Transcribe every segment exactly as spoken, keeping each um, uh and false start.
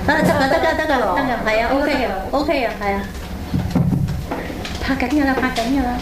得得㗎得㗎得㗎得㗎，係啊 OK 嘅 OK 啊，係啊，拍緊㗎啦拍緊㗎啦。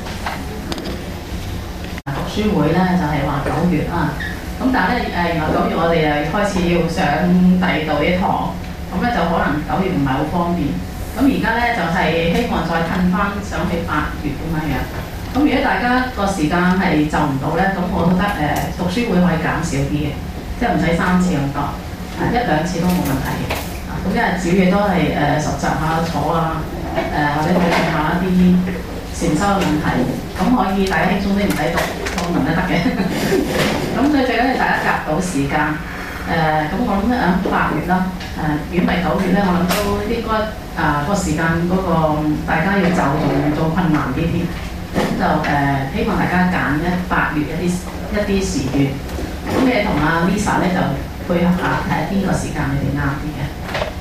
讀書會咧就係話九月啊，咁但係咧誒原來九月我哋又開始要上第二度啲堂，咁咧就可能九月唔係好方便。咁而家咧就係、是、希望再褪翻上去八月咁樣樣。咁如果大家個時間係就唔到咧，咁我覺得誒、呃、讀書會可以減少啲嘅，即係唔使三次咁多，啊一兩次都冇問題嘅。啊咁因為主要都係誒、呃、實習下坐啊，誒、呃、或者討論下一啲禪修嘅問題，咁可以大家輕鬆啲唔使讀課文都得嘅。咁所以最緊要大家夾到時間。誒、呃、咁我諗咧啊八月啦，誒、呃、如果唔係九月咧，我諗都應該啊、呃、個時間嗰、那個大家要就仲做困難啲啲，咁就誒、呃、希望大家揀咧八月一啲一啲時段，咁你同阿 Lisa 咧就配合下睇下邊個時間你哋啱啲嘅。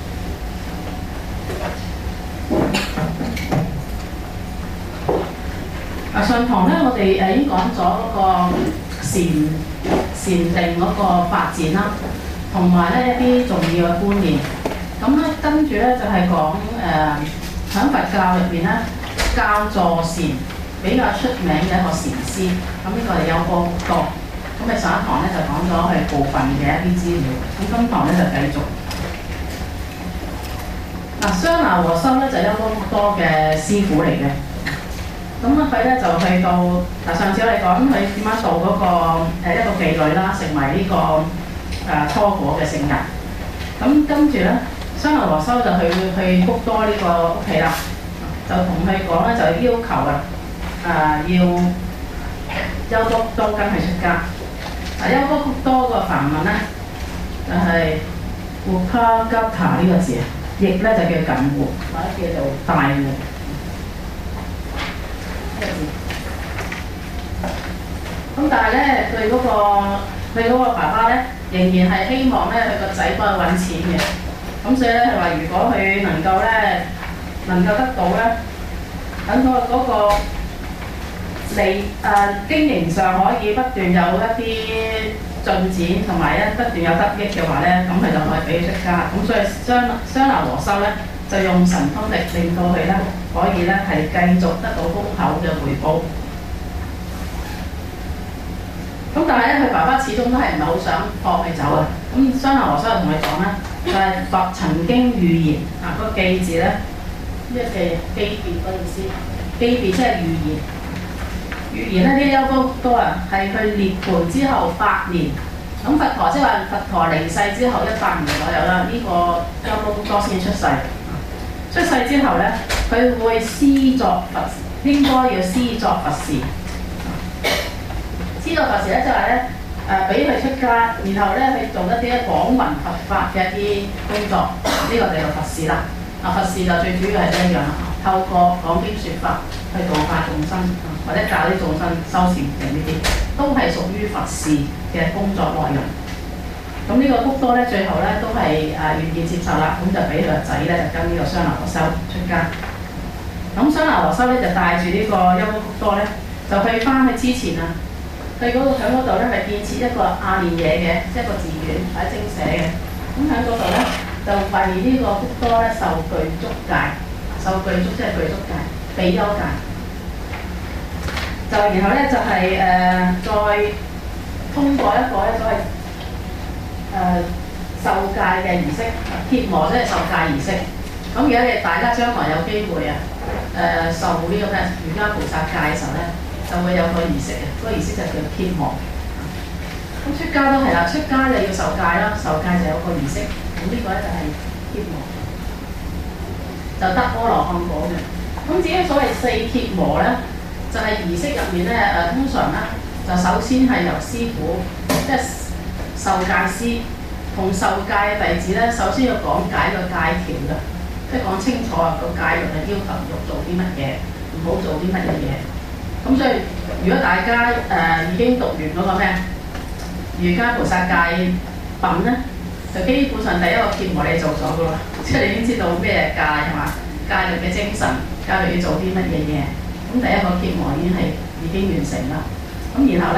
啊上堂咧，我哋誒已經講咗嗰個禪禪定嗰個發展啦，同埋咧一啲重要嘅觀念。咁咧跟住咧就係講誒喺佛教入邊咧，教助禪比較出名嘅一個禪師。咁呢個係優波福多。咁你上一堂咧就講咗佢部分嘅一啲資料。咁今堂咧就繼續。嗱，雙拿和修咧就係優波福多嘅師傅嚟嘅。咁啊佢咧就去到嗱上次我哋講佢點樣做嗰、那個、呃、一個妓女啦，成為呢、這個誒、呃、初果嘅聖人。咁跟住咧，雙拿和修就去去福多呢個屋企啦，就同佢講咧，就要求啊誒、呃、要優波福多跟佢出家。嗱優波福多個梵文咧就係 Upagata 呢個字，譯咧就叫近護或者叫做大護。咁但係咧，佢嗰、那個佢嗰個爸爸咧，仍然係希望咧，佢個仔幫佢揾錢嘅。咁所以咧，佢話如果佢能夠咧，能夠得到咧，等佢嗰個利誒經營上可以不斷有一啲進展，同埋咧不斷有得益嘅話咧，咁佢就可以俾佢出家。咁所以雙雙拿和修咧，就用神通力令到佢咧可以咧係繼續得到豐厚嘅回報。咁但係咧，佢爸爸始終都係唔係好想放佢走啊。咁雙拿和修就同佢講咧，就係、是、佛曾經預言啊，嗰個記字咧，呢個記記別嗰意思，記別即係預言。預言咧，呢優波福多啊，係佢涅槃之後八年。咁佛陀即係話佛陀離世之後一百年左右啦，呢、這個優波福多先出世。出世之後咧，佢會施作佛，應該要施作佛事。施作佛事咧，就係咧誒，俾佢出家，然後咧去做一啲廣弘佛法嘅一啲工作。呢、這個就係佛事啦。啊，佛事就最主要係一樣啦，透過講經説法去度化眾生，或者教啲眾生修禪定呢啲，都係屬於佛事嘅工作內容。咁呢個福多咧，最後咧都係誒、呃、願意接受啦，咁就俾佢個仔咧就跟呢個雙拿和修出家。咁雙拿和修咧就帶住呢個優波福多咧，就去翻去之前啊，去嗰度喺嗰度咧係建設一個阿連耶嘅一個寺院或者精舍嘅。咁喺嗰度咧就為呢個福多咧受具足戒，受具足即係具足戒、比丘戒。就然後咧就係、是、誒、呃、再通過一個咧所謂誒、呃、受戒嘅儀式，羯磨即係受戒儀式。咁如果你大家將來有機會啊，誒、呃、受呢個咩瑜伽菩薩戒嘅時候咧，就會有個儀式嘅，嗰、那個儀式就叫羯磨。咁出家都係啦，出家就要受戒啦，受戒就有個儀式。咁呢個咧就係羯磨，就得阿羅漢果嘅。咁至於所謂四羯磨咧，就係、是、儀式入面咧誒，通常咧就首先係由師傅即係。受戒師同受戒嘅弟子咧，首先要講解個戒條嘅，即係講清楚個戒律係要求要做啲乜嘢，唔好做啲乜嘢嘢。咁所以如果大家誒、呃、已經讀完嗰個咩瑜伽菩薩戒品咧，就基本上第一個羯磨你做咗噶啦，即係你已經知道咩戒係嘛，戒律嘅精神，戒律要做啲乜嘢嘢。咁第一個羯磨已經係已經完成啦。咁然後咧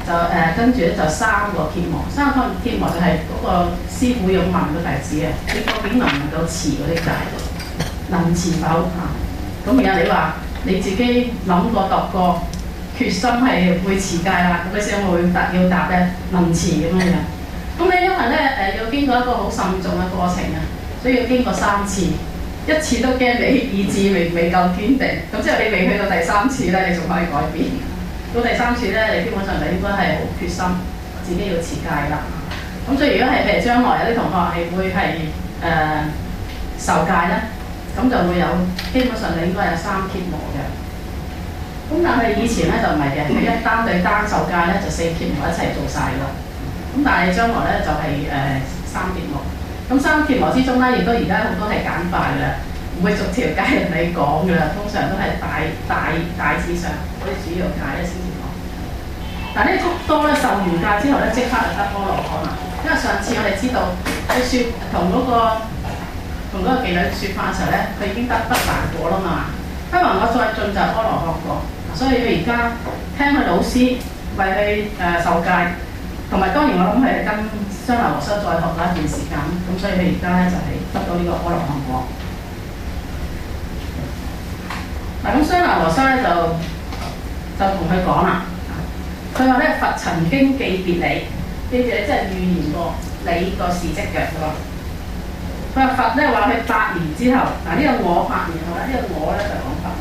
就誒、呃、跟住咧就三個羯磨，三個羯磨就係嗰個師傅要問個弟子嘅，你究竟能唔能夠持嗰啲戒？能持否啊？咁而家你話你自己諗過度過，決心係會持戒啦，咁你先會答要答咧能持咁樣樣。咁你因為咧誒要經過一個好慎重嘅過程啊，所以要經過三次，一次都驚你意志未未夠堅定，咁之後你未去到第三次咧，你仲可以改變。到第三次咧，你基本上就應該係好決心自己要持戒啦。咁所以如果係譬如將來有啲同學係會係誒、呃、受戒咧，咁就會有基本上你應該有三羯磨嘅。咁但係以前咧就唔係嘅，佢一單對單受戒咧就四羯磨一齊做晒㗎。咁但係將來咧就係、是、誒、呃、三羯磨。咁三羯磨之中咧，亦都而家好多係簡化㗎啦，唔會逐條戒人哋講㗎啦，通常都係大大大致上嗰啲主要戒咧先至講。但係呢谷多咧受完戒之後咧，即刻就得阿羅漢啦。因為上次我哋知道佢説同嗰個同嗰個妓女説法嘅時候咧，佢已經得不還果啦嘛。不還果再進就係阿羅漢果，所以佢而家聽佢老師為佢誒、呃、受戒。同埋當然我諗係跟雙流和修再學咗一段時間，咁所以佢而家咧就係、是、得到呢個阿羅漢果。嗱咁雙流和修咧就就同佢講啦，佢話咧佛曾經記別你，記別你即係預言過你個事蹟嘅。佢話佢話佛咧話佢百年之後，嗱、這、呢個我百年後咧，呢、這個我咧就講佛。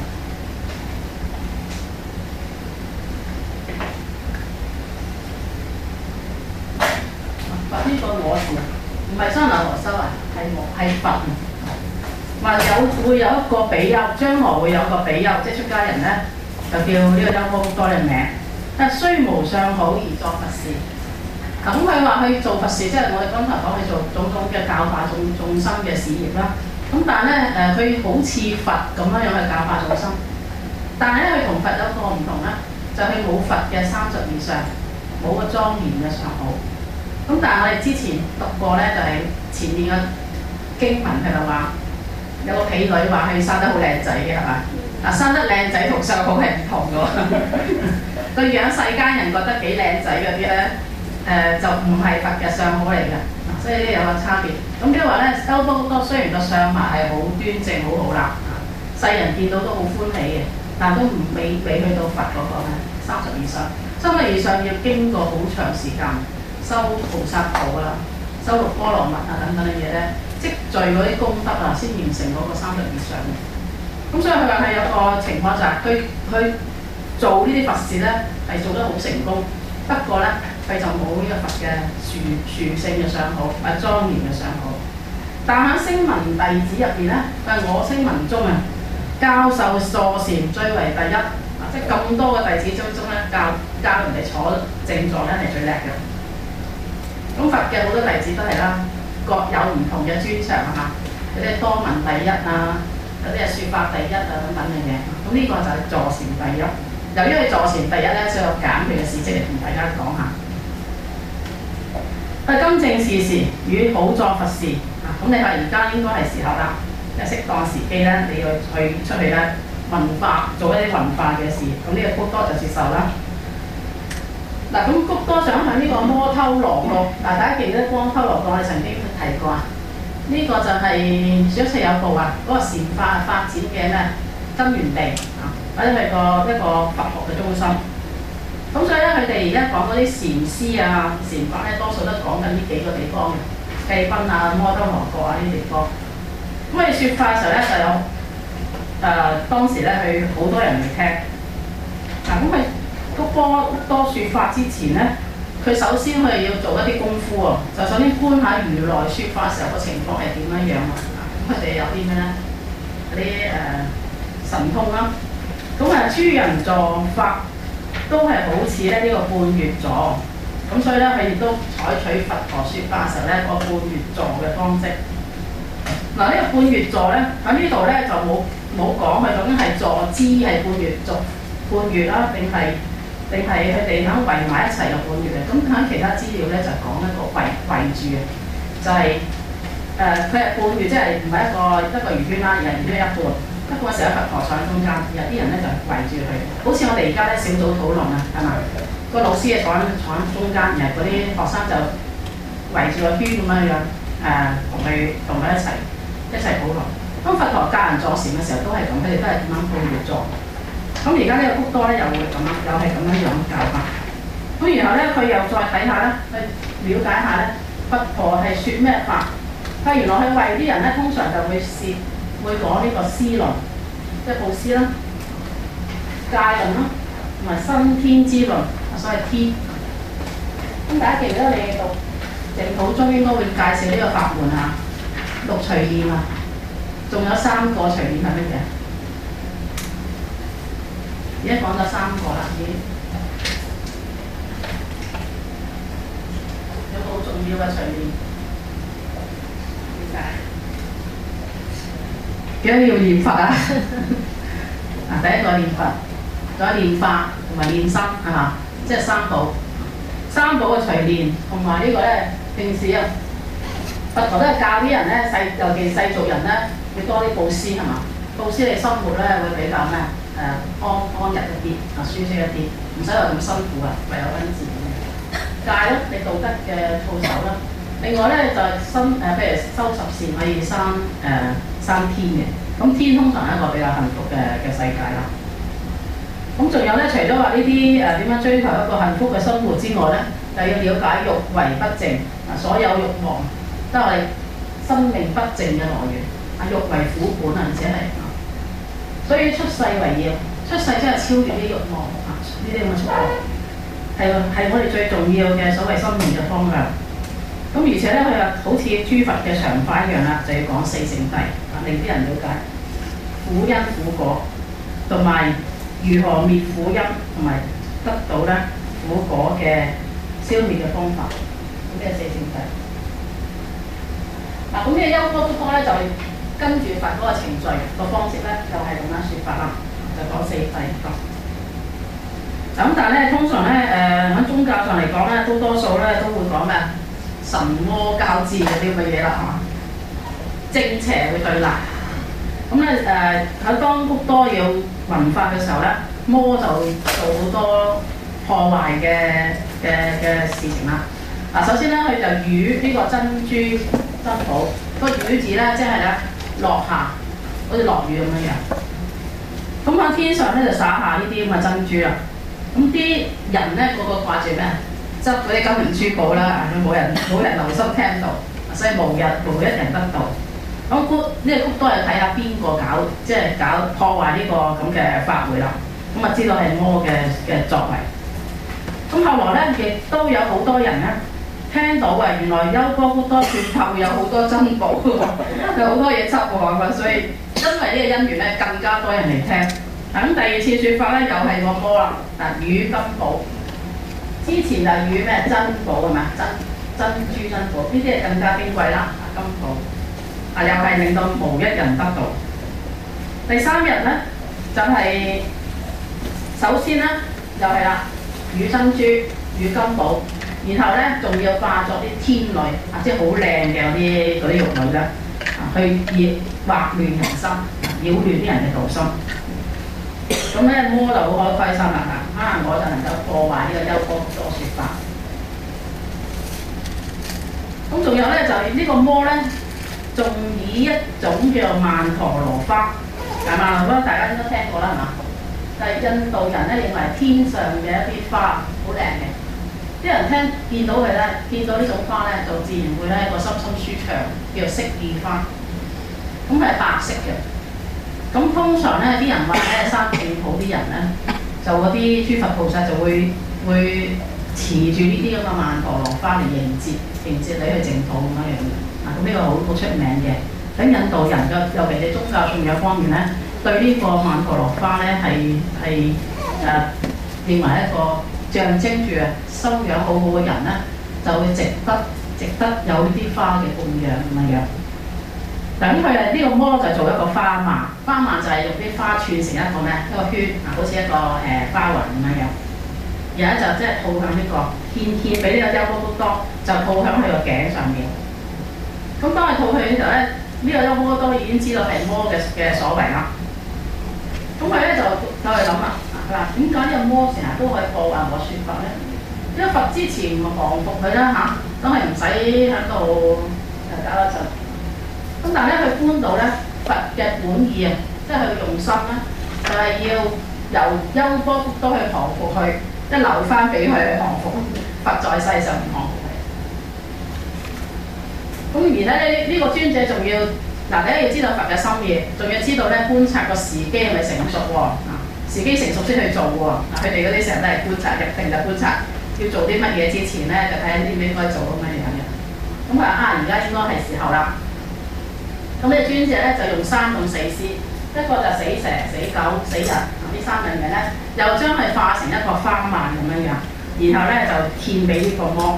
呢個我字唔係雙流和修啊，係我係佛。話有會有一個比丘，將來會有個比丘，即係出家人咧，就叫呢個優波多嘅名。但係雖無相好而作佛事。咁佢話去做佛事，即係我哋剛才講去做種種嘅教化眾眾生嘅事業啦。咁但係咧誒，佢、呃、好似佛咁樣樣去教化眾生，但係咧佢同佛有一個唔同咧，就係、是、冇佛嘅三十以上，冇個莊嚴嘅相好。咁但係我哋之前讀過咧，就係、是、前面嘅經文係咪話有個婢女話佢生得好靚仔嘅係嘛？嗱，生得靚仔同相好係唔同嘅喎。個樣世間人覺得幾靚仔嗰啲咧，誒、呃、就唔係佛嘅相好嚟嘅，所以呢有個差別。咁即係話咧，優波多雖然個相貌係好端正好好啦，世人見到都好歡喜嘅，但都唔未未去到佛嗰個咧三十以上，三十以上要經過好長時間。修菩薩道啊，修六波羅蜜啊等等嘅嘢咧，積聚嗰啲功德啊，先完成嗰個三十以上嘅。咁所以佢話係有個情況就係佢佢做呢啲佛事咧係做得好成功，不過咧佢就冇呢個佛嘅殊殊勝嘅相好，或莊嚴嘅相好。但喺聲聞弟子入邊咧，佢係我聲聞中啊，教授坐禪最為第一啊，即係咁多個弟子當中咧，教教人哋坐正坐咧係最叻嘅。咁佛嘅好多弟子都係啦，各有唔同嘅專長嚇，有啲係多聞第一啊，有啲係説法第一啊等等嘅嘢。咁呢個就係坐禪第一。由於佢坐禪第一咧，所以我揀佢嘅事蹟嚟同大家講下。佢今正是時，與好作佛事啊！咁你話而家應該係時候啦，有適當時機咧，你要去出去咧文化，做一啲文化嘅事。咁呢個谷多就接受啦。嗱，咁谷多想喺呢個摩偷羅國，嗱，大家記得摩偷羅國我哋曾經提過啊，呢、這個就係小七有部啊，嗰、那個禪法發展嘅咩根源地啊，或者係個一個佛學嘅中心。咁所以咧，佢哋而家講嗰啲禪師啊、禪法咧，多數都講緊呢幾個地方嘅，菲律賓啊、摩偷羅國啊呢啲地方。咁佢哋説法嘅時候咧，就有誒、呃、當時咧，佢好多人嚟聽。嗱，咁佢谷多多説法之前咧，佢首先佢要做一啲功夫喎，就首先觀下如來説法時候個情況係點樣樣啊。咁佢哋有啲咩咧？嗰啲誒神通啦。咁啊，諸人坐法都係好似咧呢個半月坐，咁所以咧佢亦都採取佛陀説法嘅時候咧個半月坐嘅方式。嗱、這、呢個半月坐咧喺呢度咧就冇冇講佢究竟係坐姿係半月坐半月啦，定係定係佢哋肯圍埋一齊嘅半月嘅。咁喺其他資料咧就講一個圍圍住嘅，就係誒佢係半月，即係唔係一個一個圓圈啦，而係圓圈一半。咁不過嗰時候佛陀坐喺中間，有啲人咧就圍住佢，好似我哋而家咧小組討論啊，係嘛？個老師係坐喺坐喺中間，然後嗰啲學生就圍住個圈咁樣樣誒，同佢同佢一齊一齊討論。咁佛陀教人坐禪嘅時候都係咁，佢哋都係咁樣盤坐。咁而家呢個福多咧又會咁樣，又係咁樣樣教法。咁然後咧佢又再睇下咧，去了解下咧，佛陀係説咩法？佢原來佢為啲人咧，通常就會説會講呢個施論，即係布施啦、戒論啦，同埋生天之論，所謂天。咁大家記得你讀淨土中應該會介紹呢個法門啊，六隨念啊，仲有三個隨念係乜嘢？而家講咗三個啦，已經有個好重要嘅隨念。點解？幾多要念佛啊？啊，第一個念佛，仲有念法同埋念心，係嘛？即係三寶。三寶嘅隨念同埋呢個咧，平時啊，佛陀都係教啲人咧，世尤其世俗人咧，要多啲布施係嘛？布施你生活咧會比較咩？誒、呃、安安逸一啲，啊舒適一啲，唔使話咁辛苦啊，唯有恩慈嘅。戒咯，你道德嘅操守啦。另外咧就係生誒，譬如修十善可以生誒、呃、生天嘅。咁天通常係一個比較幸福嘅嘅世界啦。咁仲有咧，除咗話呢啲誒點樣追求一個幸福嘅生活之外咧，就要了解欲為不淨啊，所有慾望都係生命不淨嘅來源啊，欲為苦本啊，而且係。所以出世為要，出世真係超越啲慾望啊！呢啲咁嘅觸覺係係我哋最重要嘅所謂生命嘅方向。咁而且咧，佢又好似諸佛嘅常法一樣啦，就要講四聖諦啊，令啲人了解苦因苦果，同埋如何滅苦因，同埋得到咧苦果嘅消滅嘅方法。咁咩四聖諦？嗱，咁呢個優波福多咧就係、跟住佛嗰個程序個方式咧，就係咁樣説法啦，就講四諦咁。咁但係咧，通常咧誒喺宗教上嚟講咧，都多數咧都會講咩神魔交戰嗰啲咁嘅嘢啦，係嘛？正邪會對立。咁咧誒喺當福多要弘法嘅時候咧，魔就做好多破壞嘅嘅嘅事情啦。嗱，首先咧佢就與呢個珍珠珍寶、個與字咧，即係咧。落下，好似落雨咁樣樣。咁喺天上咧就灑下呢啲咁嘅珍珠啦。咁啲人咧個個掛住咩？執嗰啲金銀珠寶啦，冇人冇人留心聽到，所以無日無一人得到。咁福呢個福多又睇下邊個搞，即係搞破壞呢個咁嘅法會啦。咁啊知道係魔嘅嘅作為。咁後來咧亦都有好多人咧。聽到啊，原來優波福多背後有好多珍寶喎，有好多嘢執喎，所以因為呢個因緣咧，更加多人嚟聽。咁第二次説法咧，又係個魔啦，嗱與金寶，之前就係與咩珍寶係咪？珍珍珠珍寶，呢啲係更加矜貴啦，金寶啊又係令到無一人得到。第三日咧就係、是、首先咧又係啦，與珍珠與金寶。然後咧，仲要化作啲天女啊，即係好靚嘅嗰啲嗰啲玉女咧，啊，去擾惑亂人心，擾亂啲人嘅道心。咁咧，魔就好開心啦，可能我就能夠破壞呢個優波福多説法。咁仲有咧，就係呢個魔咧，仲以一種叫做曼陀羅花，嗱曼陀羅花大家應該聽過啦，係嘛？就係、是、印度人咧認為天上嘅一啲花好靚嘅。啲人聽見到佢咧，見到呢種花咧，就自然會咧個心心舒暢，叫做色意花。咁係白色嘅。咁通常咧，啲人話咧，生淨土啲人咧，就嗰啲諸佛菩薩就會會持住呢啲咁嘅曼陀羅花嚟迎接迎接你去淨土咁樣樣嘅。嗱，咁呢個好好出名嘅。喺印度人嘅，尤其係宗教信仰方面咧，對呢個曼陀羅花咧係係誒認為一個象徵住啊，修養好好嘅人咧，就會值得值得有呢啲花嘅供養咁樣樣。嗱，咁佢誒呢個魔就做一個花蔓，花蔓就係用啲花串成一個咩一個圈啊，好似一個誒、呃、花雲咁樣樣。然後就即係套向呢、這個獻獻俾呢個優波福多，就套向佢個頸上面。咁當佢套去嘅時候咧，呢、這個優波福多已經知道係魔嘅嘅所為啦。 咁佢咧就就係諗啦，佢話點解呢個魔成日都可以破壞我説法咧？因為佛之前唔降服佢啦嚇，都係唔使喺度誒搞一陣。咁但係咧，佢觀到咧佛嘅本意啊，即係佢用心咧，就係、是、要由優波福多去降服佢，即係留翻俾佢去降服。佛在世上唔降服佢。咁而咧呢、這個尊者仲要嗱，第一要知道佛嘅心意，仲要知道咧觀察個時機係咪成熟喎？啊，時機成熟先去做喎。嗱，佢哋嗰啲成日都係觀察，入定就觀察。要做啲乜嘢之前咧，就睇下應唔應該做咁樣樣嘅。咁啊啊，而家應該係時候啦。咁呢個尊者咧就用三種死屍，一個就死蛇、死狗、死人，呢三樣嘢咧，又將佢化成一個花環咁樣樣，然後咧就獻俾呢個魔。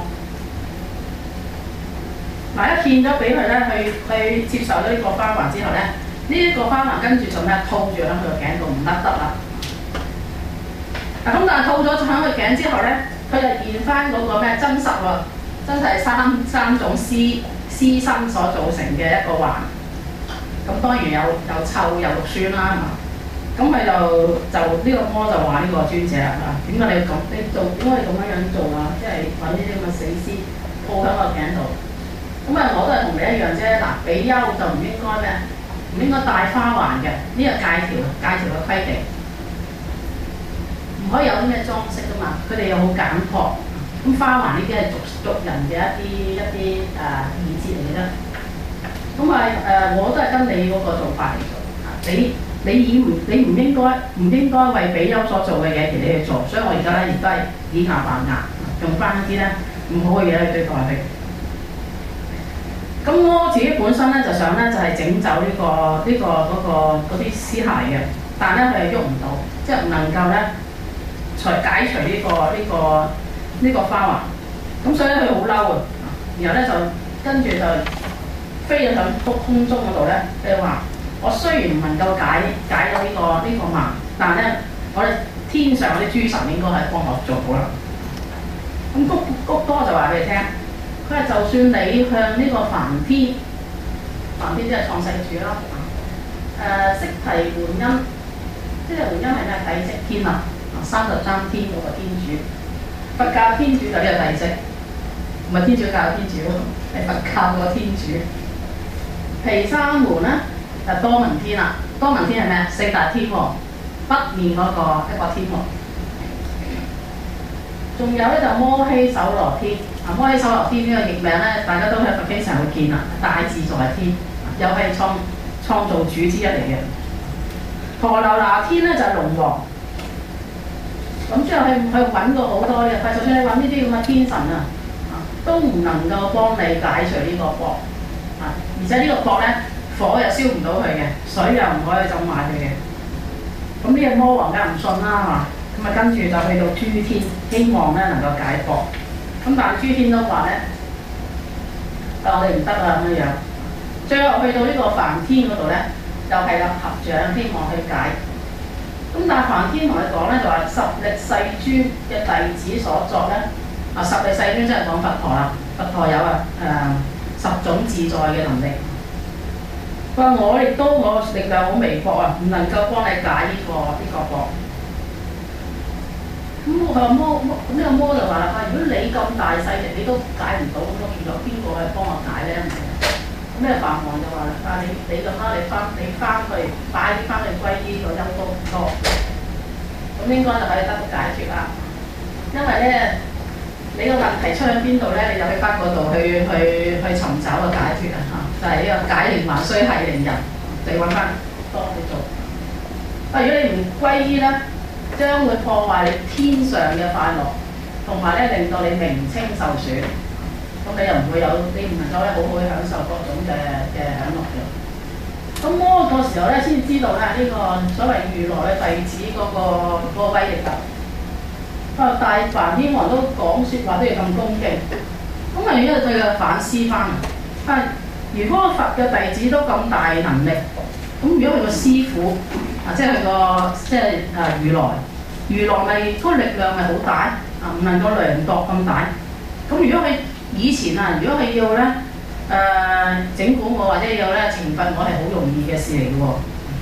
嗱，一獻咗俾佢咧，去去接受咗呢個花環之後咧，呢、這、一個花環跟住做咩？套住喺佢個頸度唔甩得啦。嗱，咁但係套咗喺佢頸之後咧，佢就現翻嗰個咩真實喎？真係三三種屍屍身所造成嘅一個環。咁當然有有臭有肉酸啦，係嘛？咁佢就就呢、這個魔就話呢個尊者啦，點解你咁你做點解你咁樣樣做啊？即係揾呢啲咁嘅死屍套喺個頸度。咁啊，我都係同你一樣啫。嗱，比丘就唔應該咩？唔應該戴花環嘅，呢、這個戒條戒條嘅規定，唔可以有啲咩裝飾噶嘛。佢哋又好簡樸。咁花環呢啲係族族人嘅一啲一啲誒儀節嚟嘅啫。咁啊誒，我都係跟你嗰個做法嚟做。你你以唔你唔應該唔應該為比丘所做嘅嘢，其實你去做。所以我而家咧亦都係以牙還牙，用翻一啲咧唔好嘅嘢去對待佢。咁我自己本身咧就想咧就係、是、整走呢、這個呢、這個嗰、那個嗰啲屍骸嘅，但係咧佢係喐唔到，即係唔能夠咧除解除呢、這個呢、這個呢、這個花環。咁所以咧佢好嬲啊，然後咧就跟住就飛咗上空空中嗰度咧，佢話：我雖然唔能夠解解到呢、這個呢、這個盲，但係咧我哋天上嗰啲諸神應該係幫我做好啦。咁谷谷多就話俾你聽。佢話：就算你向呢個梵天，梵天即係創世主啦，誒釋提桓因，即係桓因係咩？帝釋天啊，三十三天嗰個天主，佛教天主就呢個帝釋，唔係天主教天主，係佛教個天主。毗沙門咧就多聞天啦，多聞天係咩？四大天王，北面嗰個一個天王。仲有咧就摩希首羅天，啊摩希首羅天呢個譯名咧，大家都喺佛經常會見啦，大自在天，又係創創造主之一嚟嘅。婆樓那天咧就係、是、龍王，咁之後去去揾過好多嘅，就算你揾呢啲咁嘅天神啊，都唔能夠幫你解除呢個縛，啊而且呢個縛咧火又燒唔到佢嘅，水又唔可以浸埋佢嘅，咁呢個魔王梗係唔信啦嘛。咁啊，跟住就去到諸天，希望咧能夠解縛。咁但係諸天都話咧，啊我哋唔得啊咁樣樣。最後去到呢個梵天嗰度咧，又係啦，合掌希望去解。咁但係梵天同佢講咧，就話十力世尊嘅弟子所作咧，啊十力世尊即係講佛陀啦，佛陀有啊誒、呃、十種自在嘅能力。佢話我亦都我力量好微薄啊，唔能夠幫你解呢、這個呢、這個縛。咁佢話魔魔咁呢個魔就話啦，如果你咁大勢力你都解唔到，咁我仲有邊個去幫我解咧？咁呢個梵王就話啦，啊你你咁啦，你翻你翻去快啲翻去歸依個優波福多，咁應該就可以得到解決啦。因為咧，你個問題出喺邊度咧，你就去翻嗰度去去去尋找個解決啊！嚇，就係、是、呢個解鈴還須繫鈴人，你揾翻多去做。啊，如果你唔歸依咧，將會破壞你天上嘅快樂，同埋咧令到你名稱受損。咁你又唔會有，你唔能夠咧好好去享受各種嘅嘅享樂嘅。咁魔個時候咧，先知道咧呢、這個所謂如來嘅弟子嗰、那個嗰、那個威力啦。啊，大梵天王都講説話都要咁恭敬，咁啊，然之後對佢反思翻啊，如果佛嘅弟子都咁大能力，咁如果佢個師傅啊，即係佢個即係啊如來，如來咪嗰個力量咪好大啊，唔能夠量度咁大。咁如果佢以前啊，如果佢要咧誒整蠱我或者要咧懲罰我，係好容易嘅事嚟嘅喎。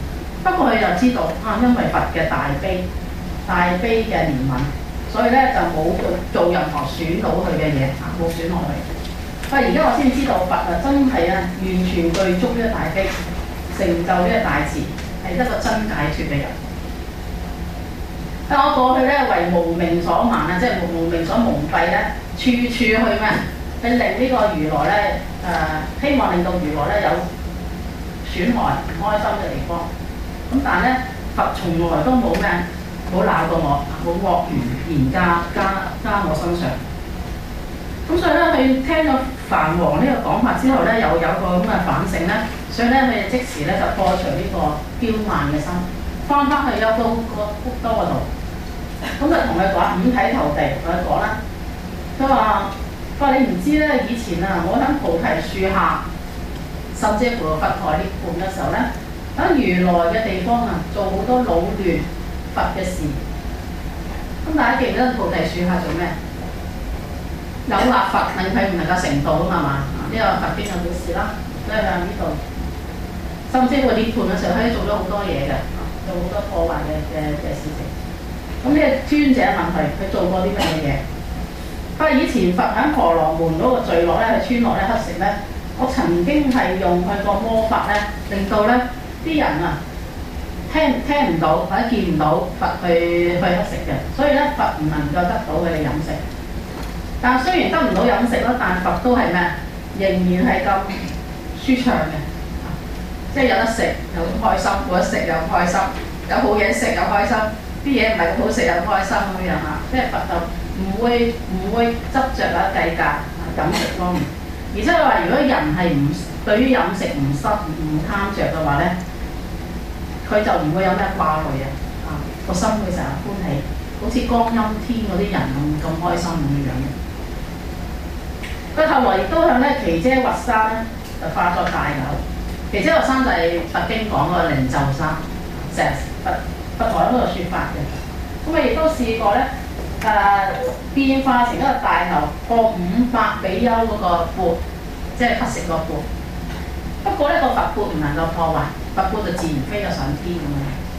不過佢就知道啊，因為佛嘅大悲、大悲嘅憐憫，所以咧就冇做任何損到佢嘅嘢啊，冇損落去。啊！而家我先知道佛啊，真係啊，完全具足呢個大悲，成就呢個大慈，係一個真解脫嘅人。啊！我過去咧為無明所盲啊，即係無明所蒙蔽咧，處處去咩？去令呢個如來咧誒、呃，希望令到如來咧有損害唔開心嘅地方。咁但係咧，佛從來都冇咩，冇鬧過我，冇惡言加加加我身上。咁所以咧，佢聽咗梵王呢個講法之後咧，又有個咁嘅反省咧，所以咧佢就即時咧就破除呢個驕慢嘅心，翻返去優都個福多嗰度。咁就同佢講五體投地，同佢講啦。佢話：佢話你唔知咧，以前啊，我喺菩提樹下，甚至乎佛台涅槃嘅時候咧，喺如來嘅地方啊，做好多擾亂佛嘅事。咁大家記唔記得菩提樹下做咩？有話佛令佢唔能夠成道啊嘛嘛，呢、這個佛經有表示啦，所以喺呢度，甚至乎涅槃嘅時候，佢做咗好多嘢嘅，做好多破壞嘅嘅嘅事情。咁呢個尊者問佢，佢做過啲咩嘢？佢話以前佛喺婆羅門嗰個聚落咧，喺村落咧乞食咧，我曾經係用佢個魔法咧，令到咧啲人啊聽聽唔到或者見唔到佛去去乞食嘅，所以咧佛唔能夠得到佢哋飲食。但係雖然得唔到飲食啦，但佛都係咩？仍然係咁舒暢嘅，即係有得食又咁開心，冇得食又咁開心，有好嘢食又開心，啲嘢唔係咁好食又咁開心咁樣嚇。即係佛就唔會唔會執着或者計較飲食方面，而且佢話如果人係唔對於飲食唔失唔貪着嘅話咧，佢就唔會有咩掛慮啊，啊個心會成日歡喜，好似光陰天嗰啲人咁咁開心咁樣嘅。佢後來亦都向咧耆闍核山咧就化作大牛。耆闍核山就係佛經講嗰個靈鷲山，成日佛佛台喺度説法嘅。咁啊亦都試過咧誒、呃、變化成一個大牛，破五百比丘嗰個缽，即係乞食個缽。不過呢個佛缽唔能夠破壞，佛缽就自然飛咗上天咁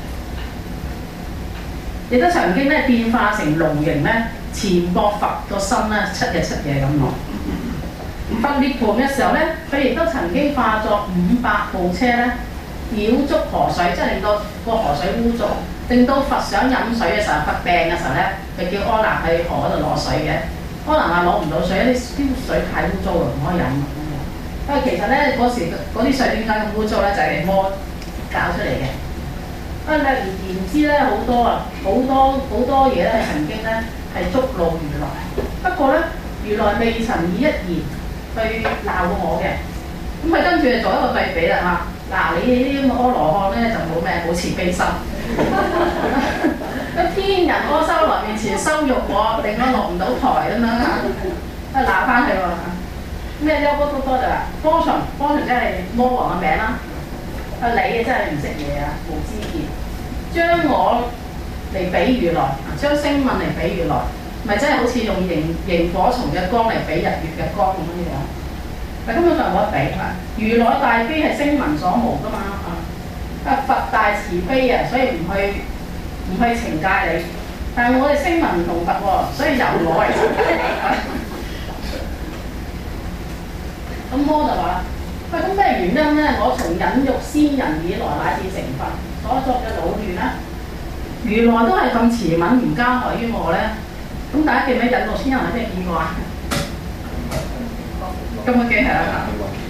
樣。亦都曾經咧變化成龍形咧，纏駁佛個身咧，七日七夜咁落。佛涅槃嘅時候咧，佢亦都曾經化作五百部車咧，繞足河水，即係令到個河水污濁，令到佛想飲水嘅時候，佛病嘅時候咧，就叫阿難去河嗰度攞水嘅。阿難話攞唔到水，啲啲水太污糟啦，唔可以飲。因為其實咧嗰時嗰啲水點解咁污糟咧，就係、是、魔搞出嚟嘅。啊，略而言之咧，好多啊，好多好多嘢咧，曾經咧係觸怒如來。不過咧，如來未曾以一言去鬧過我嘅。咁佢跟住就做一個對比啦嚇。嗱、啊，你呢啲咁嘅阿羅漢咧就冇咩冇慈悲心。咁天人阿修羅面前羞辱我，令我落唔到台咁樣啊，啊鬧翻佢喎。咩優波多多就話波旬，波旬即係魔王嘅名啦。啊你啊真係唔識嘢啊，無知見，將我嚟比如來，將聲聞嚟比如來，咪真係好似用螢螢火蟲嘅光嚟比日月嘅光咁樣樣。咪根本上冇得比啊！如來大悲係聲聞所無噶嘛啊！佛大慈悲啊，所以唔去唔去懲戒你。但係我哋聲聞唔同佛喎，所以由我嚟懲戒你。咁魔就話：喂，咁咩原因咧？我從忍辱仙人以來乃至成佛所作嘅惱亂咧，如來都係咁慈憫唔加害於我咧。咁大家記唔記得忍辱仙人係咩見過啊？咁嘅記係啊！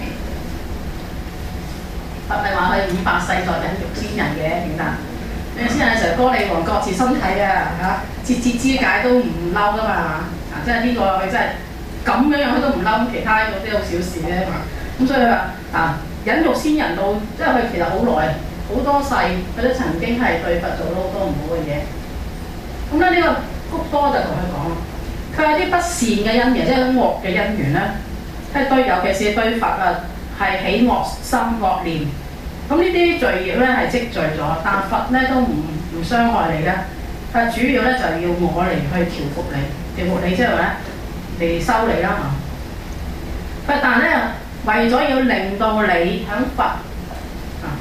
佛咪話佢五百世在忍辱仙人嘅點解？你仙人嘅時候，歌利王各自身體啊嚇，節節肢解都唔嬲噶嘛啊！即係呢個佢真係。咁樣樣佢都唔嬲，其他嗰啲好小事啫嘛。咁所以話啊，忍辱仙人到，因為佢其實好耐好多世，佢都曾經係對佛做咗好多唔好嘅嘢。咁咧呢個谷多就同佢講啦，佢有啲不善嘅因緣，即係惡嘅因緣咧，係對，尤其是對佛啊係起惡心惡念。咁呢啲罪業咧係積聚咗，但佛咧都唔唔傷害你嘅。佢主要咧就係要我嚟去調伏你，調伏你即係話咧。嚟收你啦嚇！但係咧，為咗要令到你喺佛啊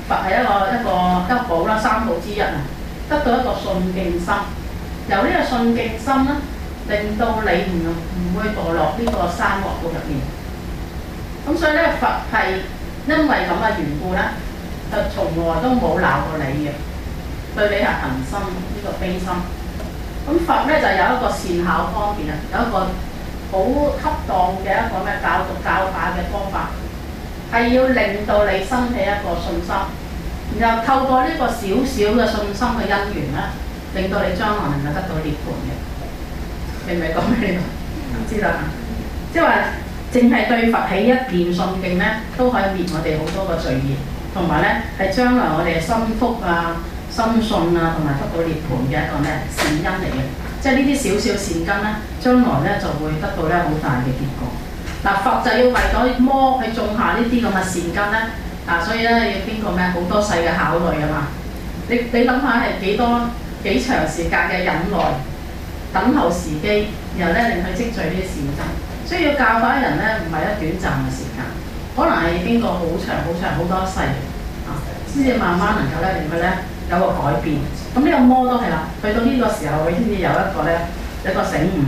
佛係一個一個一個寶啦，三寶之一啊，得到一個信敬心，由呢個信敬心咧，令到你唔唔會墮落呢個三惡道入面。咁所以咧，佛係因為咁嘅緣故咧，就從來都冇鬧過你嘅，對你係恒心呢個悲心。咁佛咧就有一個善巧方便啊，有一個好恰當嘅一個咩教導教化嘅方法，係要令到你生起一個信心，然後透過呢個少少嘅信心嘅因緣咧，令到你將來能夠得到涅槃嘅。明唔明講咩呢個？知道啊？即係話，淨係對佛起一念信敬咧，都可以滅我哋好多個罪業，同埋咧係將來我哋嘅心福啊、心信啊，同埋得到涅槃嘅一個咩善因嚟嘅。即係呢啲少少善根咧，將來咧就會得到咧好大嘅結果。嗱，佛就要為咗魔去種下呢啲咁嘅善根咧，啊，所以咧要經過咩好多世嘅考慮啊嘛。你你諗下係幾多幾長時間嘅忍耐？等候時機，然後咧令佢積聚呢啲善根，所以要教化人咧，唔係一短暫嘅時間，可能係經過好長好長好多世啊，先至慢慢能夠咧令佢咧有個改變。咁呢個魔都係啦，去到呢個時候佢先至有一個咧一個醒悟。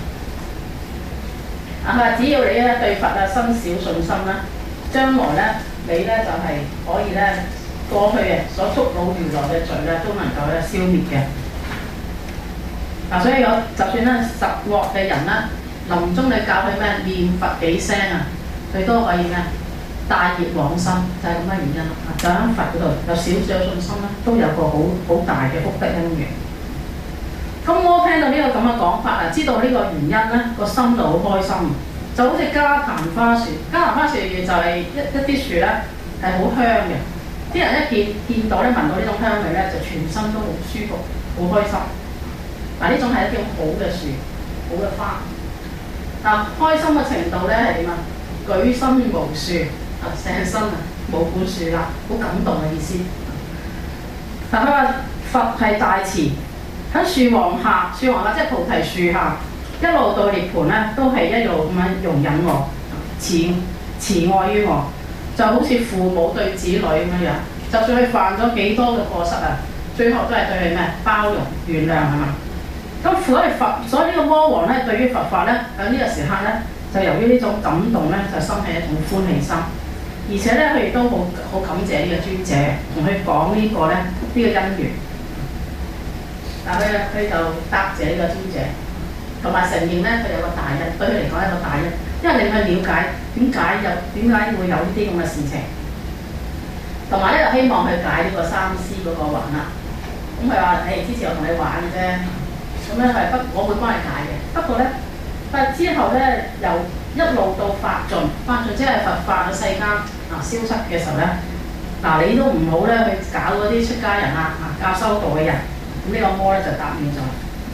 啊，佢只要你咧對佛啊生少信心啦，將來咧你咧就係、是、可以咧過去嘅所觸惱如來嘅罪咧都能夠咧消滅嘅。嗱、啊，所以有就算咧十惡嘅人咧，臨終你教佢咩念佛幾聲啊，佢都可以咩帶業往生，就係咁嘅原因啦。就喺佛嗰度有少少信心咧，都有個好好大嘅福德因緣。咁我聽到呢個咁嘅講法啊，知道呢個原因咧，個心就好開心，就好似迦檀花樹，迦檀花樹就係一一啲樹咧係好香嘅，啲人一見見到咧聞到呢種香味咧，就全身都好舒服，好開心。嗱，呢種係一種好嘅樹，好嘅花。嗱、啊，開心嘅程度咧係點啊？舉身無樹，啊，成身啊冇本樹啦，好感動嘅意思。嗱、啊，佢話佛係大慈，喺樹王下，樹王下即係菩提樹下，一路到涅槃咧，都係一路咁樣容忍我，慈慈愛於我，就好似父母對子女咁樣樣。就算佢犯咗幾多嘅過失啊，最後都係對佢咩包容原諒係嘛？咁所以佛，所以呢個魔王咧，對於佛法咧，喺呢個時刻咧，就由於呢種感動咧，就生起一種歡喜心，而且咧，佢亦都好好感謝呢個尊者，同佢講呢個咧，呢、這個因緣。但係佢佢就答謝呢個尊者，同埋承認咧，佢有個大因，對佢嚟講係一個大因，因為令佢了解點解有點解會有呢啲咁嘅事情，同埋咧就希望去解呢個三師嗰個環啦。咁佢話：誒，之前我同你玩嘅啫。咁咧係不，我會幫你解嘅。不過咧，但之後咧，由一路到法盡，法盡即係佛法喺世間啊消失嘅時候咧，嗱、啊、你都唔好咧去搞嗰啲出家人啊，啊教修道嘅人。咁、這、呢個魔咧就答應咗。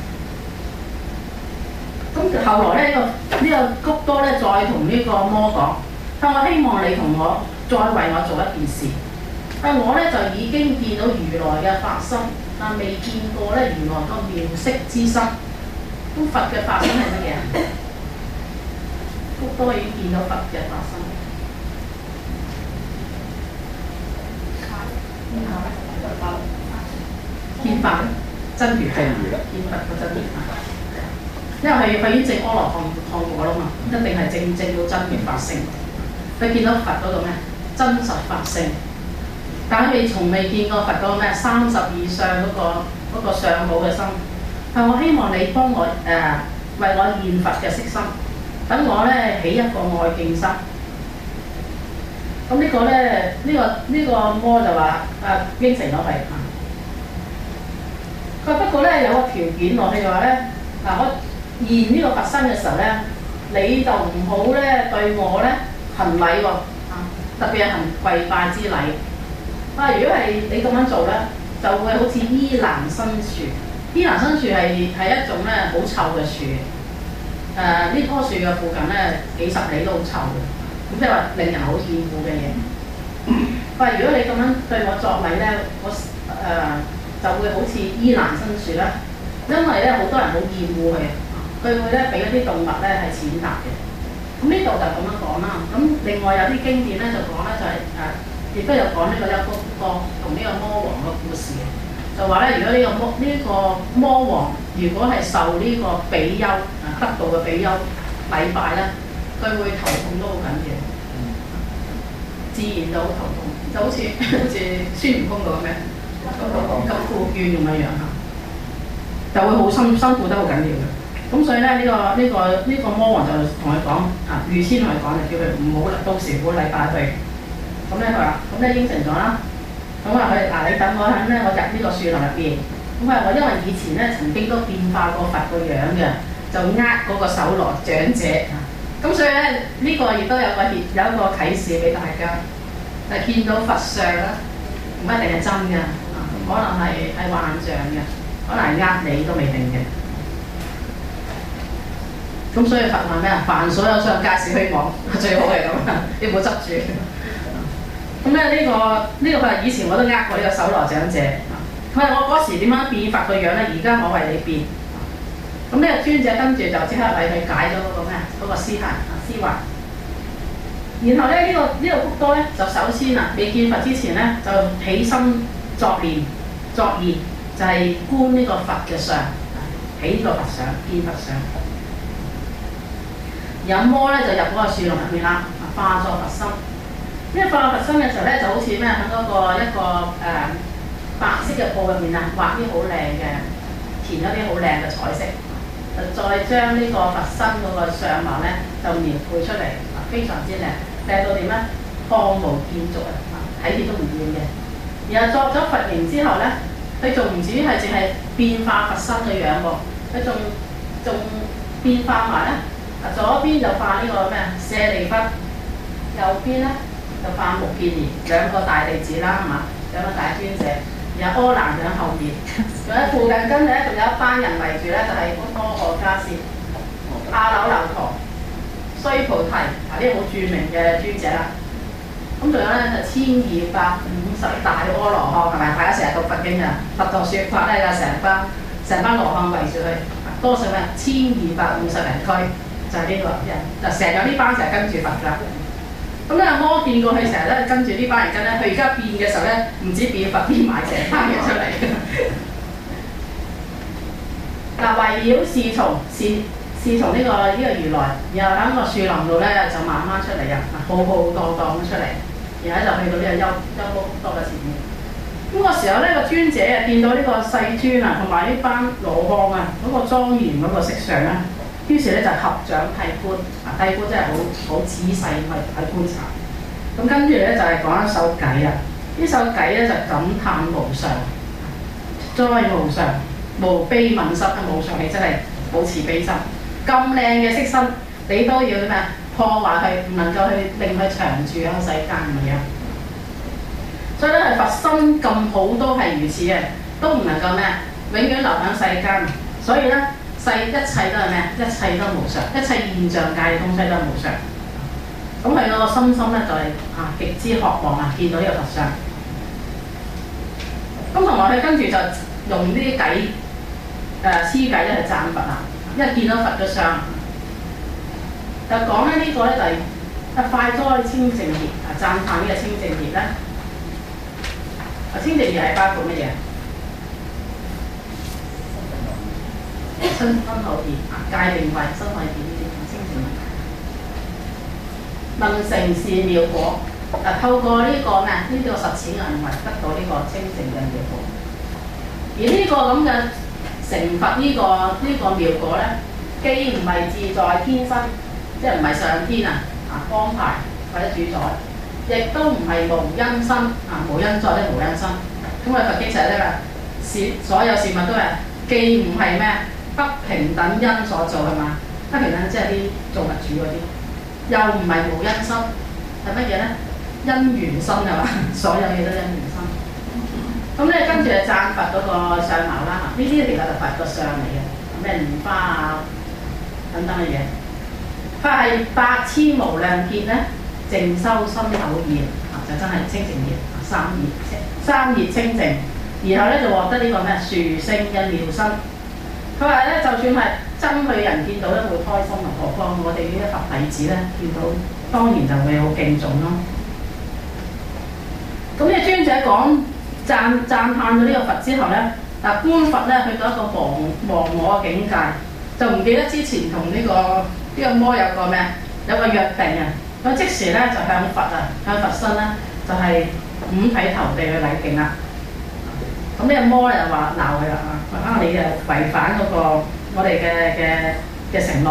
咁後來咧，呢、這個呢、這個谷多咧再同呢個魔講：佢話我希望你同我再為我做一件事。但我咧就已經見到如來嘅法身。但未見過咧，原來個妙色之身。咁佛嘅法身係乜嘢啊？谷多已經見到佛嘅法身。見法真如係見佛個真如啊！因為佢佢已經證阿羅漢漢果啦嘛，一定係證證到真如法性。佢見到佛嗰個咩真實法性。但係你從未見過佛嗰個咩三十以上嗰、那個嗰、那個上好嘅心，係我希望你幫我誒、呃、為我現佛嘅色心，等我咧起一個愛敬心。咁呢個咧呢、這個呢、這個魔就話誒應承咗佢。佢不過咧有個條件喎，佢就話咧嗱，我現呢個佛身嘅時候咧，你就唔好咧對我咧行禮喎，啊特別係行跪拜之禮。啊！如果係你咁樣做咧，就會好似依蘭生樹。依蘭生樹係係一種咧好臭嘅樹。誒、呃，呢棵樹嘅附近咧幾十里都好臭嘅，咁即係話令人好厭惡嘅嘢。佢話：如果你咁樣對我作禮咧，我誒、呃、就會好似依蘭生樹啦。因為咧好多人好厭惡佢，佢會咧俾一啲動物咧係踐踏嘅。咁呢度就咁樣講啦。咁另外有啲經典咧就講咧就係、是、誒。呃亦都有講呢個一谷歌同呢個魔王嘅故事，就話咧，如果呢個魔呢、這個魔王如果係受呢個比丘啊得道嘅比丘禮拜咧，佢會頭痛都好緊要，自然就好頭痛，就好似好似孫悟空咁嘅咁苦怨咁嘅樣嚇，就會好辛辛苦得好緊要嘅。咁所以咧，呢、這個呢、這個呢、這個魔王就同佢講啊，預先同佢講，就叫佢唔好到時唔好禮拜佢。咁咧佢話，咁咧應承咗啦。咁話佢嗱，你等我喺咧，我入呢個樹林入邊。咁啊，我因為以前咧曾經都變化過佛個樣嘅，就呃嗰個搜羅長者。咁所以咧，呢、這個亦都有個有一個啟示俾大家，就係、見到佛像咧，唔一定係真嘅，可能係係幻象嘅，可能係呃你都未定嘅。咁所以佛話咩啊？凡所有相，皆是虛妄，最好係咁啊！你唔好執住。咁咧呢個呢、這個佢話以前我都呃過呢個搜羅長者。佢話我嗰時點樣變法個樣咧？而家我為你變。咁呢個尊者跟住就即刻為佢解咗嗰個咩嗰、那個屍骸啊屍骸。然後咧呢、這個呢、這個谷多咧就首先啊未見佛之前咧就起心作念作意，就係、是、觀呢個佛嘅相，起呢個佛相見佛相。有魔咧就入嗰個樹林入面啦，化作佛身。因為化佛身嘅時候咧，就好似咩喺嗰個一個誒、呃、白色嘅布入面啊，畫啲好靚嘅，填咗啲好靚嘅彩色，就再將呢個佛身嗰個相貌咧就描繪出嚟，非常之靚，靚到點咧？看無見足啊，睇見都唔厭嘅。然後作咗佛形之後咧，佢仲唔止係淨係變化佛身嘅樣喎，佢仲仲變化埋咧。左邊就化呢個咩啊舍利弗，右邊咧就化目犍連，兩個大弟子啦，係嘛？兩個大尊者，然後柯南喺後面，仲喺附近跟住咧，仲有一班人圍住咧，就係嗰多賀迦葉、阿耨留陀、須菩提啊，呢啲好著名嘅尊者啦。咁仲有咧就千二百五十大阿羅漢，係咪？大家成日讀佛經啊，佛陀説法咧，就成班成班羅漢圍住佢，多數咩？千二百五十人區。就係呢個人，就成日呢班成日跟住佛㗎。咁咧魔見過佢成日咧跟住呢班人跟咧，佢而家變嘅時候咧，唔止變佛變埋成班人出嚟。嗱，圍繞侍從侍侍從呢個呢、這個如來，然後喺個樹林度咧就慢慢出嚟啊，浩浩蕩蕩咁出嚟，然後就去到呢個優優谷多嘅前面。咁、那個時候咧個尊者啊見到呢個世尊啊同埋呢班羅漢啊嗰、那個莊嚴嗰個色相咧。於是咧就合掌諦觀，啊諦觀真係好好仔細去去觀察。咁跟住咧就係、是、講一首偈啊，呢首偈咧就感嘆無常，再無常，無悲憫心啊！無常你真係保持悲心，咁靚嘅色身你都要咩破壞佢，唔能夠去令佢長住喺世間咁樣。所以咧係佛身咁好都係如此嘅，都唔能夠咩永遠留喺世間。所以咧。世一切都係咩？一切都無常，一切現象界嘅東西都係無常。咁佢嗰個心心咧就係、是、啊極之渴望啊見到呢個佛像。咁同埋佢跟住就用呢啲偈誒詩偈咧去讚佛啊，因為見到佛嘅相，就講咧呢、這個咧就係、是、啊快哉清淨業啊讚歎呢個清淨業咧。啊清淨業係包括乜嘢？身分後業啊，界定為身後業呢啲清淨業，能成善妙果啊！透過呢、這個咩呢、這個實踐嘅行為，得到呢個清淨嘅妙果。而呢個咁嘅成佛呢、這個呢、這個妙果咧，既唔係自在天身，即係唔係上天啊啊安排或者主宰，亦都唔係無因身啊無因作即無因身。咁啊佛經成日咧話，事所有事物都係既唔係咩？不平等因所做係嘛？不平等即係啲造物主嗰啲，又唔係無因身，係乜嘢咧？因緣身係嘛？所有嘢都因緣身。咁咧跟住就讚佛嗰個相貌啦，呢啲其實就佛個相嚟嘅，咩蓮花啊等等嘅嘢。佢係百千無量劫咧，淨修身口業啊，就真係清淨業，三業三業清淨，然後咧就獲得呢個咩殊勝嘅妙身。佢話咧，就算係僧侶人見到咧會開心啊，何況我哋呢啲佛弟子咧見到，當然就會好敬重咯。 咁呢個尊者講讚讚歎咗呢個佛之後咧，嗱觀佛咧去到一個忘忘我嘅境界，就唔記得之前同呢、這個呢、這個魔有個咩有個約定啊，咁即時咧就向佛啊向佛身咧就係、是、五體投地去禮敬啦。咁呢個魔咧就話鬧佢啦啊！啊你誒違反嗰個我哋嘅嘅嘅承諾。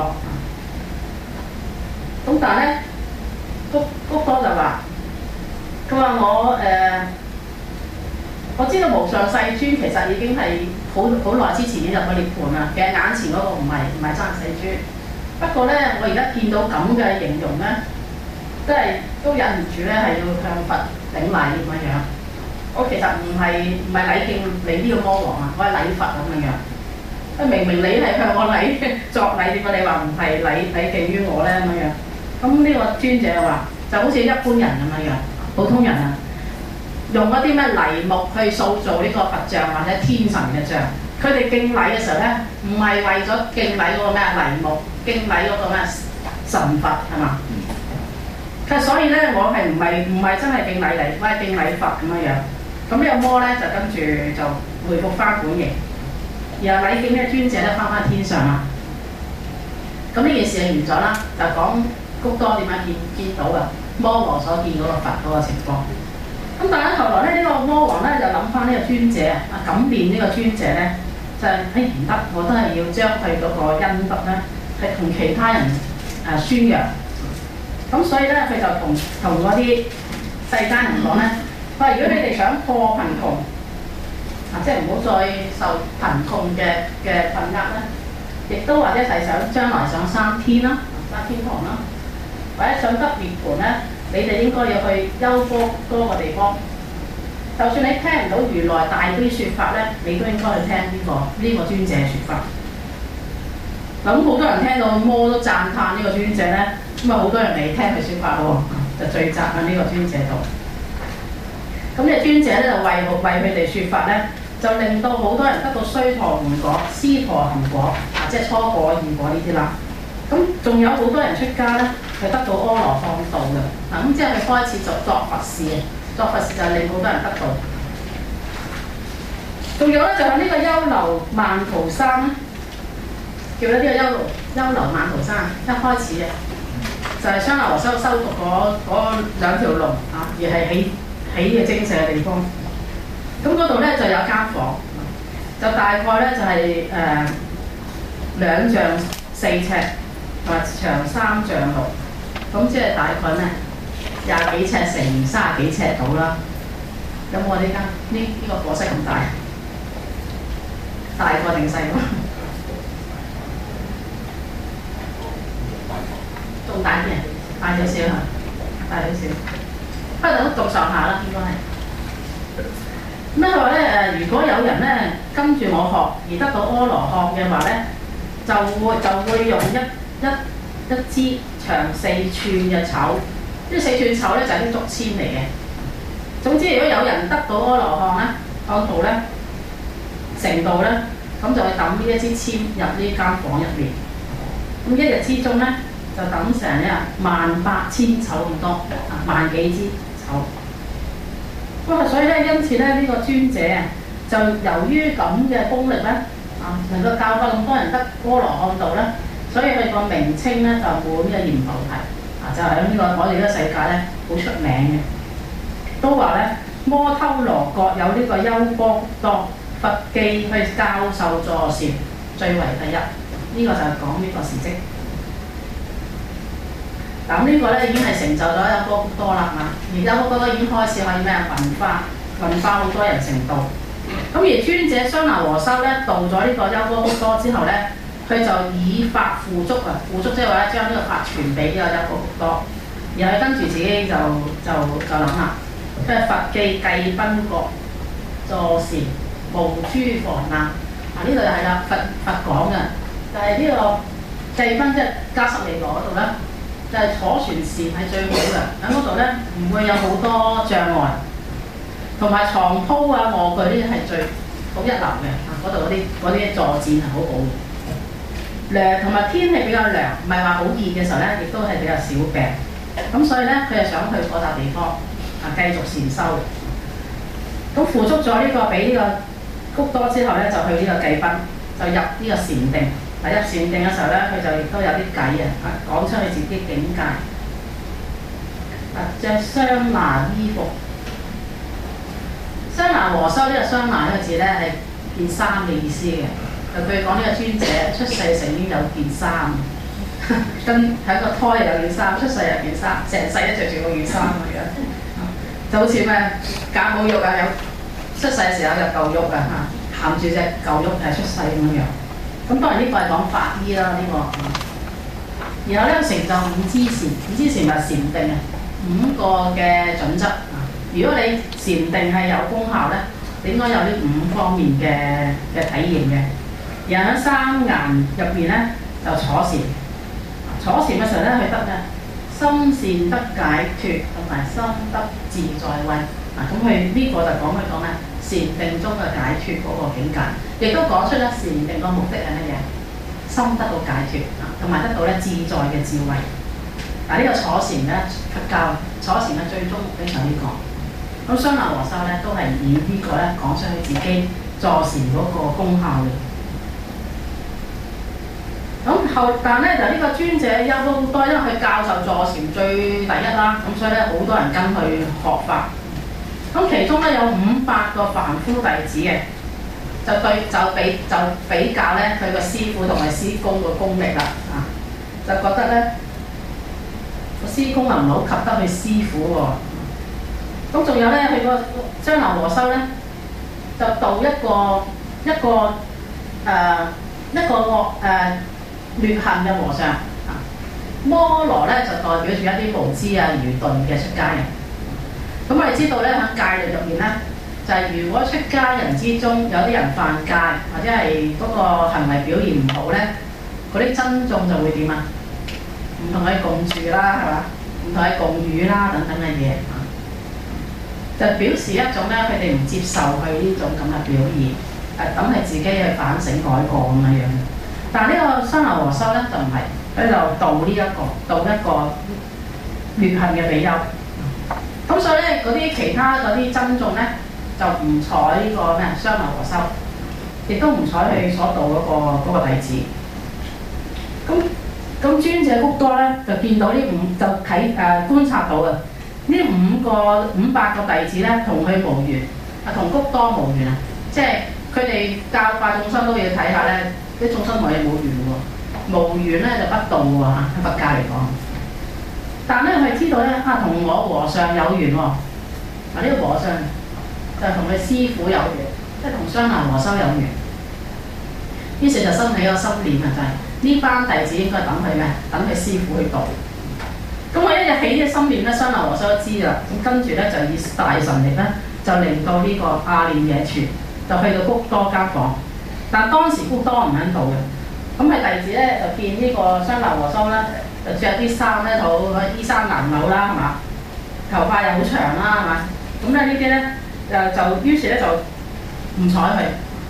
咁但係咧，谷谷多就話，佢話我誒、呃，我知道無上世尊其實已經係好好耐之前已經入咗涅槃啦。其實眼前嗰個唔係唔係真世尊，不過咧我而家見到咁嘅形容咧，都係都忍唔住咧係要向佛頂禮咁樣。我其實唔係唔係禮敬你呢個魔王啊，我係禮佛咁樣。啊明明你係向我禮作禮，點解你話唔係禮禮敬於我咧咁樣？咁呢個尊者話就好似一般人咁樣樣，普通人啊，用一啲咩泥木去塑造呢個佛像或者天神嘅像。佢哋敬禮嘅時候咧，唔係為咗敬禮嗰個咩泥木，敬禮嗰個咩神佛係嘛？佢所以咧，我係唔係唔係真係敬禮嚟，我係敬禮佛咁樣樣。咁呢個魔咧就跟住就回復翻本形，然後禮敬嘅尊者咧翻返天上啦。咁呢件事就完咗啦，就講谷多點樣見見到啊魔王所見嗰個佛嗰個情況。咁但係後來咧，呢、這個魔王咧就諗翻呢個尊者啊，感念呢個尊者咧就係誒唔得，我都係要將佢嗰個恩德咧係同其他人誒宣揚。咁所以咧，佢就同同嗰啲世間人講咧。佢話：如果你哋想破貧窮，啊，即係唔好再受貧窮嘅嘅困厄咧，亦都或者係想將來上三天啦、三天堂啦，或者想得涅槃咧，你哋應該要去優波多個地方。就算你聽唔到如來大悲説法咧，你都應該去聽呢、這個呢、這個尊者説法。嗱咁好多人聽到魔都讚歎呢個尊者咧，咁啊好多人嚟聽佢説法咯，就聚集喺呢個尊者度。咁呢個尊者咧就為為佢哋説法咧，就令到好多人得到須陀洹果、斯陀含果啊，即係初果、二果呢啲啦。咁仲有好多人出家咧，佢得到阿羅漢道嘅。嗱咁之後佢開始做作佛事，作佛事就係令好多人得到。仲有咧就係呢個優樓曼荼山咧，叫咧呢個優樓優樓曼荼山，一開始嘅就係商那和修修讀嗰嗰兩條龍啊，而係起。起嘅精舍嘅地方，咁嗰度咧就有間房，就大概咧就係、是、誒、呃、兩丈四尺，或長三丈六，咁即係大概咩廿幾尺乘三十幾尺到啦。有冇啊？呢間呢呢個課室咁大，大個定細個？仲大啲啊？大少少嚇，大少少。不過都咁上下啦，應該係。咁咧佢話咧誒，如果有人咧跟住我學而得到阿羅漢嘅話咧，就會就會用一一一支長四寸嘅草，呢四寸草咧就係啲竹籤嚟嘅。總之，如果有人得到阿羅漢咧，漢道咧成道咧，咁就會抌呢一支籤入呢間房入邊。咁一日之中咧，就抌成一萬八千草咁多，啊萬幾支。不過所以咧，因此咧，呢、這個尊者啊，就由於咁嘅功力咧，啊能夠教化咁多人得阿羅漢道咧，所以佢個名稱咧就滿嘅閻浮提啊，就喺、是、呢、這個我哋呢個世界咧好出名嘅。都話咧，摩偷羅國有呢個優波多佛記去教授助禪，最為第一。呢、這個就係講呢個事蹟。咁呢個咧已經係成就咗優波多啦，而優波多已經開始可以咩文化文化好多人成道。咁而尊者商那和修咧到咗呢個優波多之後咧，佢就以法付囑啊，付囑即係話將呢個法傳俾呢個優波多，然後佢跟住自己就就就諗啦，即係佛記罽賓國助禪無諸防難啊！呢度就係啦，佛佛講嘅，就係、是、呢個罽賓即係加濕利羅嗰度咧。就係坐船禪係最好嘅，喺嗰度咧唔會有好多障礙，同埋床鋪啊、臥具呢啲係最好一流嘅。啊，嗰度嗰啲嗰啲坐墊係好好嘅。涼同埋天氣比較涼，唔係話好熱嘅時候咧，亦都係比較少病。咁所以咧，佢就想去嗰笪地方啊，繼續禪修。 咁付足咗呢個俾呢個谷多之後咧，就去呢個祭賓，就入呢個禪定。嗱，入禪定嘅時候咧，佢就亦都有啲偈啊，講出佢自己境界。啊，著桑拿衣服。桑拿和修呢個桑拿呢個字咧係件衫嘅意思嘅。就佢講呢個尊者出世時已經有件衫，跟喺個胎有件衫，出世有件衫，成世都着住嗰件衫咁樣。就好似咩賈母玉啊，有出世嘅時候有嚿玉啊嚇，含住隻嚿玉係出世咁樣。咁當然呢個係講法醫啦，呢、這個。然後咧成就五支禪，五支禪就係禪定啊，五個嘅準則啊。如果你禪定係有功效咧，你應該有呢五方面嘅嘅體驗嘅。然後喺三顏入邊咧就坐禪，坐禪嘅時候咧佢得咩？心善得解脫同埋心得自在慧。嗱，咁佢呢個就講佢講咧禪定中嘅解脫嗰個境界，亦都講出咧禪定個目的係乜嘢？心得到解脫啊，同埋得到咧自在嘅智慧。嗱，呢個坐禪咧佛教坐禪嘅最終目的就係呢個。咁桑拿和修咧都係以呢個咧講出佢自己坐禪嗰個功效嘅。咁後但咧就呢、是、個尊者優都好多，因為佢教授坐禪最第一啦，咁所以咧好多人跟佢學法。咁其中咧有五百個凡夫弟子嘅，就對就比就比較咧佢個師傅同埋師公個功力啦，啊，就覺得咧個師公又唔係好及得佢師傅喎。咁仲有咧佢個桑拿和修咧，就度一個一個誒、呃、一個惡誒劣行嘅和尚啊，摩羅咧就代表住一啲無知啊愚鈍嘅出家人。咁我哋知道咧喺戒律入面咧，就係、是、如果出家人之中有啲人犯戒，或者係嗰個行為表現唔好咧，嗰啲僧眾就會點啊？唔同佢共住啦，係嘛？唔同佢共語啦，等等嘅嘢啊，就表示一種咧，佢哋唔接受佢呢種咁嘅表現，誒等佢自己去反省改過咁樣樣。但係呢個桑拿和修咧就唔係，佢就度呢、這、一個度一個劣行嘅比丘。咁所以咧，嗰啲其他嗰啲僧眾咧就唔睬呢個咩桑拿和修，亦都唔睬佢所度嗰、那個那個弟子。咁咁尊者谷多咧就見到呢五就睇誒、呃、觀察到啊，呢五個五百個弟子咧同佢無緣，啊同谷多無緣啊，即係佢哋教化眾生都要睇下咧，啲眾生同佢冇緣喎，無緣咧就不度喎嚇，喺佛教嚟講。但咧佢知道咧啊，同我和尚有緣喎，啊呢、這個和尚就係同佢師傅有緣，即係同桑拿和修有緣。於是就生起個心念啊，就係、是、呢班弟子應該等佢咩？等佢師傅去度。咁我一日起呢個心念咧，桑拿和修都知啦。咁跟住咧就以大神力咧，就嚟到呢個阿練野處，就去到谷多間房。但當時谷多唔喺度嘅，咁佢弟子咧就見呢個桑拿和修咧。就着啲衫咧，好衣衫襤褸啦，係嘛？頭髮又好長啦，係嘛？咁咧呢啲咧誒就於是咧就唔睬佢，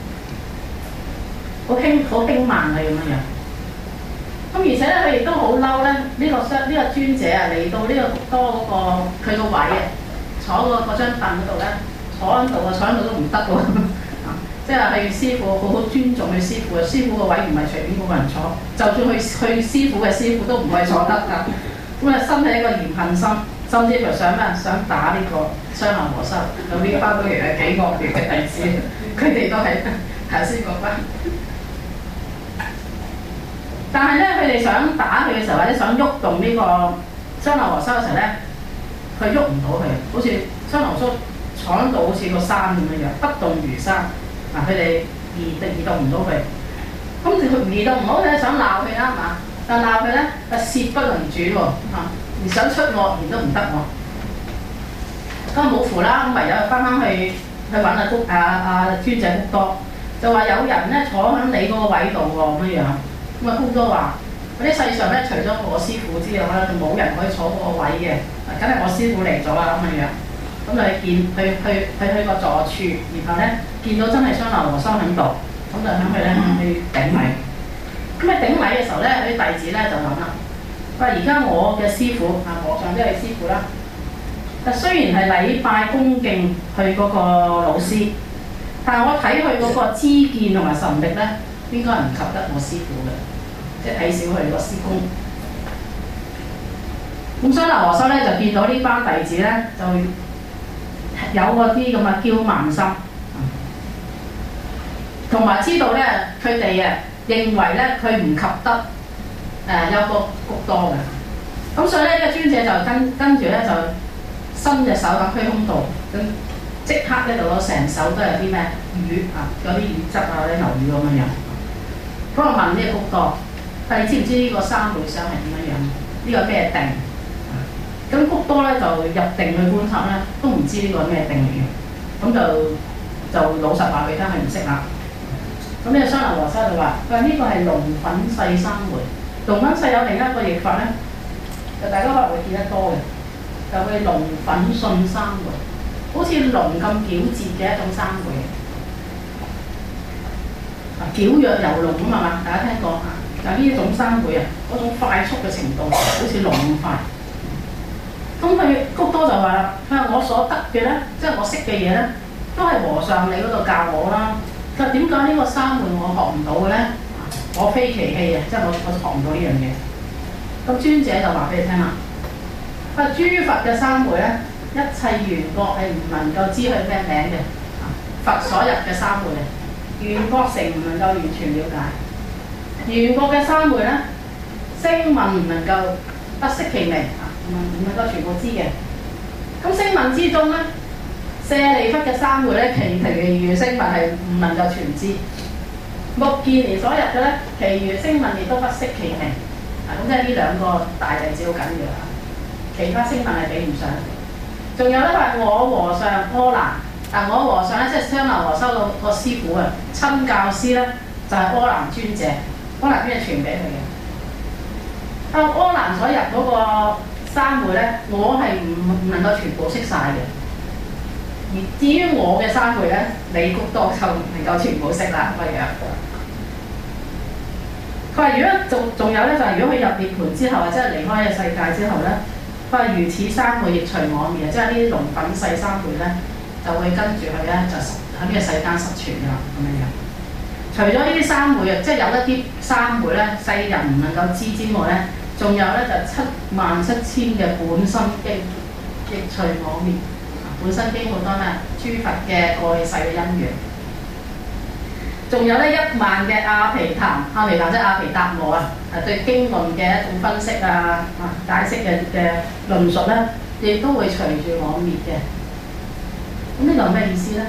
好輕好輕慢佢咁樣樣。咁而且咧佢亦都好嬲咧，呢、這個呢、這個尊者啊嚟到呢個谷多嗰、那個佢個位啊，坐個嗰張凳嗰度咧，坐喺度啊，坐喺度都唔得喎。即係佢師傅好好尊重佢師傅，師傅個位唔係隨便嗰個人坐，就算去去師傅嘅師傅都唔會坐得㗎。咁啊，生起一個嫌恨心，甚至乎想咩？想打呢個桑拿和修。咁呢班都係幾惡劣嘅弟子，佢哋都係頭先嗰班。但係咧，佢哋想打佢嘅時候，或者想喐動呢個桑拿和修嘅時候咧，佢喐唔到佢，好似桑拿和修坐喺度，好似個山咁樣樣，不動如山。嗱，佢哋移移動唔到佢，咁佢移動唔好咧，想鬧佢啦，係嘛？但鬧佢咧，啊舌不能轉喎，啊，而想出惡言都唔得喎。咁冇符啦，咁唯有翻返去去揾阿谷啊啊尊者谷多，就話有人咧坐喺你嗰個位度喎，咁樣樣。咁啊谷多話：嗰啲世上咧，除咗我師傅之外咧，就冇人可以坐嗰個位嘅，梗係我師傅嚟咗啦，咁樣樣。咁就去見去去去去個座處，然後咧見到真係桑拿和修喺度，咁就響佢咧去頂禮。咁喺頂禮嘅時候咧，啲弟子咧就諗啦：喂，而家我嘅師傅啊，和尚即係師傅啦， 嗱，雖然係禮拜恭敬去嗰個老師，但係我睇佢嗰個知見同埋神力咧，應該唔及得我師傅嘅，即係睇小佢個師公。咁所以嗱，和修咧就見到呢班弟子咧，就有嗰啲咁嘅驕慢心，同埋知道咧佢哋啊認為咧佢唔及得誒、呃、有個谷多嘅。咁所以咧，呢個尊者就跟跟住咧就伸隻手喺虛空度，咁即刻咧就攞成手都係啲咩魚啊，嗰啲魚汁啊，啲牛魚咁樣樣。咁我問呢個谷多，但係你知唔知呢個三昧相係點樣樣？呢、這個咩定？咁谷多咧就入定去觀察咧，都唔知呢個咩定嚟嘅。咁就就老實話俾佢聽，係唔識啦。咁呢個雙流和修就話：佢話呢個係龍粉細三昧。龍粉細有另一個譯法咧。就大家可能會見得多嘅，就係龍粉信三昧，好似龍咁矯捷嘅一種三昧。啊，矯若游龍咁啊嘛，大家聽過啊？就呢一種三昧啊，嗰種快速嘅程度，好似龍咁快。咁佢谷多就話啦：佢話我所得嘅咧，即係我識嘅嘢咧，都係和尚你嗰度教我啦。佢話點解呢個三昧我學唔到嘅咧？我非其器啊，即係我我學唔到呢樣嘢。咁尊者就話俾你聽啦，佢話諸佛嘅三昧咧，一切緣覺係唔能夠知佢咩名嘅，佛所入嘅三昧嚟，緣覺成唔能夠完全了解。緣覺嘅三昧咧，聲聞唔能夠不識其名，唔唔能夠全部知嘅。咁聲聞之中咧，舍利弗嘅三昧咧，其其餘聲聞係唔能夠全知。目犍連所入嘅咧，其餘聲聞亦都不識其名。咁即係呢兩個大弟子好緊要啊！其他聲聞係比唔上。仲有咧係我和尚柯蘭，嗱我和尚咧即係雙流和修個個師傅啊，親教師咧就係、是、柯蘭尊者，柯蘭尊者傳俾佢嘅。啊，柯蘭所入嗰個三昧咧，我係唔唔能夠全部識晒嘅。而至於我嘅三昧咧，你谷多就唔能夠全部識啦咁樣。佢話：如果仲仲有咧，就係、是、如果佢入涅盤之後，或者係離開嘅世界之後咧，佢話如此三昧亦隨我滅，即係呢啲龍粉細三昧咧，就會跟住佢咧，就喺呢個世間實存㗎啦咁樣樣。除咗呢啲三昧啊，即係有一啲三昧咧，世人唔能夠知之外咧，仲有咧就七萬七千嘅本生經亦隨我滅。本生經好多咩？諸佛嘅過去世嘅因緣。仲有咧一萬嘅阿毗談，阿毗談即係阿毗達磨啊，誒對經論嘅一種分析啊、啊解釋嘅嘅論述咧，亦都會隨住我滅嘅。咁呢個係咩意思咧？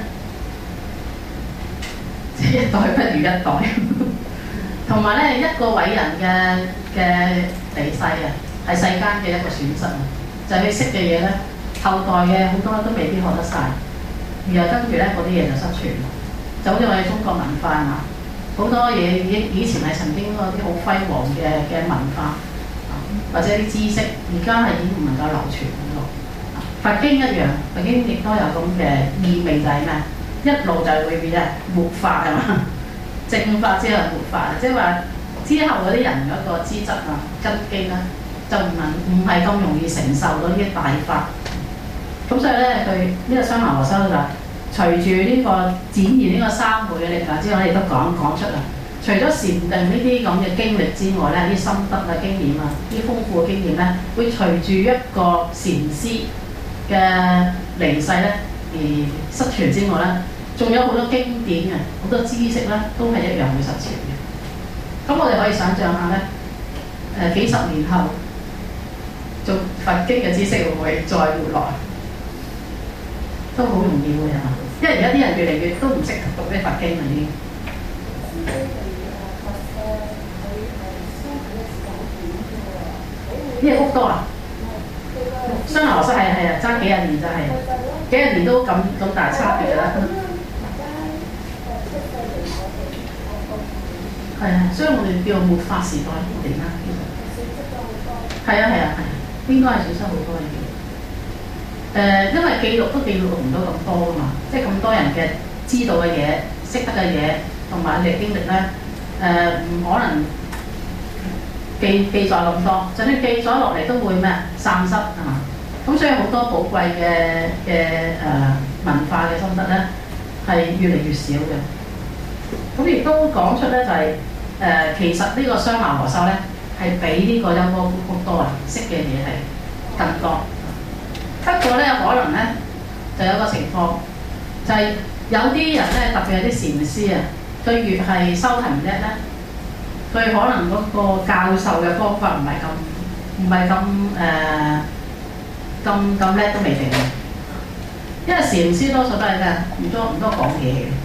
即係一代不如一代。同埋咧，一個偉人嘅嘅離世啊，係世間嘅一個損失啊，就係佢識嘅嘢咧，後代嘅好多都未必學得晒，然後跟住咧嗰啲嘢就失傳。就好似我哋中國文化啊，好多嘢以以前係曾經嗰啲好輝煌嘅嘅文化，或者啲知識，而家係已經唔能夠流傳咯。佛經一樣，佛經亦都有咁嘅意味，就係咩？一路就係會變啊末法係嘛，正法之後末法，即係話之後嗰啲人嗰個資質啊根基咧，就唔能唔係咁容易承受到呢啲大法。咁所以咧，佢呢個雙流和修就隨住呢個展現呢個三昧嘅力量之外，我哋都講講出啦。除咗禪定呢啲咁嘅經歷之外咧，啲心得啊、經驗啊、啲豐富嘅經驗咧，會隨住一個禪師嘅離世咧而失傳之外咧，仲有好多經典嘅好多知識咧，都係一樣會失傳嘅。咁我哋可以想象下咧，誒、呃、幾十年後，做佛經嘅知識會唔會再活來？都好容易會係嘛？因為而家啲人越嚟越都唔識讀啲佛經啦已經。呢個谷多啊？雙流和修係係啊，爭幾廿年就係、是、幾廿年都咁咁大差別啦。係啊，所以我哋叫末法時代嚟啦，其實。係啊係啊係，應該係損失好多嘢。誒、呃，因為記錄都記錄唔到咁多噶嘛，即係咁多人嘅知道嘅嘢、識得嘅嘢同埋你嘅經歷咧，誒、呃、唔可能記記載咁多，就算記載落嚟都會咩散失係嘛？ 咁所以好多寶貴嘅嘅誒文化嘅心得咧，係越嚟越少嘅。咁亦都講出咧就係、是、誒、呃，其實呢個雙拿和修咧係比呢個優波庫曲多啊，識嘅嘢係更多。不過咧可能咧就有個情況，就係、是、有啲人咧特別係啲禪師啊，佢越係修行叻咧，佢可能嗰個教授嘅方法唔係咁唔係咁誒咁咁叻都未定嘅，因為禪師多數都係咩唔多唔多講嘢嘅。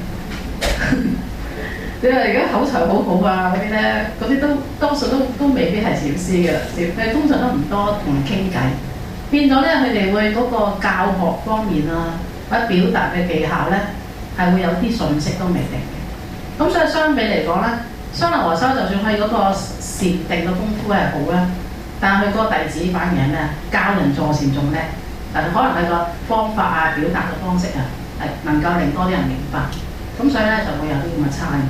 你話而家口才好好啊嗰啲咧，嗰啲都多數都都未必係禪師嘅，佢通常都唔多同人傾偈，變咗咧佢哋會嗰個教學方面啊或者表達嘅技巧咧係會有啲信息都未定嘅。咁所以相比嚟講咧，雙拿和修就算佢嗰個禪定嘅功夫係好啦，但係佢嗰個弟子反而係咩教人助禪仲叻，但可能係個方法啊表達嘅方式啊係能夠令多啲人明白，咁所以咧就會有啲咁嘅差異。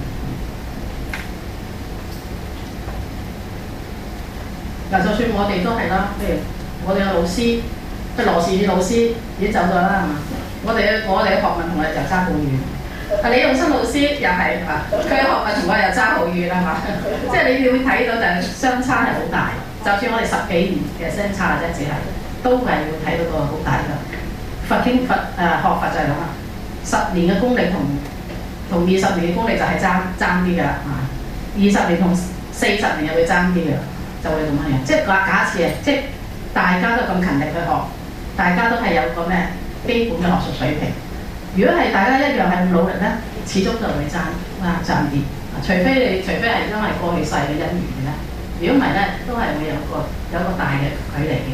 嗱，就算我哋都係啦，譬如我哋嘅老師，即係羅士爾老師已經走咗啦，係嘛？我哋嘅我哋嘅學問同我哋就爭好遠。啊，李用生老師又係啊，佢嘅學問同我哋又爭好遠啦嘛。即係你會睇到就係相差係好大。就算我哋十幾年嘅相差啫，只係都係會睇到個好大嘅。佛經佛誒、呃、學佛就係咁啦，十年嘅功力同同二十年嘅功力就係爭爭啲㗎啦，啊，二十年同四十年又會爭啲㗎。就會咁樣樣，即係假假設啊，即係大家都咁勤力去學，大家都係有個咩基本嘅學術水平。如果係大家一樣係咁努力咧，始終就會爭啊爭啲。除非你除非係因為過去世嘅因緣嘅咧，如果唔係咧，都係會有個有個大嘅距離嘅。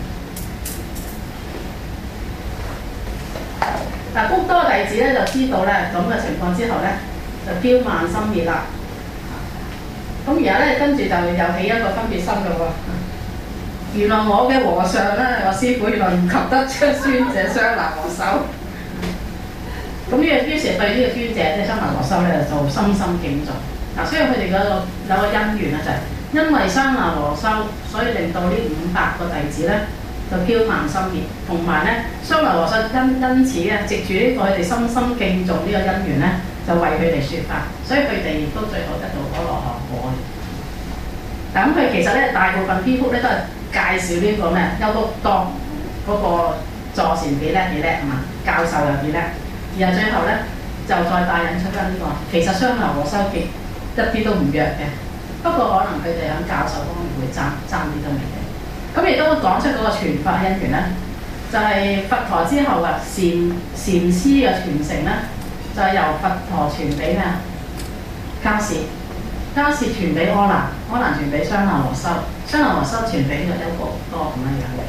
嗱，谷多弟子咧就知道咧咁嘅情況之後咧，就驕慢心滅啦。咁而家咧，跟住就又起一個分別心嘅喎。原來我嘅和尚咧，我師傅原來唔及得將尊者雙拿和修。咁呢個於是對呢個尊者即係雙拿和修咧，就深深敬重。嗱，所以佢哋嗰個有個因緣啊，就係、是、因為雙拿和修，所以令到呢五百個弟子咧就驕慢心滅，同埋咧雙拿和修因因此咧，藉住呢個佢哋深深敬重呢個因緣咧。就為佢哋説法，所以佢哋亦都最後得到阿羅漢果。嗱，咁佢其實咧大部分篇幅咧都係介紹呢個咩優波庫嗰個助禪幾叻幾叻係嘛，教授又幾叻，然後最後咧就再帶引出翻呢個，其實雙拿和修極一啲都唔弱嘅，不過可能佢哋喺教授方面會爭爭啲都未定。咁亦都講出嗰個傳法因緣咧，就係、是、佛陀之後啊禪禪師嘅傳承咧。就係由佛陀傳俾咩啊？迦葉，迦葉傳俾阿難，阿難傳俾雙拿和修，雙拿和修傳俾呢個優波庫咁樣樣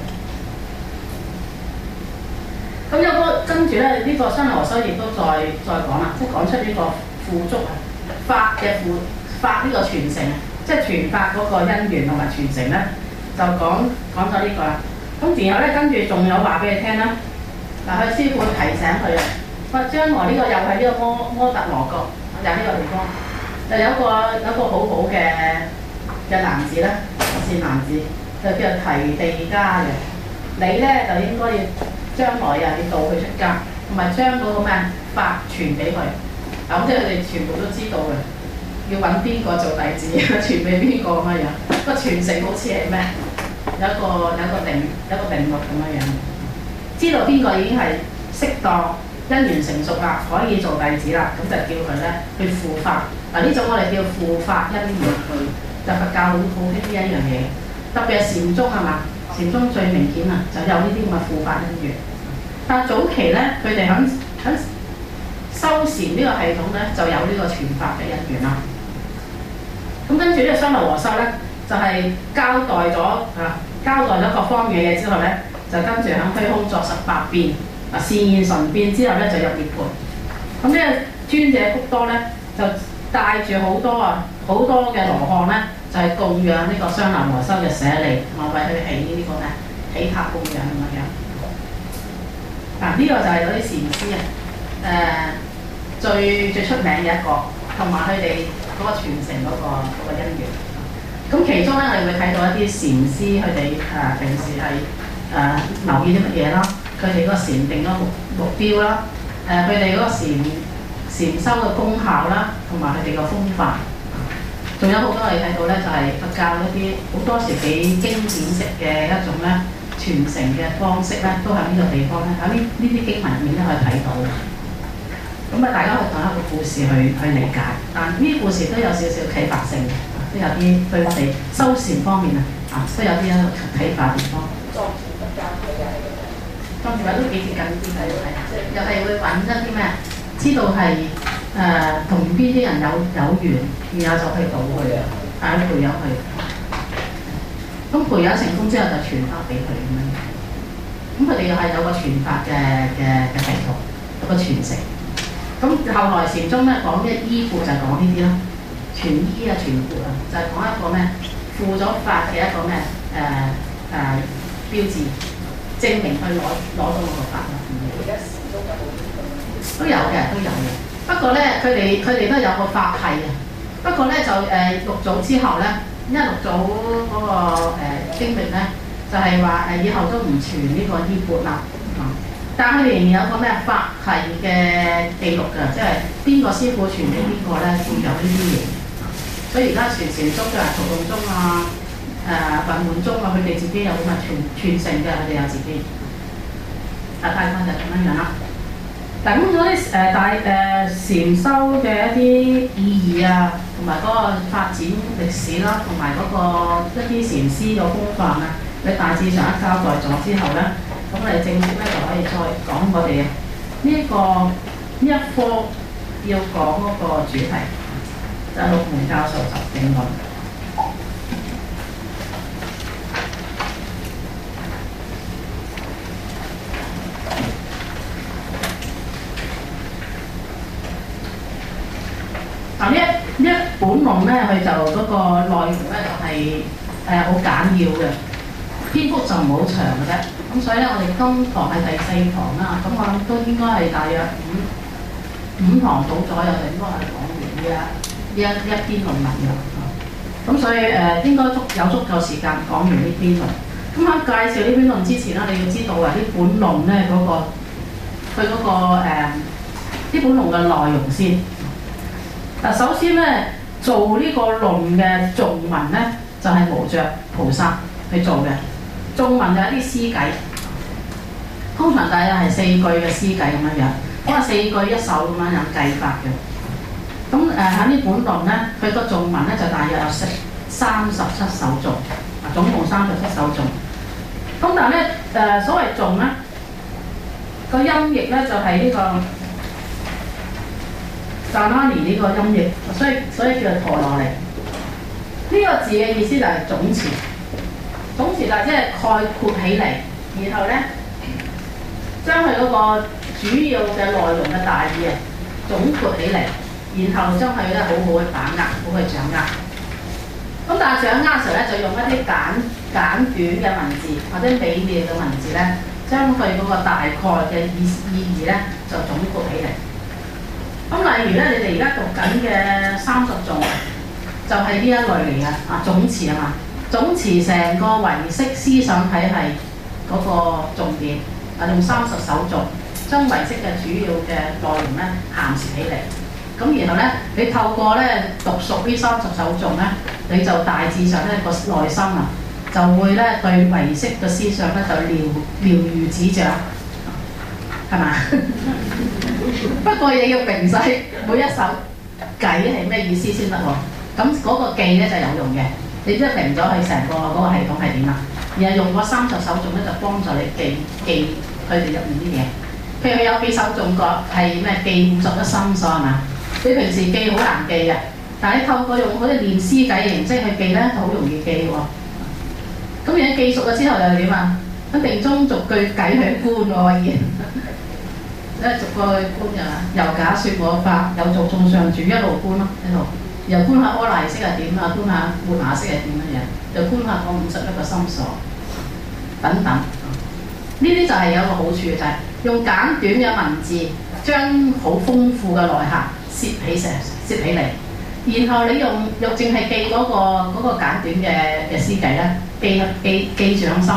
嘅。咁優波跟住咧，呢、這個雙拿和修亦都再再講啦，即係講出呢個付囑啊，法嘅付法呢個傳承，即係傳法嗰個因緣同埋傳承咧，就講講咗呢個啦。咁然後咧，跟住仲有話俾你聽啦。嗱，佢師傅提醒佢啊。哇！將來呢個又係呢個摩摩特羅國，就係、是、呢個地方，就有一個有一個好好嘅嘅男子咧，善男子，就叫做提地家嘅。你咧就應該要將來啊，要導佢出家，同埋將嗰個咩法傳俾佢。嗱，咁即係佢哋全部都知道嘅，要揾邊個做弟子，傳俾邊個咁樣樣。個傳承好似係咩？有一個有一個定有一個定律咁樣樣，知道邊個已經係適當。因緣成熟啦，可以做弟子啦，咁就叫佢咧去付法。嗱，呢種我哋叫付法因緣，就佛教好好興呢一樣嘢。特別係禪宗係嘛？禪宗最明顯啊，就有呢啲咁嘅付法因緣。但係早期咧，佢哋喺喺修禪呢個系統咧，就有呢個傳法嘅因緣啦。咁跟住呢個雙拿和修咧，就係、是、交代咗啊，交代咗各方面嘅嘢之後咧，就跟住喺虛空作十八變。啊！示現神變之後咧，就入涅槃。咁呢個尊者福多咧，就帶住好多啊，好多嘅羅漢咧，就係、是、供養呢個雙拿和修嘅舍利，同埋為佢起呢個咩起塔供養咁樣。嗱，呢個就係嗰啲禪師啊，誒、呃、最最出名嘅一個，同埋佢哋嗰個傳承嗰、那個嗰、那個因緣。咁其中咧，我哋會睇到一啲禪師佢哋誒平時係呃、留意啲乜嘢啦，佢哋嗰個禪定嗰個目目標啦，誒佢哋嗰個禪禪修嘅功效啦，同埋佢哋嘅方法。仲有好多你睇到咧，就係、是、佛教一啲好多時幾經典式嘅一種咧傳承嘅方式咧，都喺呢個地方咧，喺呢呢啲經文入面咧可以睇到。咁啊，大家可以當一個故事去去理解，但呢啲故事都有少少啟發性嘅，都有啲對我哋修禪方面啊，啊都有啲一個啟發地方。藏傳佛教係又係咁樣，藏傳佛都幾接近啲嘅，係又係會揾一啲咩，知道係誒同邊啲人有有緣，然後就去度佢啊，帶培養佢。咁培養成功之後就傳法俾佢咁樣。咁佢哋又係有個傳法嘅嘅嘅系統，有個傳承。咁後來禪宗咧講嘅依附就係講呢啲咯，傳依啊傳附啊，就係、是、講一個咩附咗法嘅一個咩誒誒標誌，證明佢攞攞到嗰個法啦。而家禪宗有冇呢個？都有嘅，都有嘅。不過咧，佢哋佢哋都有個法系啊。不過咧就誒、呃、六祖之後咧，因為六祖嗰、那個誒、呃、經歷咧，就係話誒以後都唔傳呢個衣缽啦。嗯但係佢哋仍然有個咩法系嘅記錄㗎，即係邊個師傅傳俾邊個咧，會有呢啲嘢。所以而家傳禪宗嘅曹洞宗啊、誒雲門宗啊，佢哋自己有咁嘅傳傳承嘅，佢哋有自己。啊，大概就咁樣樣啦。嗱咁嗰啲誒大誒禪修嘅一啲意義啊，同埋嗰個發展歷史啦，同埋嗰個一啲禪師嘅風範啊，你大致上一交代咗之後咧。咁我哋正式咧就可以再講我哋呢一個呢一科要講嗰個主題，就係、是、六門教授集定論。嗱呢一呢一本論咧，佢就嗰個內容咧就係誒好簡要嘅，篇幅就唔好長嘅啫。咁所以咧，我哋今堂係第四堂啦，咁我諗都應該係大約五五堂到左右就應該係講完呢一呢一呢一篇論文嘅。咁所以誒、呃、應該足有足夠時間講完呢篇論。咁喺介紹呢篇論之前咧，你要知道啊，呢本論咧嗰個佢嗰、嗰個誒呢本論嘅內容先。嗱，首先咧做呢個論嘅頌文咧，就係、是、無著菩薩去做嘅。頌文就係一啲詩偈，通常大約係四句嘅詩偈咁樣樣，咁啊四句一首咁樣樣計法嘅。咁誒喺呢本論咧，佢個頌文咧就大約有四三十七首頌，啊總共三十七首頌。咁但係咧誒所謂頌咧個音譯咧就係、是、呢、這個贊拉尼呢個音譯，所以所以叫做陀羅尼。呢、這個字嘅意思就係總詞。總詞就即係概括起嚟，然後咧將佢嗰個主要嘅內容嘅大意啊總括起嚟，然後將佢咧好好去把握，好去掌握。咁但係掌握嘅時候咧，就用一啲簡簡短嘅文字或者美妙嘅文字咧，將佢嗰個大概嘅意意義咧就總括起嚟。咁例如咧，你哋而家讀緊嘅三十頌就係、是、呢一類嚟嘅啊總詞啊嘛。總持成個唯識思想體系嗰個重點，啊用三十首頌將唯識嘅主要嘅內容咧涵攝起嚟。咁然後咧，你透過咧讀熟呢三十首頌咧，你就大致上咧個內心啊，就會咧對唯識嘅思想咧就了了如指掌，係嘛？不過亦要明細每一首偈係咩意思先得喎。咁嗰個記咧就有用嘅。你即係明咗佢成個嗰個系統係點啦，然後用嗰三十首頌咧就幫助你記記佢哋入面啲嘢。譬如佢有幾首頌個係咩記五十一心所係嘛？你平時記好難記嘅，但係你透過用嗰啲練詩偈嘅形式去記咧，就好容易記喎。咁而家記熟咗之後又點啊？咁定中逐句偈去觀喎可以，咧逐個去觀㗎嘛。由假説我法，有續眾上主，一路觀咯，一路。又觀下阿賴識係點啊，觀下末那識係點樣樣，又觀下嗰五十一個心所等等。呢啲就係有一個好處嘅，就係、是、用簡短嘅文字將好豐富嘅內涵攝起成攝起嚟，然後你用又淨係記嗰、那個嗰、那個簡短嘅嘅詩偈咧，記記記住喺心咧，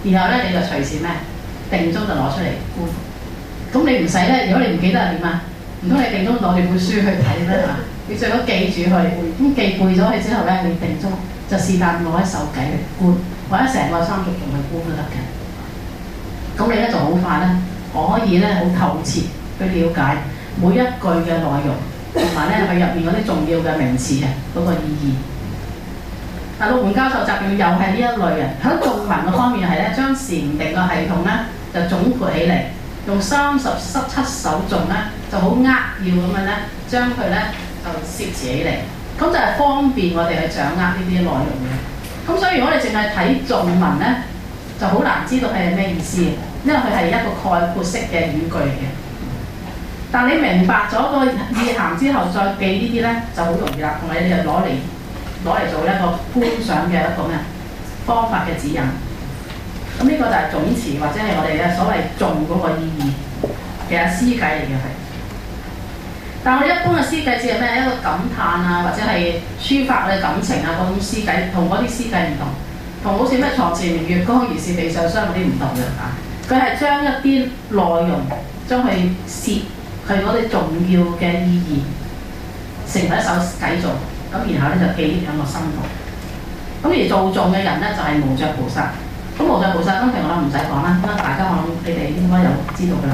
然後咧你就隨時咩定中就攞出嚟觀。咁你唔使咧，如果你唔記得係點啊？唔通你定中攞住本書去睇咩嚇？你最好記住佢，咁記背咗佢之後咧，你定中就是但攞喺手計嚟觀，或者成個三十頌去觀都得嘅。咁你咧就好快咧，可以咧好透徹去了解每一句嘅內容，同埋咧佢入面嗰啲重要嘅名詞嘅嗰個意義。嗱，六門教授集要又係呢一類嘅，喺頌文嘅方面係咧將禪定嘅系統咧就總括起嚟，用三十七首頌咧就好扼要咁樣咧將佢咧就攝持起嚟，咁就係方便我哋去掌握呢啲內容嘅。咁所以如果你淨係睇頌文咧，就好難知道係咩意思，因為佢係一個概括式嘅語句嚟嘅。但你明白咗個意涵之後，再記呢啲咧就好容易啦，同埋你就攞嚟攞嚟做一個觀賞嘅一個咩方法嘅指引。咁呢個就係總詞或者係我哋嘅所謂頌嗰個意義，其實詩偈嚟嘅係。但係我哋一般嘅詩偈只係咩一個感嘆啊，或者係抒發嘅感情啊嗰種詩偈，同嗰啲詩偈唔同。同好似咩床前明月光，疑是地上霜嗰啲唔同嘅嚇。佢係將一啲內容將佢攝佢嗰啲重要嘅意義，成為一首偈頌。咁然後咧就記憶喺個心度。咁而做頌嘅人咧就係、是、無著菩薩。咁無著菩薩當然我諗唔使講啦，咁大家我諗你哋應該有知道嘅啦。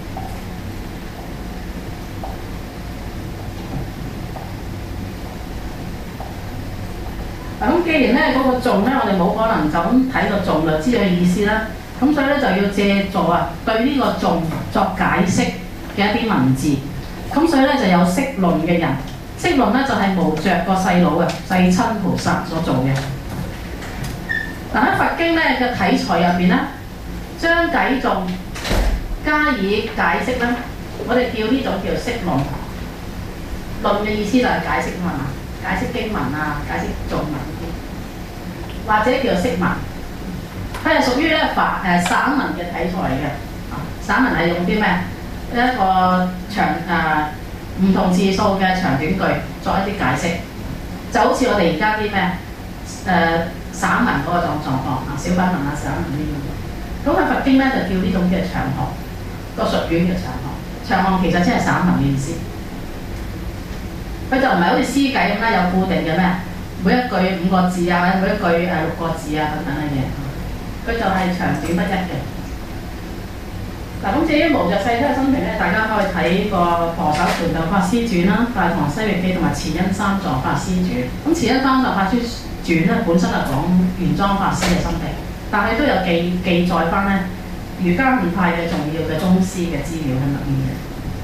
嗱咁既然咧嗰、那個頌咧，我哋冇可能就咁睇個頌就知佢意思啦。咁所以咧就要借助啊對呢個頌作解釋嘅一啲文字。咁所以咧就有釋論嘅人。釋論咧就係、是、無著個細佬嘅世親菩薩所做嘅。嗱喺佛經咧嘅體裁入邊咧，將偈頌加以解釋咧，我哋叫呢種叫釋論。論嘅意思就係解釋啊嘛，解釋經文啊，解釋頌文啲，或者叫釋文。佢係屬於咧法誒散文嘅體裁嚟嘅。啊，散文係用啲咩？一個長誒。唔同字數嘅長短句作一啲解釋，就好似我哋而家啲咩誒散文嗰個狀狀況啊，小品文啊、散文呢啲咁。咁喺佛經咧就叫呢種嘅長行，個術語叫長行。長行其實即係散文嘅意思。佢就唔係好似詩偈咁啦，有固定嘅咩，每一句五個字啊，或者每一句誒六個字啊等等嘅嘢。佢就係長短不一嘅。嗱，咁至於無著世親嘅生平咧，大家可以睇個《婆手傳道法師傳》啦，《大唐西域記》同埋《慈恩三藏法師傳》。咁《慈恩三藏法師傳》咧本身係講玄奘法師嘅生平，但係都有記記載翻咧瑜伽門派嘅重要嘅宗師嘅資料喺入面嘅。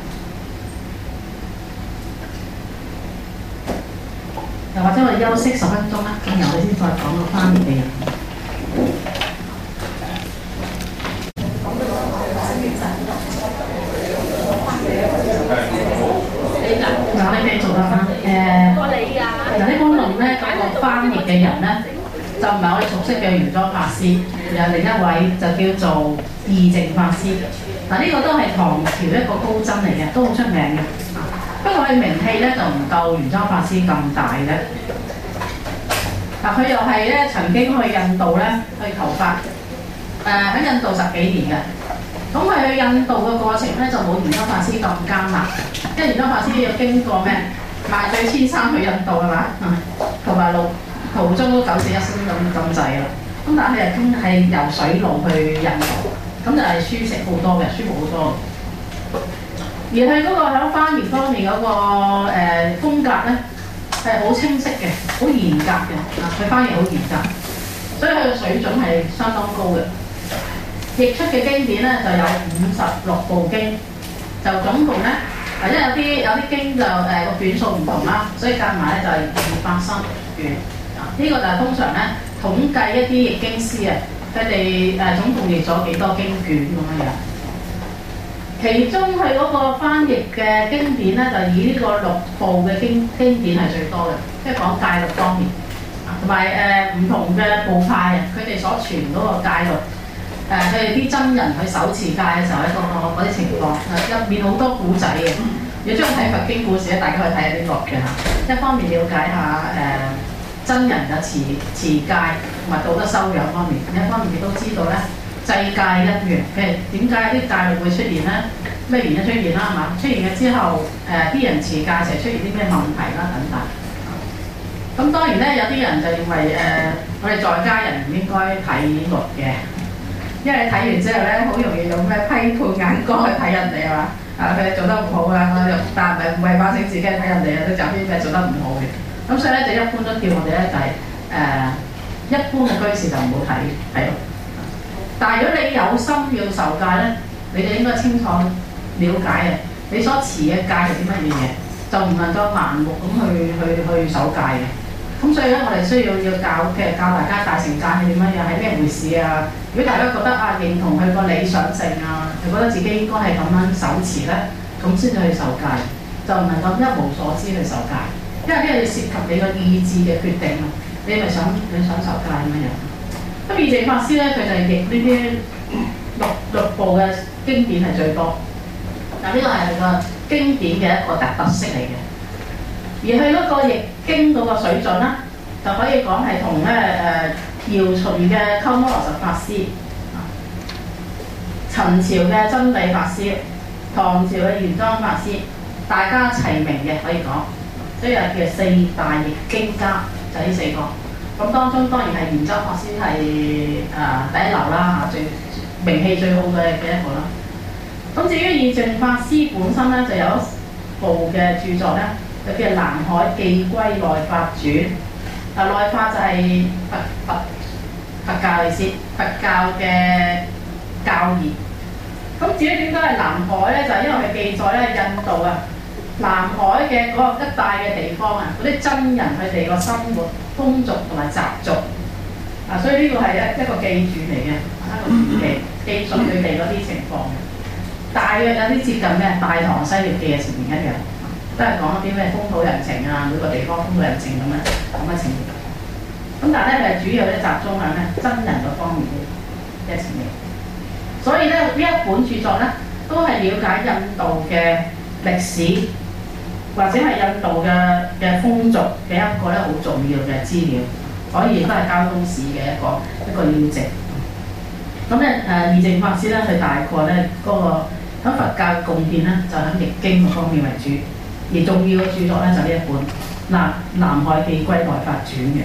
又或者我哋休息十分鐘啦，咁然後我哋先再講個翻譯嘅人。嗱，你繼續啦嚇，誒，嗱呢本論咧，嗰個翻譯嘅人咧，就唔係我哋熟悉嘅玄奘法師，有另一位就叫做義淨法師。嗱，呢個都係唐朝一個高僧嚟嘅，都好出名嘅。不過佢名氣咧就唔夠玄奘法師咁大嘅。嗱，佢又係咧曾經去印度咧去求法，誒、呃、喺印度十幾年嘅。咁佢去印度嘅過程咧就冇玄奘法師咁艱難，因為玄奘法師要經過咩萬水千山去印度係嘛，同埋路途中都九死一生咁咁滯啦。咁但係佢係經係由水路去印度，咁就係舒適好多嘅，舒服好多。而佢嗰個喺翻譯方面嗰、那個誒、呃、風格咧係好清晰嘅，好嚴格嘅，啊佢翻譯好嚴格，所以佢嘅水準係相當高嘅。譯出嘅經典咧就有五十六部經，就總共咧，或者有啲有啲經就誒個、呃、卷數唔同啦，所以加埋咧就係二百三十卷。啊，呢、這個就係通常咧統計一啲譯經師啊，佢哋誒總共譯咗幾多經卷咁樣樣。其中佢嗰個翻譯嘅經典咧，就以呢個六部嘅經經典係最多嘅，即係講戒律方面，啊同埋誒唔同嘅部派啊，佢哋所傳嗰個戒律。誒佢哋啲真人去手持戒嘅時候，一個嗰啲情況，入面好多古仔嘅。如果中意睇佛經故事咧，大家可以睇下啲落嘅嚇。一方面了解下誒真人嘅持持戒同埋道德修養方面，另一方面亦都知道咧制戒因緣，譬如點解啲戒律會出現咧？咩原因出現啦？係嘛？出現咗之後，誒、呃、啲人持戒就出現啲咩問題啦等等。咁當然咧，有啲人就認為誒、呃，我哋在家人唔應該睇律嘅，因為睇完之後咧，好容易用咩批判眼光去睇人哋係嘛？啊，佢哋做得唔好啦，但係唔係反省自己睇人哋啊，都就邊嘅做得唔好嘅。咁所以咧，就一般都叫我哋咧就係、是、誒、呃，一般嘅居士就唔好睇睇律。但係如果你有心要受戒咧，你就應該清楚了解啊，你所持嘅戒係啲乜嘢嘢，就唔能夠盲目咁去去去守戒嘅。咁所以咧，我哋需要要教，譬如教大家大乘戒係點乜嘢，係咩回事啊？如果大家覺得啊認同佢個理想性啊，又覺得自己應該係咁樣守持咧，咁先至去受戒，就唔能夠一無所知去受戒，因為呢個要涉及你個意志嘅決定啊。你咪想你想受戒咁樣。咁義淨法師咧，佢就係譯呢啲六六部嘅經典係最多。嗱，呢個係佢個經典嘅一個特特色嚟嘅。而佢嗰個譯經嗰個水準咧，就可以講係同咧誒姚秦嘅鳩摩羅什法師、陳朝嘅真理法師、唐朝嘅玄奘法師，大家齊名嘅可以講，所以係叫四大譯經家，就呢、是、四個。咁當中當然係玄奘法師係誒第一流啦嚇，最名氣最好嘅嘅一個啦。咁至於義淨法師本身咧，就有一部嘅著作咧。就叫《南海寄歸內法傳》，啊內法就係佛佛佛教意思，佛教嘅教義。咁至於點解係南海咧？就係、是、因為佢記載咧，印度啊，南海嘅嗰個一帶嘅地方啊，嗰啲真人佢哋個生活風俗同埋習俗，啊，所以呢個係一一個記傳嚟嘅，一個傳記記述佢哋嗰啲情況嘅。大約有啲接近咩《大唐西域記》嘅情形一樣。都係講一啲咩風土人情啊，每個地方風土人情咁樣咁嘅情形。咁但係咧，佢主要咧集中喺咧真人嗰方面嘅情形。所以咧，呢一本著作咧，都係了解印度嘅歷史，或者係印度嘅嘅風俗嘅一個咧好重要嘅資料。所以都係交通史嘅一個一個要籍。咁咧誒，義淨法師咧，佢大概咧嗰、那個喺佛教嘅貢獻咧，就喺譯經嗰方面為主。而重要嘅著作咧就呢、是、一本《南南海寄歸內法傳》嘅。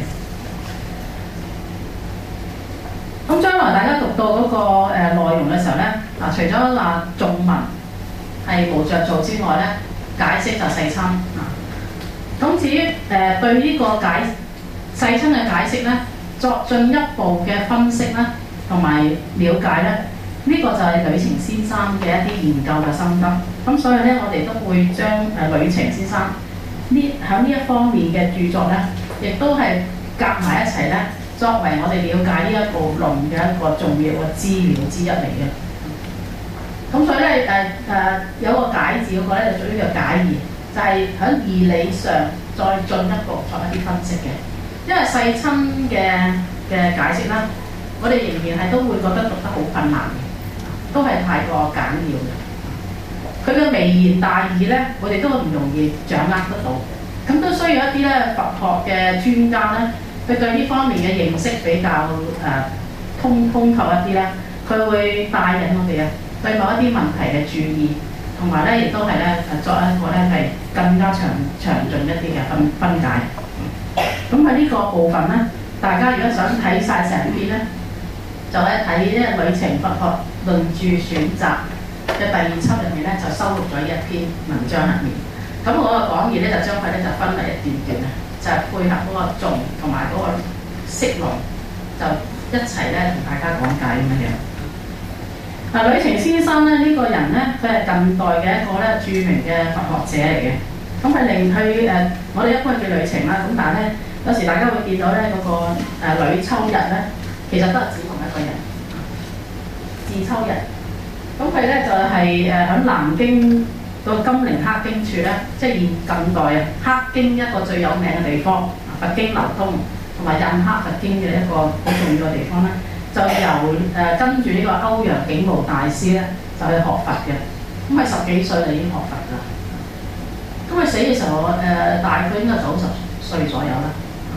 咁將來大家讀到嗰、那個誒、呃、內容嘅時候咧，嗱、啊、除咗話頌文係無着做之外咧，解釋就世親啊。咁至於誒、呃、對呢個解世親嘅解釋咧，作進一步嘅分析啦，同埋了解咧。呢個就係呂澄先生嘅一啲研究嘅心得，咁所以咧，我哋都會將誒呂澄先生呢喺呢一方面嘅著作咧，亦都係夾埋一齊咧，作為我哋了解呢一部論嘅一個重要嘅資料之一嚟嘅。咁所以咧誒誒有個解字嗰個咧就屬於個解義，就係、是、喺義理上再進一步作一啲分析嘅。因為世親嘅嘅解釋啦，我哋仍然係都會覺得讀得好困難嘅。都係太過簡要嘅，佢嘅微言大義咧，我哋都唔容易掌握得到。咁都需要一啲咧佛學嘅專家咧，佢對呢方面嘅認識比較誒、呃、通通透一啲咧，佢會帶引我哋啊對某一啲問題嘅注意，同埋咧亦都係咧誒作一個咧係更加詳詳盡一啲嘅分分解。咁喺呢個部分咧，大家如果想睇晒成篇咧，就咧睇咧呂澄佛學論著選集嘅第二輯入面咧，就收錄咗一篇文章入面。咁我個講義咧就將佢咧就分為一段段啊，就係、是、配合嗰個頌同埋嗰個釋論，就一齊咧同大家講解咁樣樣。嗱，呂澄先生咧呢、這個人咧，佢係近代嘅一個咧著名嘅佛學者嚟嘅。咁佢令佢誒，我哋一般叫呂澄啦。咁但係咧，有時大家會見到咧嗰、那個誒呂、呃、秋日咧，其實都係指同一個人。字秋日，咁佢咧就係誒喺南京個金陵黑經處咧，即係現近代啊黑經一個最有名嘅地方，佛經流通同埋印刻佛經嘅一個好重要嘅地方咧，就由誒、呃、跟住呢個歐陽竟無大師咧就去學佛嘅。咁佢十幾歲就已經學佛啦。咁佢死嘅時候誒、呃、大概應該九十歲左右啦。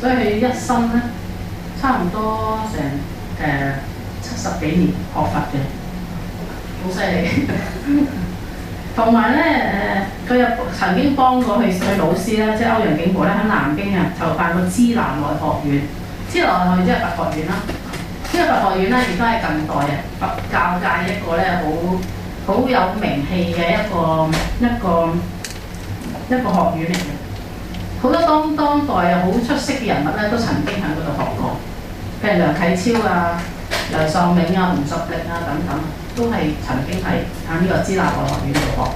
所以佢一生咧差唔多成誒七十幾年學佛嘅，好犀利。同埋咧誒，佢、呃、又曾經幫過佢佢老師咧，即係歐陽竟無咧喺南京啊籌辦過支那內學院。支那內學院即係佛學院啦。呢個佛學院咧亦都係近代嘅佛教界一個咧好好有名氣嘅一個一個一個學院嚟嘅。好多當當代啊好出色嘅人物咧都曾經喺嗰度學過，譬如梁啟超啊、梁漱溟啊、熊十力啊等等，都係曾經係喺呢個支那內學院度學。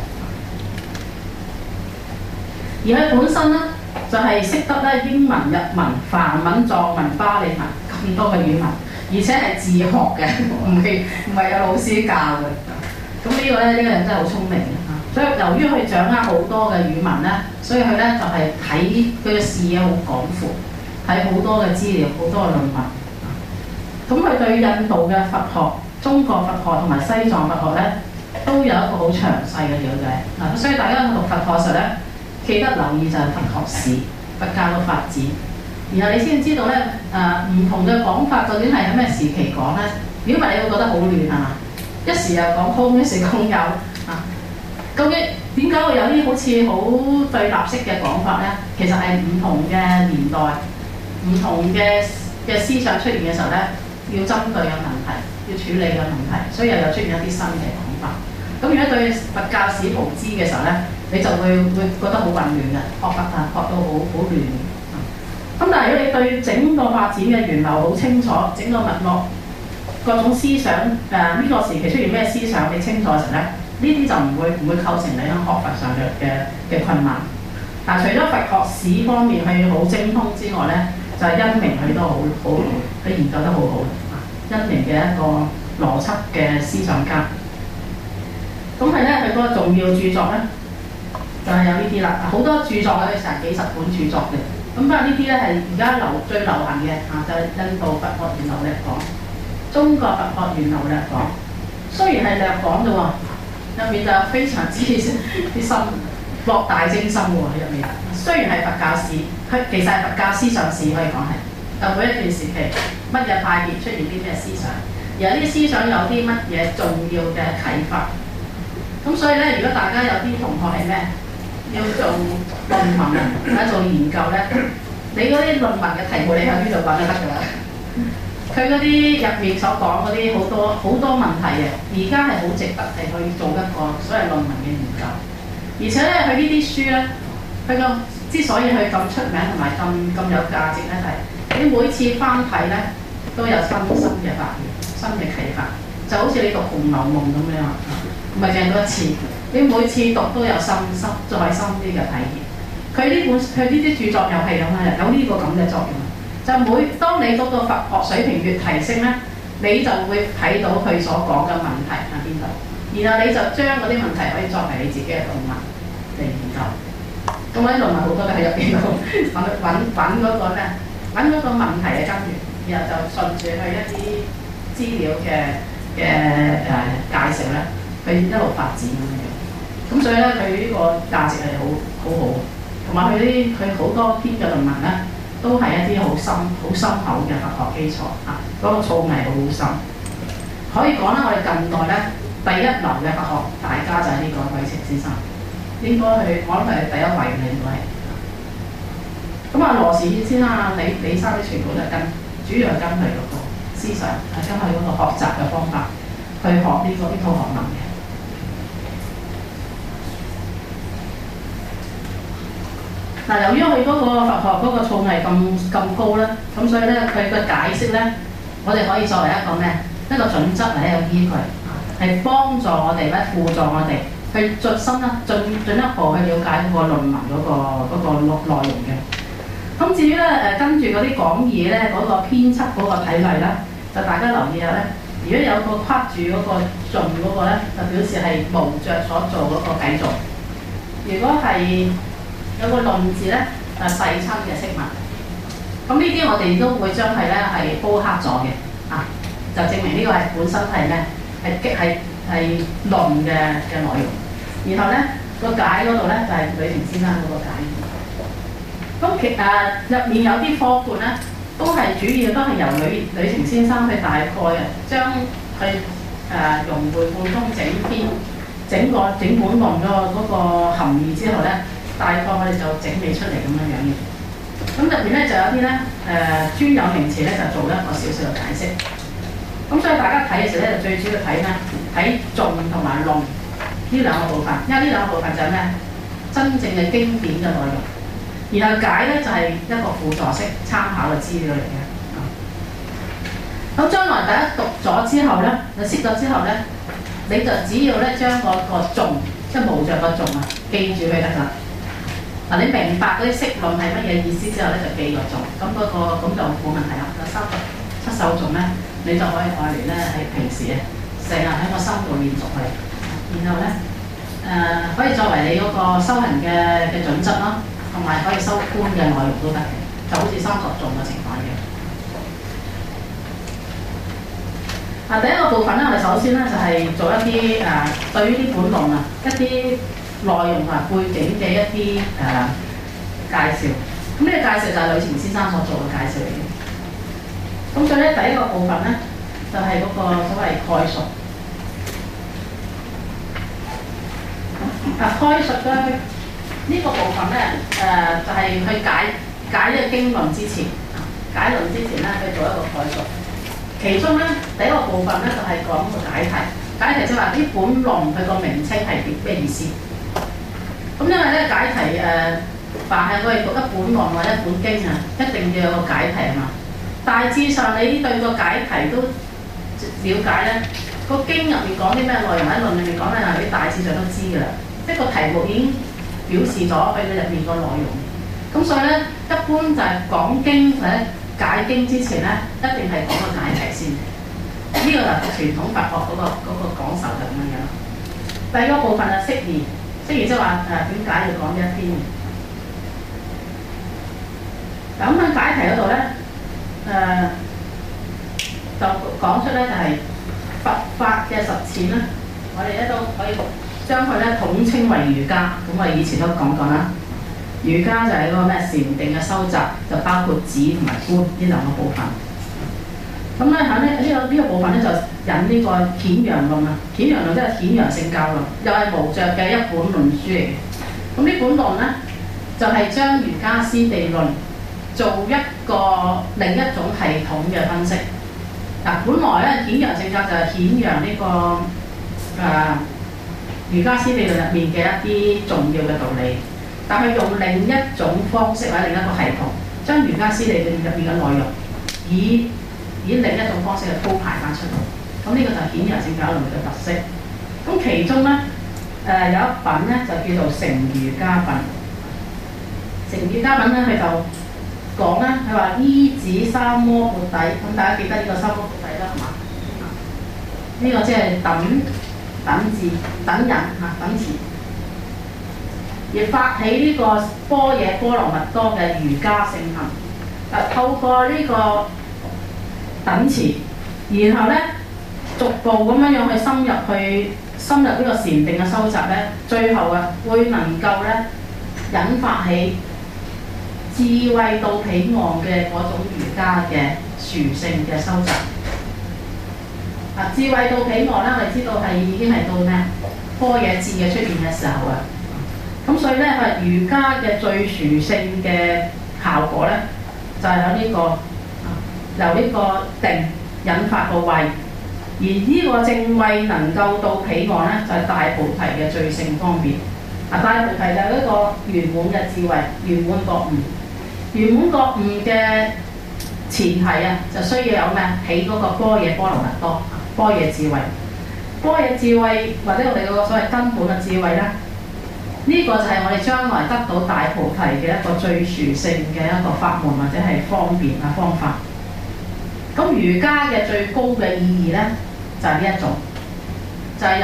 而佢本身咧就係、是、識得咧英文、日文、梵文、藏文、巴利文咁多嘅語文，而且係自學嘅，唔係唔係有老師教嘅。咁呢個咧呢、呢個人真係好聰明嘅。所以由於佢掌握好多嘅語文咧，所以佢咧就係睇佢嘅視野好廣闊，睇好多嘅資料，好多嘅論文。咁佢對印度嘅佛學、中國佛學同埋西藏佛學咧，都有一個好詳細嘅了解。嗱，所以大家讀佛學嘅時候咧，記得留意就係佛學史、佛教嘅發展，然後你先知道咧誒唔同嘅講法究竟係喺咩時期講咧。如果唔係，你會覺得好亂係嘛？一時又講空，一時講有啊。究竟點解會有啲好似好對立式嘅講法咧？其實係唔同嘅年代、唔同嘅嘅思想出現嘅時候咧，要針對嘅問題、要處理嘅問題，所以又有出現一啲新嘅講法。咁如果對佛教史無知嘅時候咧，你就會會覺得好混亂嘅，學佛啊學到好好亂。咁但係如果你對整個發展嘅源流好清楚，整個脈絡、各種思想誒呢、呃呢個時期出現咩思想你清楚嘅時候咧，呢啲就唔會唔會構成你喺學佛上嘅嘅嘅困難。但係除咗佛學史方面係好精通之外咧，就係、是、因明佢都好好佢研究得好好。因明嘅一個邏輯嘅思想家。咁係咧，佢嗰個重要著作咧就係、是、有呢啲啦。好多著作佢成幾十本著作嘅。咁不過呢啲咧係而家流最流行嘅啊，就係、是、印度佛學源流略講、中國佛學源流略講。雖然係略講啫喎，入面就非常之啲深博大精深喎喺入面。雖然係佛教史，佢其實係佛教思想史可以講係。就每一段時期乜嘢派別出現啲咩思想，而有啲思想有啲乜嘢重要嘅啟發。咁所以咧，如果大家有啲同學係咩要做論文啊，或者做研究咧，你嗰啲論文嘅題目你喺邊度揾就得㗎啦。佢嗰啲入面所講嗰啲好多好多問題嘅，而家係好值得係去做一個所謂論文嘅研究。而且咧，佢呢啲書咧，佢個之所以佢咁出名同埋咁咁有價值咧，就係、是、你每次翻睇咧都有新新嘅發現、新嘅啟發，就好似你讀《紅樓夢》咁樣，唔係淨係讀一次，你每次讀都有深深再深啲嘅體驗。佢呢本佢呢啲著作又係咁嘅，有呢個咁嘅作用。就每當你嗰個佛學水平越提升咧，你就會睇到佢所講嘅問題喺邊度，然後你就將嗰啲問題可以作為你自己嘅論文嚟研究。咁嗰啲論文好多都喺入邊度揾揾揾嗰個咩？揾嗰個問題嘅根源，然後就順住去一啲資料嘅嘅誒介紹咧，佢一路發展咁樣。咁所以咧，佢呢個價值係好好好，同埋佢啲佢好多篇嘅論文咧，都係一啲好深好深厚嘅佛學基礎啊！嗰、那個造詣好深，可以講啦。我哋近代咧第一流嘅佛學大家就係呢個慧澄先生，應該去我諗係第一位嘅應該係。咁啊，羅時先生啊，李李生啲全部都係跟，主要係跟佢嗰個思想，係跟佢嗰個學習嘅方法去學呢、這個呢套學問嘅。嗱，由於佢嗰個佛學嗰個造詣咁咁高咧，咁所以咧佢嘅解釋咧，我哋可以作為一個咩一個準則嚟一個依據，係幫助我哋咧，輔助我哋去進深啦，進進一步去了解嗰個論文嗰、那個嗰、那個內容嘅。咁至於咧誒跟住嗰啲講義咧嗰、那個編輯嗰個體例咧，就大家留意下咧，如果有個框住嗰個盡嗰個咧，就表示係無著所做嗰個繼續；如果係有個論字咧，誒世親嘅釋文，咁呢啲我哋都會將係咧係煲黑咗嘅，啊，就證明呢個係本身係咩？係激係係論嘅嘅內容。然後咧個解嗰度咧就係呂澄先生嗰個解。 咁其誒入面有啲課本咧，都係主要都係由呂呂程先生去大概啊，將去誒、呃、融會貫通整篇整個整本論嗰個嗰個含義之後咧，大概我哋就整理出嚟咁樣樣嘅。咁入面咧就有啲咧誒專有名詞咧，就做一個少少嘅解釋。咁所以大家睇嘅時候咧，就最主要睇咧睇頌同埋論呢兩個部分，因為呢兩個部分就係咩？真正嘅經典嘅內容。然後解咧就係、是、一個輔助式參考嘅資料嚟嘅。咁、嗯、將來大家讀咗之後咧，你識咗之後咧，你就只要咧將嗰個頌，即係無著個頌啊，記住佢得啦。嗱，你明白嗰啲釋論係乜嘢意思之後咧，就記個頌，咁嗰、那個咁就冇問題啦。三十七首頌咧，你就可以愛嚟咧喺平時啊，成日喺個心度練熟佢，然後咧誒、呃、可以作為你嗰個修行嘅嘅準則咯。同埋可以收觀嘅內容都得嘅，就好似三十頌嘅情況一樣。啊，第一個部分咧，我哋首先咧就係、是、做一啲誒、呃、對於呢本論啊一啲內容同埋背景嘅一啲誒、呃、介紹。咁呢個介紹就係呂程先生所做嘅介紹嚟嘅。咁所以咧，第一個部分咧就係、是、嗰個所謂概述。啊，概述嘅。呢個部分咧，誒、呃、就係、是、去解解呢個經論之前，解論之前咧，去做一個概述。其中咧，第一個部分咧就係、是、講個解題。解題即係話呢本論佢個名稱係咩意思？咁因為咧解題誒、呃，凡係我哋讀一本論或者一本經啊，一定要有個解題啊嘛。大致上你對個解題都了解咧，個經入面講啲咩內容，喺論入面講咧，你大致上都知㗎啦。即係個題目已經表示咗佢嘅入面個內容，咁所以咧，一般就係講經或者解經之前咧，一定係講個解題先。呢、這個就係傳統佛學嗰、那個嗰、那個講授就咁樣樣。第二個部分就釋義，釋義即係話誒點解要講呢一篇？咁喺解題嗰度咧，誒、呃、就講出咧就係、是、佛法嘅實踐啦。我哋咧都可以將佢咧統稱為瑜伽，咁我哋以前都講過啦。瑜伽就係嗰個咩禪定嘅收集，就包括止同埋觀呢兩個部分。咁咧喺呢呢個呢、這個部分咧就引呢個顯揚論啊，顯揚論即係顯揚聖教論，又係無著嘅一本論書嚟嘅。咁呢本論咧就係、是、將瑜伽師地論做一個另一種系統嘅分析。嗱，本來咧顯揚聖教就係顯揚呢、這個誒。呃瑜伽師地論入面嘅一啲重要嘅道理，但係用另一種方式或者另一個系統，將瑜伽師地論入面嘅內容以以另一種方式去鋪排翻出嚟。咁呢個就係顯揚聖教論嘅特色。咁其中咧誒、呃、有一品咧就叫做成瑜伽品。成瑜伽品咧佢就講咧，佢話依止三摩缽底，咁大家記得呢個三摩缽底啦，係嘛？呢、這個即係等。等字等人嚇等詞，而發起呢個般若波羅蜜多嘅瑜伽聖行。嗱，透過呢個等詞，然後咧逐步咁樣樣去深入去深入呢個禪定嘅收集咧，最後啊會能夠咧引發起智慧到彼岸嘅嗰種瑜伽嘅殊勝嘅收集。啊！智慧到彼岸啦，我哋知道係已經係到咩？般若智嘅出現嘅時候啊，咁所以咧，係瑜伽嘅最殊勝嘅效果咧，就係喺呢個、啊、由呢個定引發個慧，而呢個正慧能夠到彼岸咧，就係、是、大菩提嘅最勝方便。啊！大菩提就係一個圓滿嘅智慧、圓滿覺悟、圓滿覺悟嘅前提啊，就需要有咩？起嗰個般若波羅蜜多。般若智慧，般若智慧或者我哋嗰個所謂根本嘅智慧咧，呢、這個就係我哋將來得到大菩提嘅一個最殊勝嘅一個法門或者係方便嘅方法。咁瑜伽嘅最高嘅意義咧，就係呢一種，就係、是、由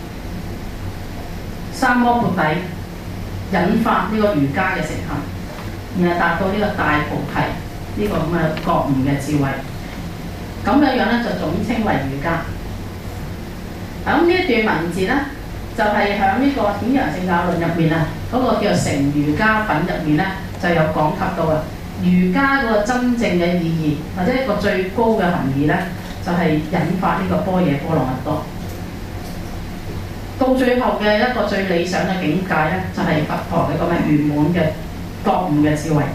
三摩缽底引發呢個瑜伽嘅成行，然後達到呢個大菩提呢、這個咁嘅覺悟嘅智慧。咁樣樣咧就總稱為瑜伽。咁呢一段文字咧， 就係喺呢個《顯揚聖教論》入面啊，嗰、那個叫做成瑜伽品入面咧，就有講及到啊，瑜伽嗰個真正嘅意義，或者一個最高嘅含義咧，就係、是、引發呢個般若波羅蜜多。到最後嘅一個最理想嘅境界咧，就係、是、佛陀嘅咁嘅圓滿嘅覺悟嘅智慧。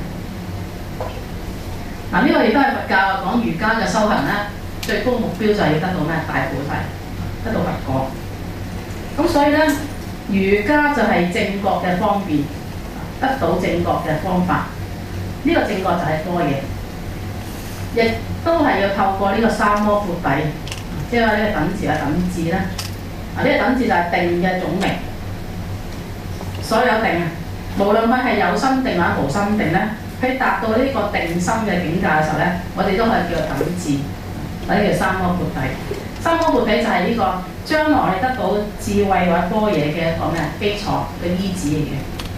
嗱、啊，呢、這個亦都係佛教講瑜伽嘅修行咧，最高目標就係要得到咩？大菩提，得到佛果。咁所以咧，瑜伽就係正覺嘅方便，得到正覺嘅方法。呢、這個正覺就係般若，亦都係要透過呢個三摩缽底，即係話呢個等字啊等字咧。啊，呢、這個等字就係定嘅總名。所有定啊，無論佢係有心定或者無心定咧，佢達到呢個定心嘅境界嘅時候咧，我哋都可以叫做等字，或者叫三摩缽底。三摩缽底就係呢、這個將來我哋得到智慧或者般若嘅一個咩基礎嘅依止嚟嘅。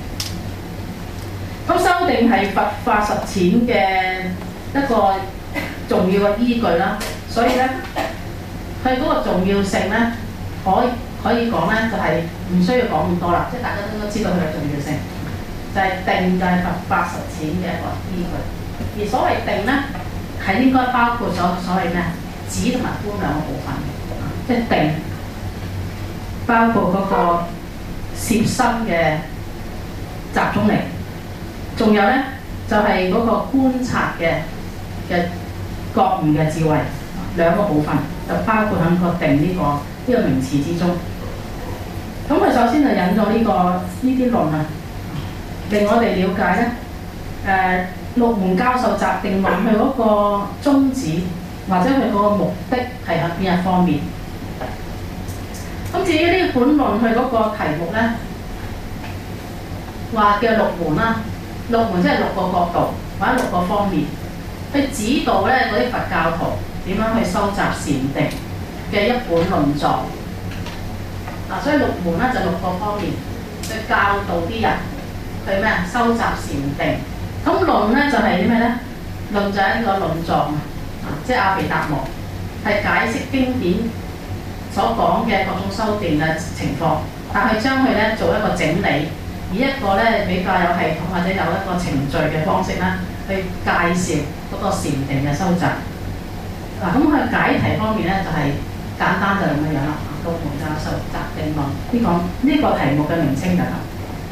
咁修定係佛法實踐嘅一個重要嘅依據啦，所以咧佢嗰個重要性咧，可以可以講咧就係、是、唔需要講咁多啦，即係大家都應該知道佢嘅重要性，就係、是、定就係佛法實踐嘅一個依據。而所謂定咧係應該包括咗所謂咩止同埋觀兩個部分嘅，即係定包括嗰個攝心嘅集中力。仲有咧，就係、是、嗰個觀察嘅嘅覺悟嘅智慧，兩個部分就包括喺個定呢、這個呢、這個名詞之中。咁佢首先就引咗呢、這個呢啲論啊，令我哋了解咧，誒、呃、六門教授集定論佢嗰個宗旨或者佢嗰個目的係喺邊一方面。咁至於呢本論佢嗰個題目咧，話叫六門啦。六門即係六個角度或者六個方面，去指導咧嗰啲佛教徒點樣去收集禪定嘅一本論作。嗱、啊，所以六門咧就六個方面去教導啲人去咩啊？收集禪定。咁論咧就係啲咩咧？論就係一個論作啊，即係阿毗達摩係解釋經典所講嘅各種修定嘅情況，但係將佢咧做一個整理。以一個咧比較有系統或者有一個程序嘅方式咧，去介紹嗰個禪定嘅收集。嗱、啊，咁佢解題方面咧就係、是、簡單就咁樣樣啦。六門教授集定論呢個呢、這個題目嘅名稱就係。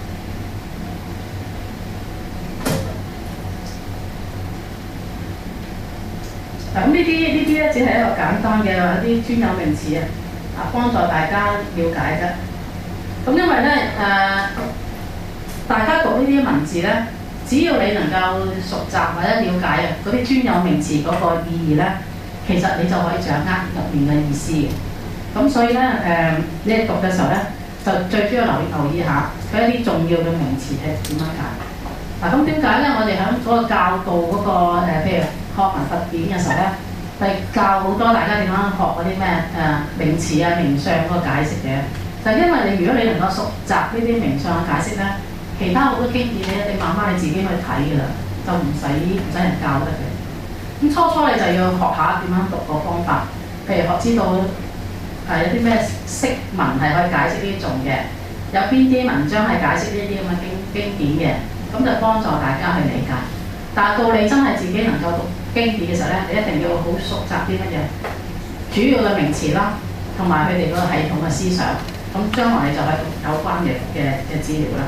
嗱，咁呢啲呢啲咧只係一個簡單嘅一啲專有名詞啊，啊幫助大家了解啫。咁因為咧誒。呃大家讀呢啲文字咧，只要你能夠熟習或者了解啊嗰啲專有名詞嗰個意義咧，其實你就可以掌握入面嘅意思嘅。咁所以咧誒、呃，你讀嘅時候咧，就最主要留意留意下佢一啲重要嘅名詞係點樣解。嗱，咁點解咧？我哋喺嗰個教導嗰、那個、呃、譬如學文佛典嘅時候咧，係教好多大家點樣學嗰啲咩誒名詞啊、名相嗰個解釋嘅。就係、因為你如果你能夠熟習呢啲名相嘅解釋咧。其他好多經典你一定慢慢你自己去睇㗎啦，就唔使唔使人教得嘅。咁初初你就要學下點樣讀個方法，譬如學知道誒有啲咩釋文係可以解釋呢啲頌嘅，有邊啲文章係解釋呢啲咁嘅經經典嘅，咁就幫助大家去理解。但係到你真係自己能夠讀經典嘅時候咧，你一定要好熟習啲乜嘢主要嘅名詞啦，同埋佢哋嗰個系統嘅思想，咁將來你就係讀有關嘅嘅嘅資料啦。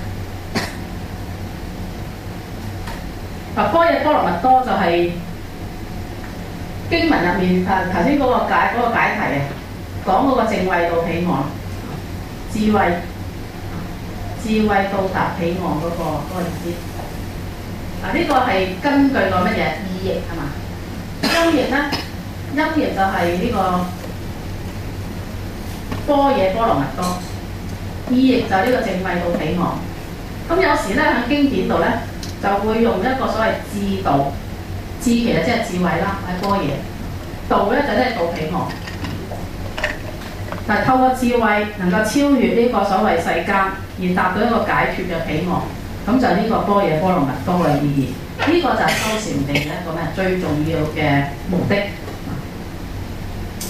嗱，般若波羅蜜多就係經文入面誒頭先嗰個解嗰、嗰個解題啊，講嗰個正慧到彼岸，智慧智慧到達彼岸嗰、嗰個嗰、嗰個意思。嗱、啊，呢、呢個係根據個乜嘢意譯係嘛？音譯咧，音譯就係呢個般若波羅蜜多，意譯就係呢個正慧到彼岸。咁有時咧喺經典度咧，就會用一個所謂智道，智其實即係智慧啦，喺般若。道咧就即係到彼岸。但係透過智慧能夠超越呢個所謂世間，而達到一個解脫嘅彼岸，咁就呢個般若波羅蜜多嘅意義。呢、這個就係修禪定嘅一個咩最重要嘅目的。咁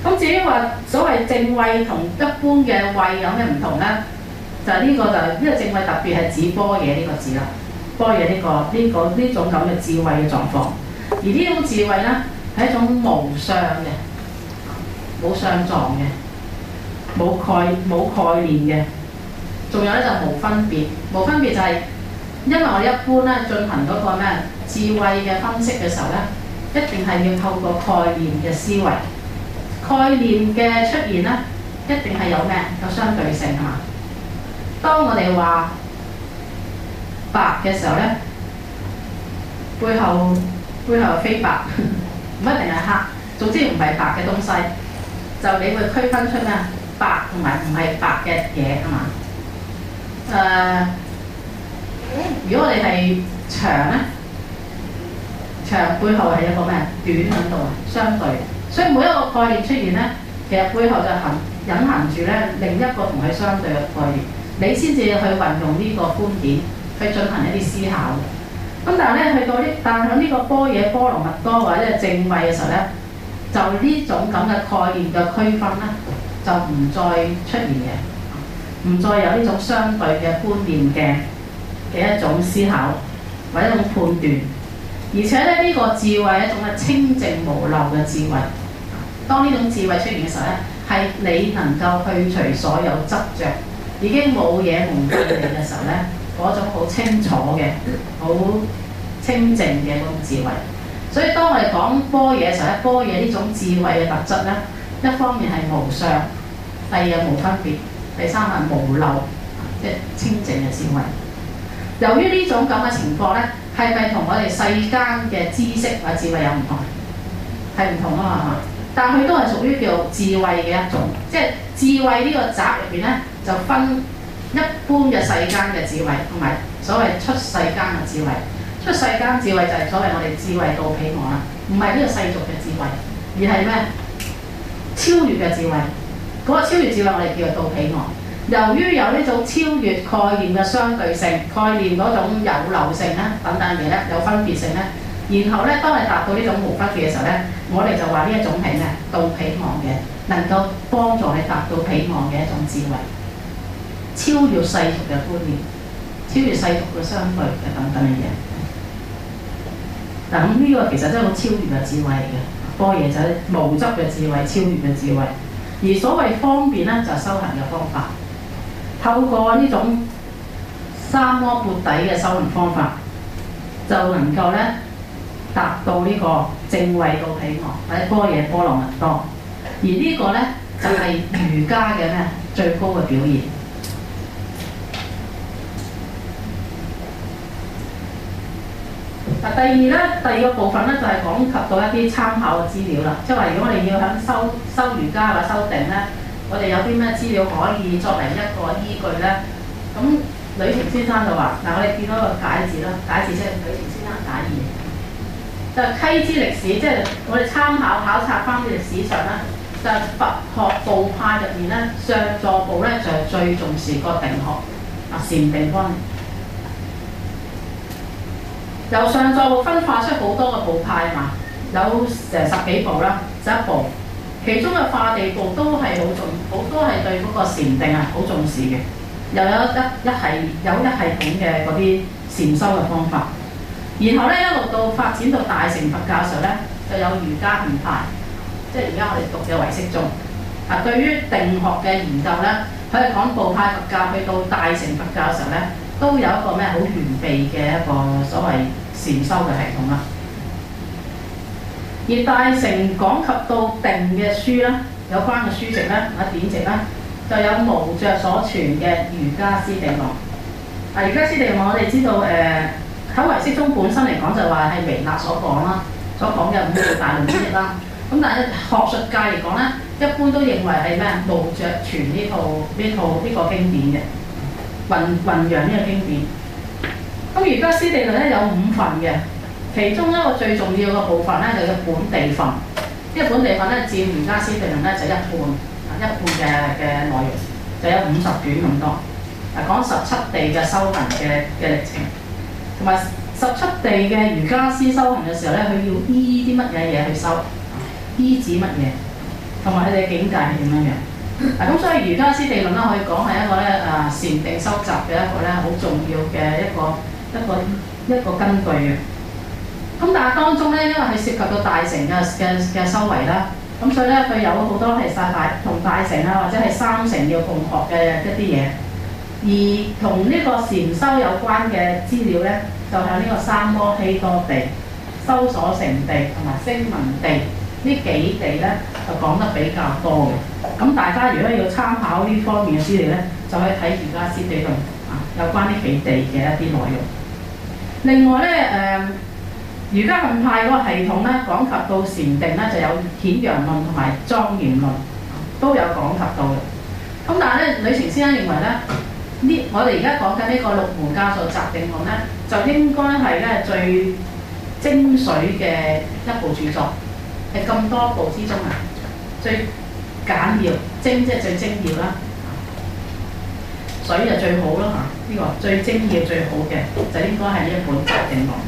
咁至於話所謂正位同一般嘅位有咩唔同咧？就係、是、呢個就係、是、呢、這個正位特別係指般若呢個字啦，般若呢個呢、這個呢種咁嘅智慧嘅狀況。而呢種智慧咧係一種無相嘅，冇相狀嘅，冇概冇概念嘅，仲有咧就無分別。無分別就係、是、因為我哋一般咧進行嗰個咩智慧嘅分析嘅時候咧，一定係要透過概念嘅思維。概念嘅出現咧，一定係有咩？有相對性係嘛？當我哋話白嘅時候咧，背後背後非白，唔一定係黑，總之唔係白嘅東西，就你會區分出咩？白同埋唔係白嘅嘢係嘛？誒、呃，如果我哋係長咧，長背後係一個咩？短喺度啊，相對。所以每一個概念出現咧，其實背後就含隱含住咧另一個同佢相對嘅概念，你先至去運用呢個觀點去進行一啲思考。咁但係咧去到呢，但係喺呢個般若波羅蜜多或者係正位嘅時候咧，就呢種咁嘅概念嘅區分咧，就唔再出現嘅，唔再有呢種相對嘅觀念嘅嘅一種思考或者一種判斷，而且咧呢、這個智慧係一種嘅清淨無漏嘅智慧。當呢種智慧出現嘅時候咧，係你能夠去除所有執着，已經冇嘢蒙蔽你嘅時候咧，嗰種好清楚嘅、好清淨嘅嗰種智慧。所以當我哋講般若嘅時候咧，般若呢種智慧嘅特質咧，一方面係無相，第二係無分別，第三係無漏，即係清淨嘅智慧。由於呢種咁嘅情況咧，係咪同我哋世間嘅知識或者智慧有唔同？係唔同啊嘛，但係佢都係屬於叫智慧嘅一種，即係智慧呢個集入邊咧，就分一般嘅世間嘅智慧同埋所謂出世間嘅智慧。出世間智慧就係所謂我哋智慧到彼岸啦，唔係呢個世俗嘅智慧，而係咩？超越嘅智慧。嗰、那個超越智慧我哋叫做到彼岸。由於有呢種超越概念嘅相對性、概念嗰種有漏性咧等等嘢咧，有分別性咧，然後咧當你達到呢種無分別嘅時候咧，我哋就話呢一種係咩？到彼岸嘅，能夠幫助你達到彼岸嘅一種智慧，超越世俗嘅觀念，超越世俗嘅相對嘅等等嘅嘢。嗱，咁呢個其實真係好超越嘅智慧嚟嘅，般若就係無執嘅智慧、超越嘅智慧。而所謂方便咧，就係、是、修行嘅方法。透過呢種三摩缽底嘅修行方法，就能夠咧達到呢個正位到彼岸或者般若波羅蜜多。而呢個咧就係、是、瑜伽嘅咩最高嘅表現。嗱，第二咧，第二個部分咧就係、是、講及到一啲參考嘅資料啦。即係話，如果我哋要響修修瑜伽或者修定咧，我哋有啲咩資料可以作為一個依據咧？咁呂澄先生就話：嗱，我哋見到個解字啦，解字即係呂澄先生解義，就係、是、溪之歷史，即係我哋參考考察翻啲歷史上咧，就係、是、佛學部派入面咧，上座部咧就係、是、最重視個定學啊禪定方面。由上座部分化出好多個部派嘛，有成十幾部啦，十一部。其中嘅化地部都係好重，好多係對嗰個禪定啊好重視嘅。又有一一係有一系統嘅嗰啲禪修嘅方法。然後咧一路到發展到大乘佛教嘅時候咧，就有瑜伽行派，即係而家我哋讀嘅唯識宗。啊，對於定學嘅研究咧，佢係講部派佛教去到大乘佛教嘅時候咧，都有一個咩好完備嘅一個所謂禪修嘅系統啦。而大乘講及到定嘅書咧，有關嘅書籍咧，或者典籍咧，就有無著所傳嘅瑜伽師地論。啊，瑜伽師地論我哋知道誒喺唯識宗本身嚟講就話係彌勒所講啦，所講嘅五部大論之一啦。咁但係學術界嚟講咧，一般都認為係咩無著傳呢套呢套呢、這個經典嘅弘弘揚呢個經典。咁瑜伽師地論咧有五份嘅。其中一個最重要嘅部分咧，就叫本地分。呢個本地分咧，佔瑜伽師地論咧就一半，一半嘅嘅內容，就有五十卷咁多。啊，講十七地嘅修行嘅嘅歷程，同埋十七地嘅瑜伽師修行嘅時候咧，佢要依啲乜嘢嘢去修，依止乜嘢？ 同埋佢哋嘅境界係點樣樣。嗱咁所以瑜伽師地論咧可以講係一個咧誒禪定收集嘅一個咧好重要嘅一個一個一個根據嘅。咁但係當中咧，因為佢涉及到大乘嘅嘅嘅修為啦，咁所以咧佢有好多係晒大同大乘啊，或者係三乘要共學嘅一啲嘢。而同呢個禪修有關嘅資料咧，就係呢個三摩希多地、修所成地同埋聲聞地呢幾地咧，就講得比較多嘅。咁大家如果要參考呢方面嘅資料咧，就可以睇瑜伽師地論啊，有關呢幾地嘅一啲內容。另外咧，誒、呃。瑜伽行派嗰個系統咧，講及到禪定咧，就有顯揚論同埋莊嚴論都有講及到嘅。咁但係咧，呂澄先生認為咧，呢我哋而家講緊呢個六門教授集定論咧，就應該係咧最精髓嘅一部著作，係咁多部之中啊最簡要，精即係最精要啦，水就最好啦嚇。呢、這個最精要最好嘅就應該係呢一本集定論。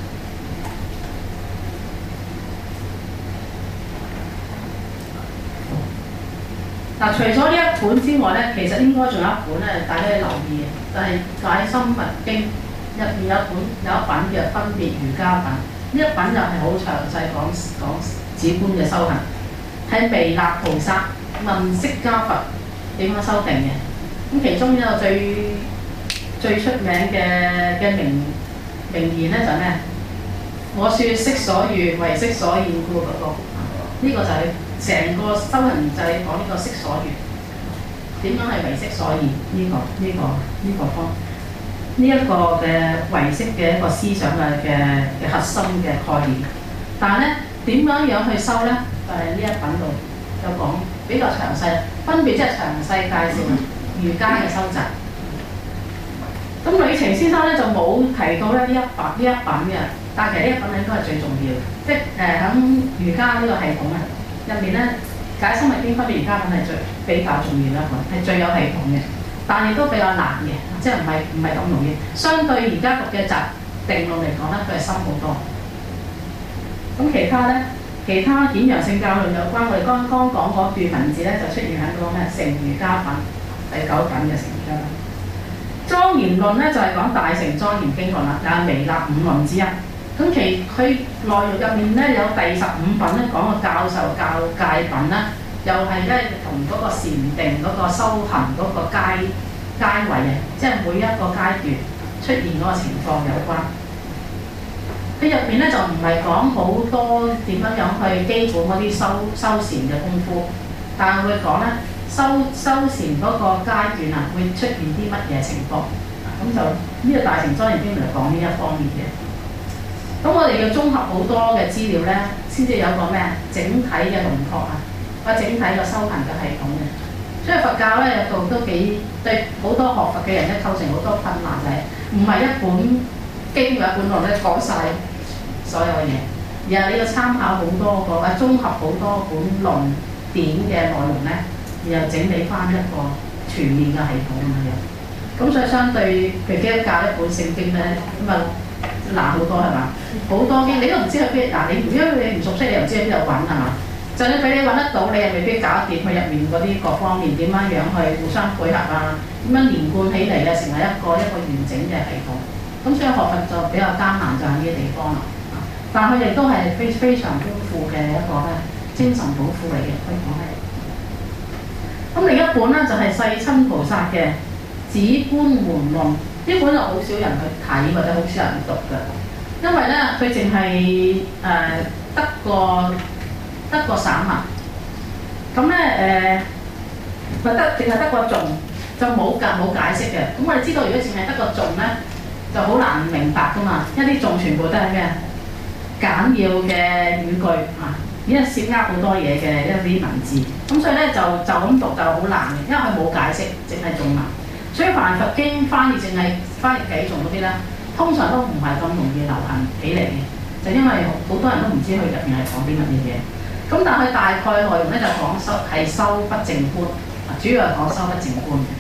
嗱，除咗呢一本之外咧，其實應該仲有一本咧，大家要留意嘅，就係、是《解深密經》入面有一本有一品叫《分別瑜伽品》，呢一品又係好詳細講講止觀嘅修行，係彌勒菩薩問釋迦佛點樣修定嘅。咁其中一個最最出名嘅嘅名名言咧就係咩？我説色所欲為色所現故嗰個，呢、這個就係、是。成個修行就係講呢個色所緣，點樣係唯色所現呢、這個呢、這個呢、這個方呢一、這個嘅唯識嘅一個思想嘅嘅嘅核心嘅概念。但係咧點樣樣去修咧？就係、是、呢一品度就講比較詳細，分別即係詳細介紹瑜伽嘅修習。咁呂澄先生咧就冇提到咧呢一品呢一品嘅，但係其實呢一品應該係最重要嘅，即係誒喺瑜伽呢個系統咧。入面咧解深密經分別瑜伽品係最比較重要啦，係最有系統嘅，但亦都比較難嘅，即係唔係唔係咁容易。相對而家讀嘅集定論嚟講咧，佢係深好多。咁其他咧，其他顯揚聖教論有關，我哋剛剛講嗰段文字咧，就出現喺嗰個咩成瑜伽品第九品嘅成瑜伽品。莊嚴論咧就係、是、講大乘莊嚴經論啦，又係彌勒五論之一。咁其佢內容入面咧有第十五品咧講個教授教戒品啦，又係咧同嗰個禪定嗰個修行嗰個階階位嘅，即係每一個階段出現嗰個情況有關。佢入面咧就唔係講好多點樣樣去基本嗰啲修修禪嘅功夫，但係會講咧修修禪嗰個階段啊會出現啲乜嘢情況。咁就呢、這個大乘莊嚴經嚟講呢一方面嘅。咁我哋要綜合好多嘅資料咧，先至有個咩整體嘅輪廓啊，或者整體嘅修行嘅系統嘅。所以佛教咧有度都幾對好多學佛嘅人咧構成好多困難，就係唔係一本經或一本論咧講晒所有嘅嘢，而係你要參考好多個啊，綜合好多本論典嘅內容咧，然後整理翻一個全面嘅系統咁樣。咁所以相對譬如基督教一本聖經咧，咁啊〜難好多係嘛？好多經你都唔知去邊嗱，你如果你唔熟悉，你又唔知喺邊度揾係嘛？就算俾你揾得到，你又未必搞得掂佢入面嗰啲各方面點樣樣去互相配合啊？點樣連貫起嚟啊？成為一個一個完整嘅系統。咁所以學佛就比較艱難，就喺呢啲地方啦。但佢哋都係非非常豐富嘅一個咧精神寶庫嚟嘅，可以講係。咁另一本咧就係、是、世親菩薩嘅《止觀門論》。呢本就好少人去睇或者好少人讀嘅，因為咧佢淨係誒得個得個散文，咁咧誒咪得淨係得個頌，就冇解冇解釋嘅。咁我哋知道，如果淨係得個頌咧，就好難明白噶嘛，因為啲頌全部都係咩簡要嘅語句啊，而家涉呃好多嘢嘅一啲文字，咁所以咧就就咁讀就好難嘅，因為佢冇解釋，淨係頌文。所以凡佛經翻譯淨係翻譯幾種嗰啲咧，通常都唔係咁容易流行起嚟嘅，就因為好多人都唔知佢入面係講啲乜嘢嘢。咁但係大概內容咧就講修係修不淨觀，主要係講修不淨觀嘅。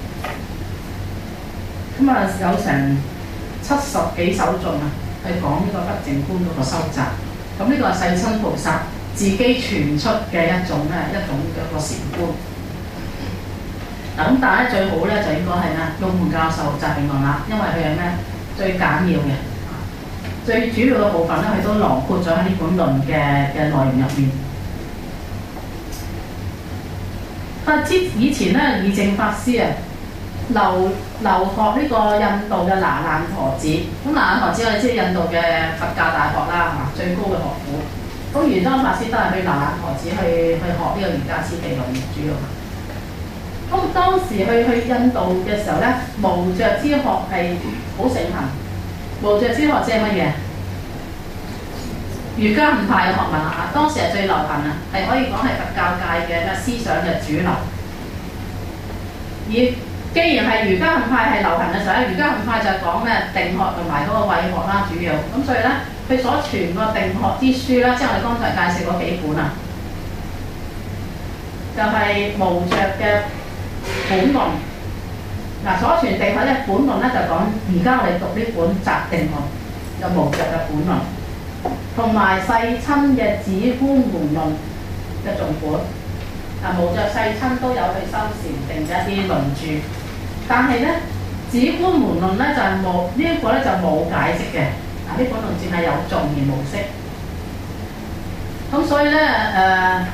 咁啊有成七十幾首頌啊，係講呢個不淨觀嗰個修習。咁呢個係世親菩薩自己傳出嘅一種咧一種嘅一個禪觀。嗱咁但係咧最好咧就應該係咩？雍門教授集定論啦，因為佢係咩最簡要嘅，最主要嘅部分咧佢都囊括咗喺呢本論嘅嘅內容入面。啊之以前咧義淨法師啊留留學呢個印度嘅那爛陀寺，咁那爛陀寺我哋知印度嘅佛教大學啦，係嘛最高嘅學府。咁玄奘法師都係去那爛陀寺去去學呢個瑜伽師地論主要。咁當時去去印度嘅時候咧，無著之學係好盛行。無著之學即係乜嘢？瑜伽五派嘅學問啊，當時係最流行啊，係可以講係佛教界嘅思想嘅主流。而既然係瑜伽五派係流行嘅時候咧，瑜伽五派就係講咩定學同埋嗰個慧學啦，主要咁所以咧，佢所傳個定學之書啦，即係我哋剛才介紹嗰幾本啊，就係、是、無著嘅本論。嗱，所傳定學咧，本論咧就講而家我哋讀呢本集定論，有無著嘅本論，同埋世親嘅止觀門論嘅重本。嗱，無著世親都有去修禪定嘅一啲論著。但係咧，止觀門論咧就係、是、冇、這個、呢一個咧就冇解釋嘅。嗱，呢本論淨係有頌而無釋。咁所以咧，誒、呃，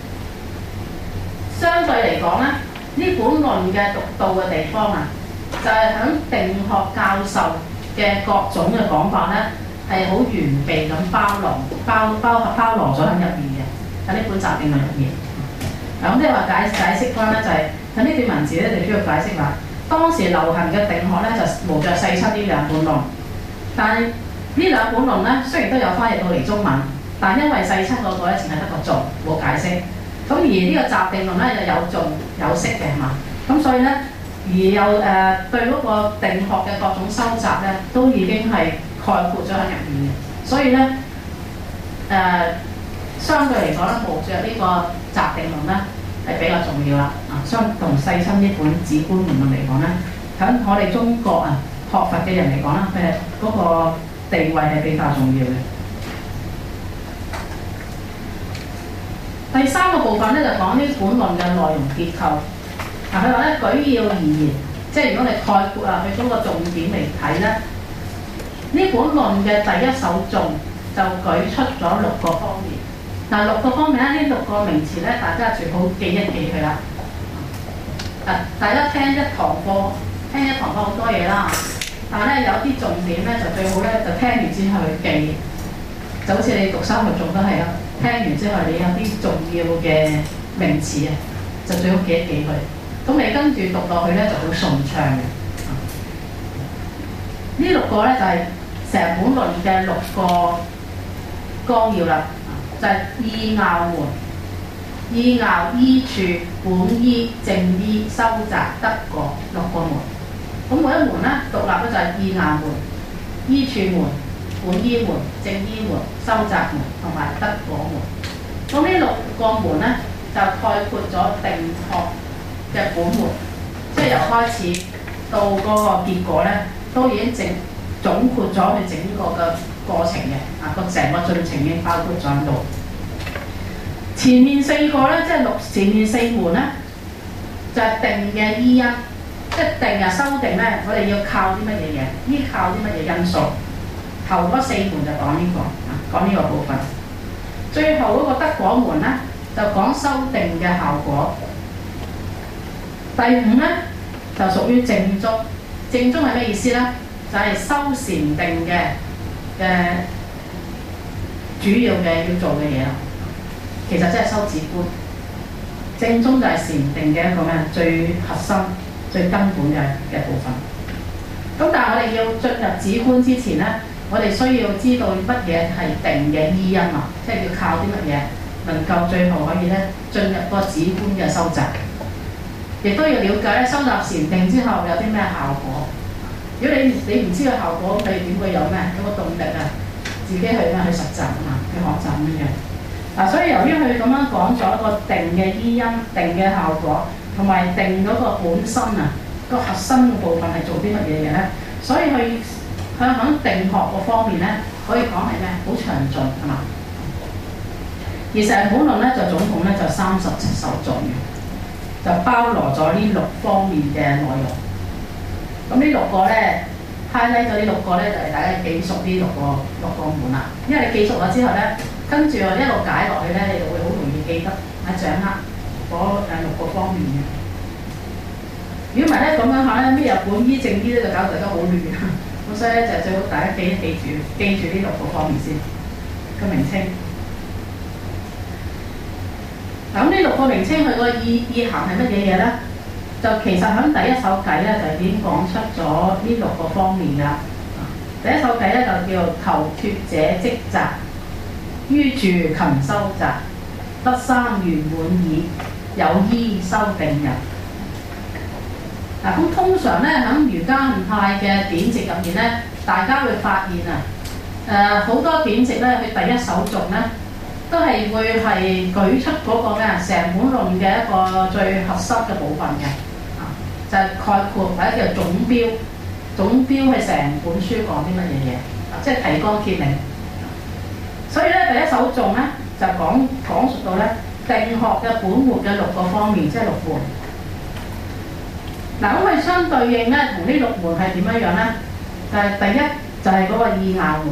相對嚟講咧，呢本論嘅獨到嘅地方啊，就係、是、喺定學教授嘅各種嘅講法咧，係好完備咁包羅包包包羅咗喺入面嘅。喺呢本集定論入面。嗱，咁即係話解解釋翻咧，就係喺呢段文字咧，就主要解釋話。當時流行嘅定學咧就無著世親呢兩本論，但係呢兩本論咧雖然都有翻譯到嚟中文，但因為世親嗰個咧淨係得個頌冇解釋，咁而呢個集定論咧就有頌有釋嘅係嘛，咁所以咧而有誒、呃、對嗰個定學嘅各種收集咧都已經係概括咗喺入面嘅，所以咧誒、呃、相對嚟講咧無著呢個集定論咧係比較重要啦，啊，相同世親呢本止觀門論嚟講咧，喺我哋中國啊學佛嘅人嚟講咧，佢係嗰個地位係比較重要嘅。第三個部分咧就講呢本論嘅內容結構。嗱，佢話咧舉要而言，即係如果你概括啊，佢嗰個重點嚟睇咧，呢本論嘅第一首頌就舉出咗六個方面。嗱，六個方面咧，呢六個名詞咧，大家最好記一記佢啦。嗱，大家聽一堂課，聽一堂課好多嘢啦，但係咧有啲重點咧就最好咧就聽完之後去記，就好似你讀三個頌都係啦。聽完之後你有啲重要嘅名詞啊，就最好記一記佢。咁你跟住讀落去咧就好順暢嘅。呢六個咧就係成本論嘅六個綱要啦。就係意拗門、意拗依處、本依、正依、修習、得果六個門。咁每一門咧獨立咧就係意拗門、依處門、本依門、正依門、修習門同埋得果門。咁呢六個門咧就概括咗定學嘅本門，即係由開始到嗰個結果咧，都已經整總括咗佢整個嘅過程嘅，啊個成個進程已經包括咗喺度。前面四個咧，即係六前面四門咧，就係、是、定嘅依因，即係定啊修定咧，我哋要靠啲乜嘢嘢？依靠啲乜嘢因素？頭嗰四門就講呢、這個，啊講呢個部分。最後嗰個得果門咧，就講修定嘅效果。第五咧就屬於正宗，正宗係咩意思咧？就係、是、修禪定嘅嘅主要嘅要做嘅嘢啦。其實即係修止觀，正宗就係禪定嘅一個咩最核心、最根本嘅嘅部分。咁但係我哋要進入止觀之前咧，我哋需要知道乜嘢係定嘅依因啊，即係要靠啲乜嘢能夠最後可以咧進入個止觀嘅修習，亦都要了解咧修習禪定之後有啲咩效果。如果你你唔知個效果，你點會有咩有個動力啊？自己去咩去實習啊嘛，去學習咁樣。嗱、啊，所以由於佢咁樣講咗一個定嘅依因、定嘅效果，同埋定嗰個本身啊，個核心嘅部分係做啲乜嘢嘅咧？所以佢向響定學個方面咧，可以講係咩？好詳盡係嘛？而而成本論咧就總共咧就三十七首頌嘅，就包羅咗呢六方面嘅內容。咁呢六個咧 highlight 咗呢六個咧，就係、是、大家記熟呢六個六個門啦。因為你記熟咗之後咧，跟住一路解落去咧，你就會好容易記得啊，掌握嗰誒六個方面嘅。如果唔係咧，咁樣下咧，咩日本醫正醫咧就搞到大家好亂。咁所以咧就最好大家記記住記住呢六個方面先個名稱。咁呢六個名稱佢個意意涵係乜嘢嘢咧？就其實喺第一首偈咧就已經講出咗呢六個方面㗎。第一首偈咧就叫做求脫者積集，於住勤修習，得三圓滿矣，有依修定日。嗱，咁通常咧喺瑜伽悟派嘅典籍入面咧，大家會發現啊，誒、呃、好多典籍咧，佢第一首頌咧都係會係舉出嗰個咩啊成本論嘅一個最核心嘅部分嘅，啊就係、是、概括或者叫總標，總標係成本書講啲乜嘢嘢，啊即係提綱挈領。所以咧第一首頌咧就講講述到咧定學嘅本末嘅六個方面，即係六門。嗱，咁佢相對應咧，同呢六門係點樣樣咧？就係第一就係、是、嗰個意拗門。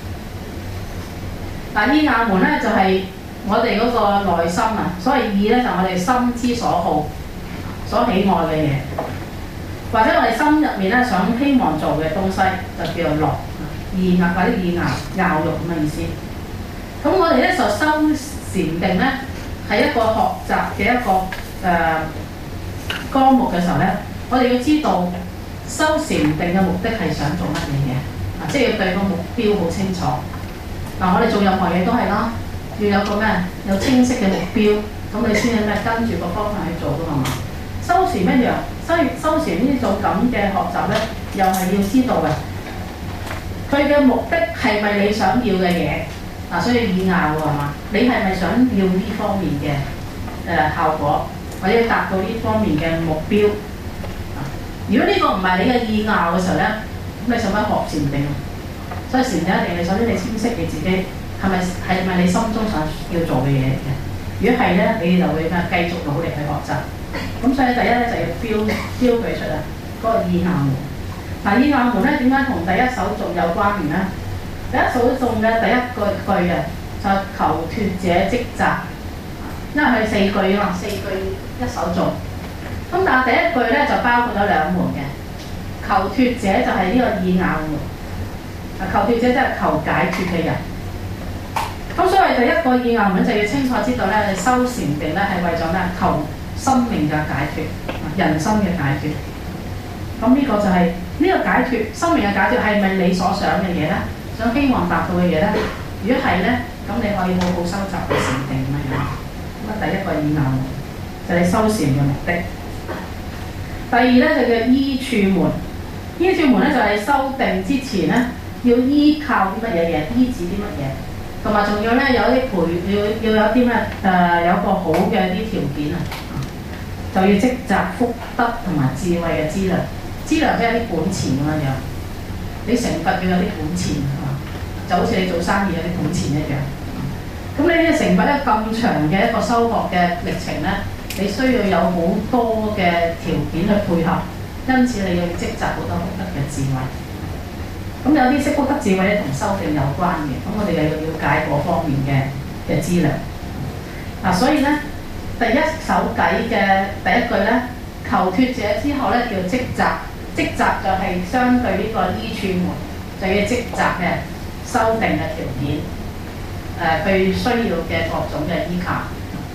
嗱，意拗門咧就係、是、我哋嗰個內心啊，所謂意咧就係、我哋心之所好、所喜愛嘅嘢，或者我哋心入面咧想希望做嘅東西，就叫做樂。意拗或者意拗拗欲咁嘅意思。咁我哋咧就修禪定咧，係一個學習嘅一個誒、呃、綱目嘅時候咧。我哋要知道修禪定嘅目的係想做乜嘢嘢，啊，即係要對個目標好清楚。嗱、啊，我哋做任何嘢都係啦，要有個咩，有清晰嘅目標，咁你先係咩跟住個方向去做噶嘛。修禪一樣，修修禪呢種咁嘅學習咧，又係要知道嘅，佢嘅目的係咪你想要嘅嘢？嗱、啊，所以意拗喎係嘛？你係咪想要呢方面嘅誒、呃、效果，或者要達到呢方面嘅目標？如果呢個唔係你嘅意拗嘅時候咧，咁你使乜學禪定？所以禪定一定你首先你清晰你自己係咪係咪你心中想要做嘅嘢嘅？如果係咧，你就會咩繼續努力去學習。咁所以第一咧就要標標舉出啊嗰個意拗門。嗱，意拗門咧點解同第一首頌有關聯咧？第一首頌嘅第一句句啊，就求脫者積集，因為佢四句啊嘛，四句一首頌。咁但係第一句咧就包括咗兩門嘅，求脫者就係呢個意拗門，啊求脫者即係求解脫嘅人。咁所謂第一個意拗門就要清楚知道咧，你修禪定咧係為咗咧求生命嘅解脫，人生嘅解脫。咁呢個就係、是、呢、這個解脫，生命嘅解脫係咪你所想嘅嘢咧？想希望達到嘅嘢咧？如果係咧，咁你可以好好收集個禪定咁樣。咁啊，第一個意拗門就係、是、你修禪嘅目的。第二咧就叫依處門，依處門咧就係、是、修定之前咧要依靠啲乜嘢嘢，依止啲乜嘢，同埋仲要咧有啲培要要有啲咩誒有個好嘅啲條件啊，就要積集福德同埋智慧嘅資糧，資糧即係啲本錢咁樣樣。你成佛要有啲本錢係嘛，就好似你做生意有啲本錢一樣。咁你呢成佛一個咁長嘅一個修學嘅歷程咧，你需要有好多嘅條件去配合，因此你要積集好多福德嘅智慧。咁有啲識福德智慧咧同修定有關嘅，咁我哋又要了解嗰方面嘅嘅資糧。嗱、啊，所以咧第一首偈嘅第一句咧，求脫者之後咧叫積集，積集就係相對呢個依處門，就要積集嘅修定嘅條件，誒佢需要嘅各種嘅依靠。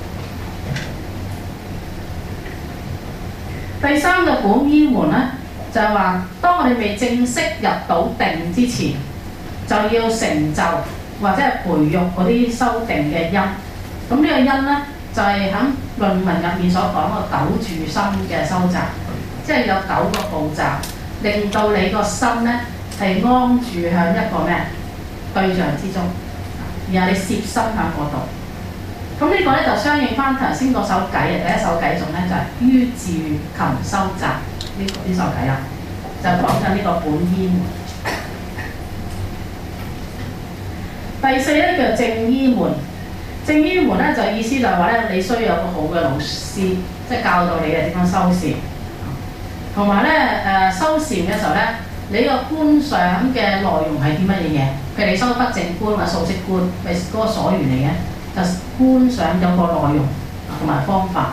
第三個本依門咧，就係話，當我哋未正式入到定之前，就要成就或者係培育嗰啲修定嘅因。咁呢個因咧，就係喺論文入面所講個九住心嘅修習，即係有九個步驟，令到你個心咧係安住喺一個咩對象之中，然後你攝心喺嗰度。咁呢個咧就相應翻頭先嗰首偈啊，第一首偈頌咧就係、是、於住勤修習呢呢首偈啦，就講緊呢個本依門。第四咧叫正依門， 正醫門咧就意思就係話咧，你需要有個好嘅老師，即係教導你嘅點樣修禪。同埋咧誒修禪嘅時候咧，你個觀想嘅內容係啲乜嘢嘢？譬如你修不淨觀或者數息觀，係嗰個所緣嚟嘅，就觀想有個內容同埋方法。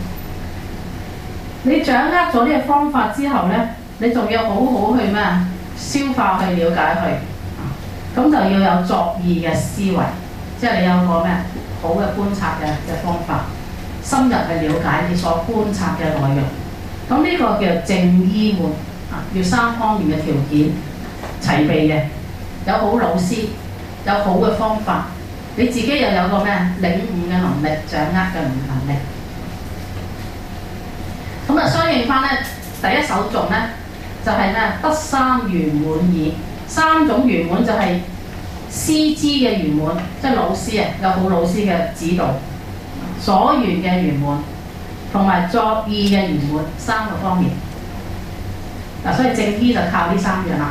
你掌握咗呢個方法之後咧，你仲要好好去咩啊？消化去了解佢，咁就要有作意嘅思維，即係你有個咩好嘅觀察嘅嘅方法，深入去了解你所觀察嘅內容。咁呢個叫正醫門啊，要三方面嘅條件齊備嘅，有好老師，有好嘅方法，你自己又有個咩領悟嘅能力、掌握嘅能力。咁啊，相應翻咧，第一首頌咧就係、是、咩？得三圓滿矣。三種圓滿就係師資嘅圓滿，即係老師啊，有好老師嘅指導，所緣嘅圓滿，同埋作意嘅圓滿，三個方面。嗱，所以正醫就靠呢三樣啦。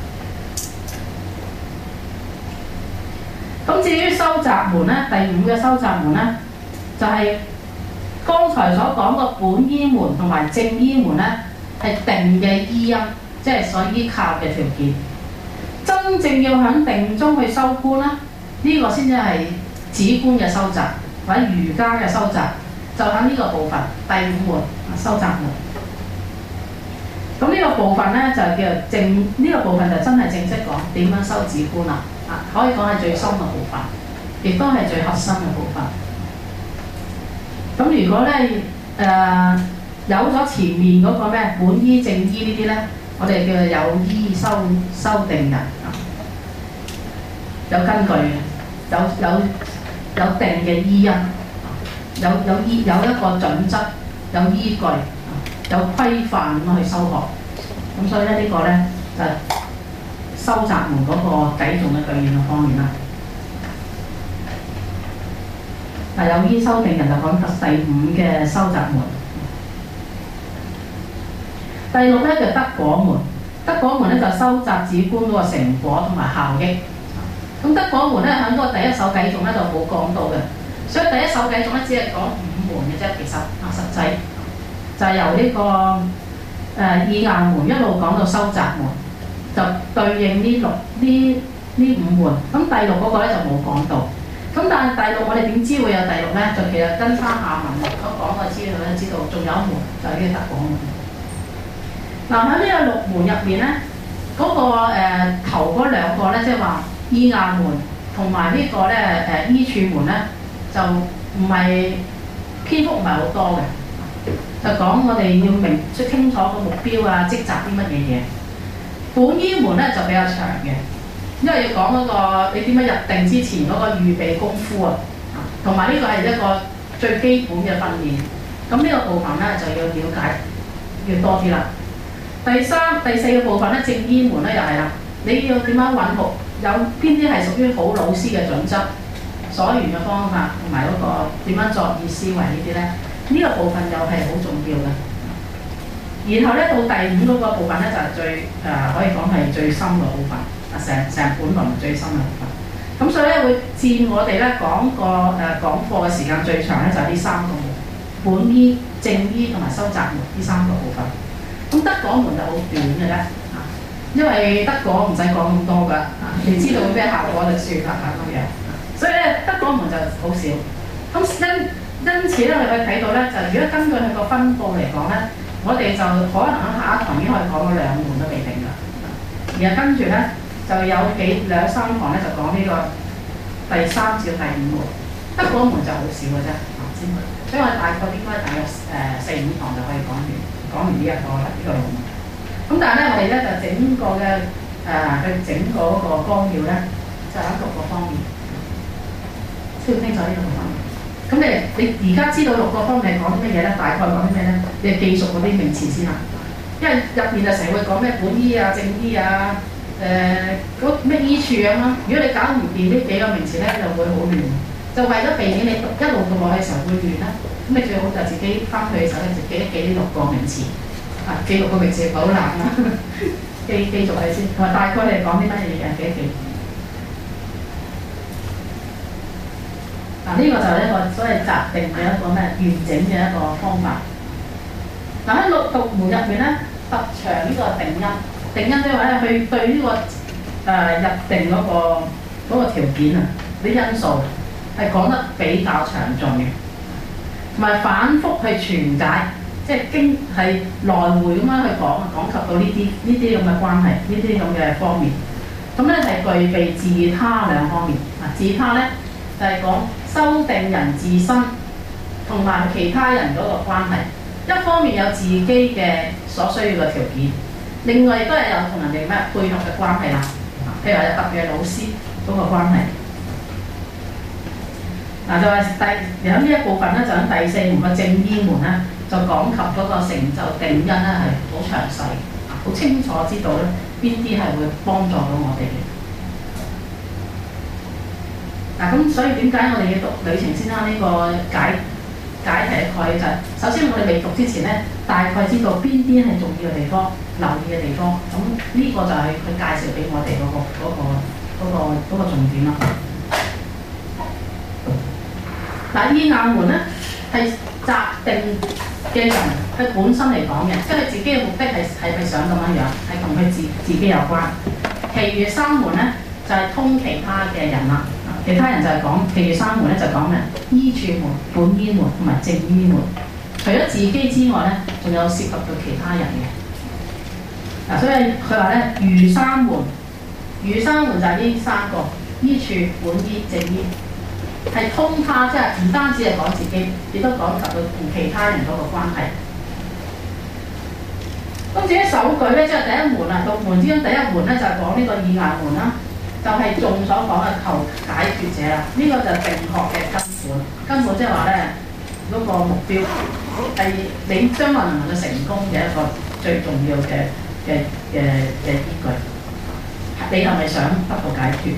咁至於修習門咧，第五嘅修習門咧，就係、是、剛才所講個本醫門同埋正醫門咧，係定嘅依因，即係所依靠嘅條件。真正要喺定中去修觀啦，呢、這個先至係止觀嘅修習，或者瑜伽嘅修習，就喺呢個部分第五門修習門。咁呢個部分咧就叫做正，呢、這個部分就真係正式講點樣修止觀啦。啊，可以講係最深嘅部分，亦都係最核心嘅部分。咁如果咧誒、呃、有咗前面嗰個咩本醫正醫呢啲咧，我哋叫做有依修修定人啊，有根據嘅，有有有定嘅依因，有有依有一個準則，有依據，有規範咁去修學。咁所以咧呢、這個咧就修習門嗰個偈頌嘅具現嘅方面啦。嗱，有依修定人就講第五嘅修習門。第六咧就得果門，得果門咧就收集止觀嗰個成果同埋效益。咁得果門咧喺嗰個第一首偈頌咧就冇講到嘅，所以第一首偈頌咧只係講五門嘅啫。其實啊，實際就係由呢、這個誒意硬門一路講到收集門，就對應呢六呢呢五門。咁第六嗰個咧就冇講到。咁但係第六我哋點知會有第六咧？就其實跟翻下文所講嘅資料咧，知道仲有一門就係、是、呢個得果門。嗱，喺呢個六門入面咧，嗰、那個誒、呃、頭嗰兩個咧，即係話意硬門同埋呢個咧誒依處門咧，就唔係篇幅唔係好多嘅，就講我哋要明即清楚個目標啊、職責啲乜嘢嘢。本醫門咧就比較長嘅，因為要講嗰、那個你點樣入定之前嗰個預備功夫啊，同埋呢個係一個最基本嘅訓練。咁呢個部分咧就要了解要多啲啦。第三、第四個部分咧，正醫門咧又係啦，你要點樣揾好？有邊啲係屬於好老師嘅準則、所緣嘅方法，同埋嗰個點樣作意思維呢啲咧？呢、這個部分又係好重要嘅。然後咧到第五嗰個部分咧就係、是、最誒、呃、可以講係最深嘅部分，啊成成本論最深嘅部分。咁所以咧會佔我哋咧講個誒、呃、講課嘅時間最長咧就係、是、呢三個門：本醫、正醫同埋修習門呢三個部分。咁得果門就好短嘅啫，啊，因為得果唔使講咁多㗎，啊，你知道咩效果就算啦咁樣。所以咧得果門就好少。咁因因此咧，我哋可以睇到咧，就如果根據佢個分佈嚟講咧，我哋就可能喺下一堂已經可以講到兩門都未定㗎。然後跟住咧就有幾兩三堂咧就講呢個第三至第五門，得果門就好少嘅啫，啊，先。所以我大概應該大約誒四五堂就可以講完。講完呢、這、一個啦，呢、這個路。咁但係咧，我哋咧就整個嘅誒去整個嗰個綱要咧，就喺六個方面。清唔清楚呢六個方面？咁你你而家知道六個方面係講啲乜嘢咧？大概講啲咩咧？你係記熟嗰啲名詞先啦。因為入邊就成日會講咩本醫啊、正醫啊、誒嗰咩醫處啊嘛。如果你搞唔掂呢幾個名詞咧，就會好亂。就為咗避免你一路讀落去嘅時候會亂啦。咁你最好就自己翻去嘅時候咧，就記一記呢六個名詞，啊，記六個名詞好難啊，記記住佢先，同埋大概你講啲乜嘢嘅，記一記。 嗱，呢個就係一個所謂擇定嘅一個咩完整嘅一個方法。嗱，喺六道門入面咧，特長呢個定因，定因即係話咧，佢對呢、這個誒、呃、入定嗰、那個嗰、那個條件啊，啲因素係講得比較詳盡嘅，同埋反覆去傳解，即係經係來回咁樣去講，講及到呢啲呢啲咁嘅關係，呢啲咁嘅方面。咁咧係具備自他兩方面。啊，自他咧就係、是、講修定人自身同埋其他人嗰個關係。一方面有自己嘅所需要嘅條件，另外亦都係有同人哋咩配合嘅關係啦。譬如話有特別嘅老師嗰個關係。嗱，就係第喺呢一部分咧，就喺第四門嘅正依門咧，就講及嗰個成就定因咧係好詳細，好清楚知道咧邊啲係會幫助到我哋嘅。嗱，咁所以點解我哋要讀旅程先啦？呢、這個解解題嘅概念就係、是，首先我哋未讀之前咧，大概知道邊啲係重要嘅地方、留意嘅地方。咁呢個就係佢介紹俾我哋嗰、那個嗰、那個嗰、那個嗰、那個重點啦。嗱，依眼門咧係擇定嘅人，佢本身嚟講嘅，即係佢自己嘅目的係係咪想咁樣樣，係同佢自自己有關。其餘三門咧就係、是、通其他嘅人啦。其他人就係講，其餘三門咧就講咩？依處門、本依門同埋正依門。除咗自己之外咧，仲有涉及到其他人嘅。嗱，所以佢話咧，餘三門，餘三門就係呢三個：依處、本依、正依，係通他，即係唔單止係講自己，亦都講及到同其他人嗰個關係。咁至於首句咧，即係第一門啊，六門之中第一門咧就係講呢個意眼門啦。就係眾所講嘅求解脫者啦，呢、這個就係定學嘅根本。根本即係話咧，嗰、那個目標係你將來能唔能夠成功嘅一個最重要嘅嘅嘅嘅依據。你係咪想得到解脫？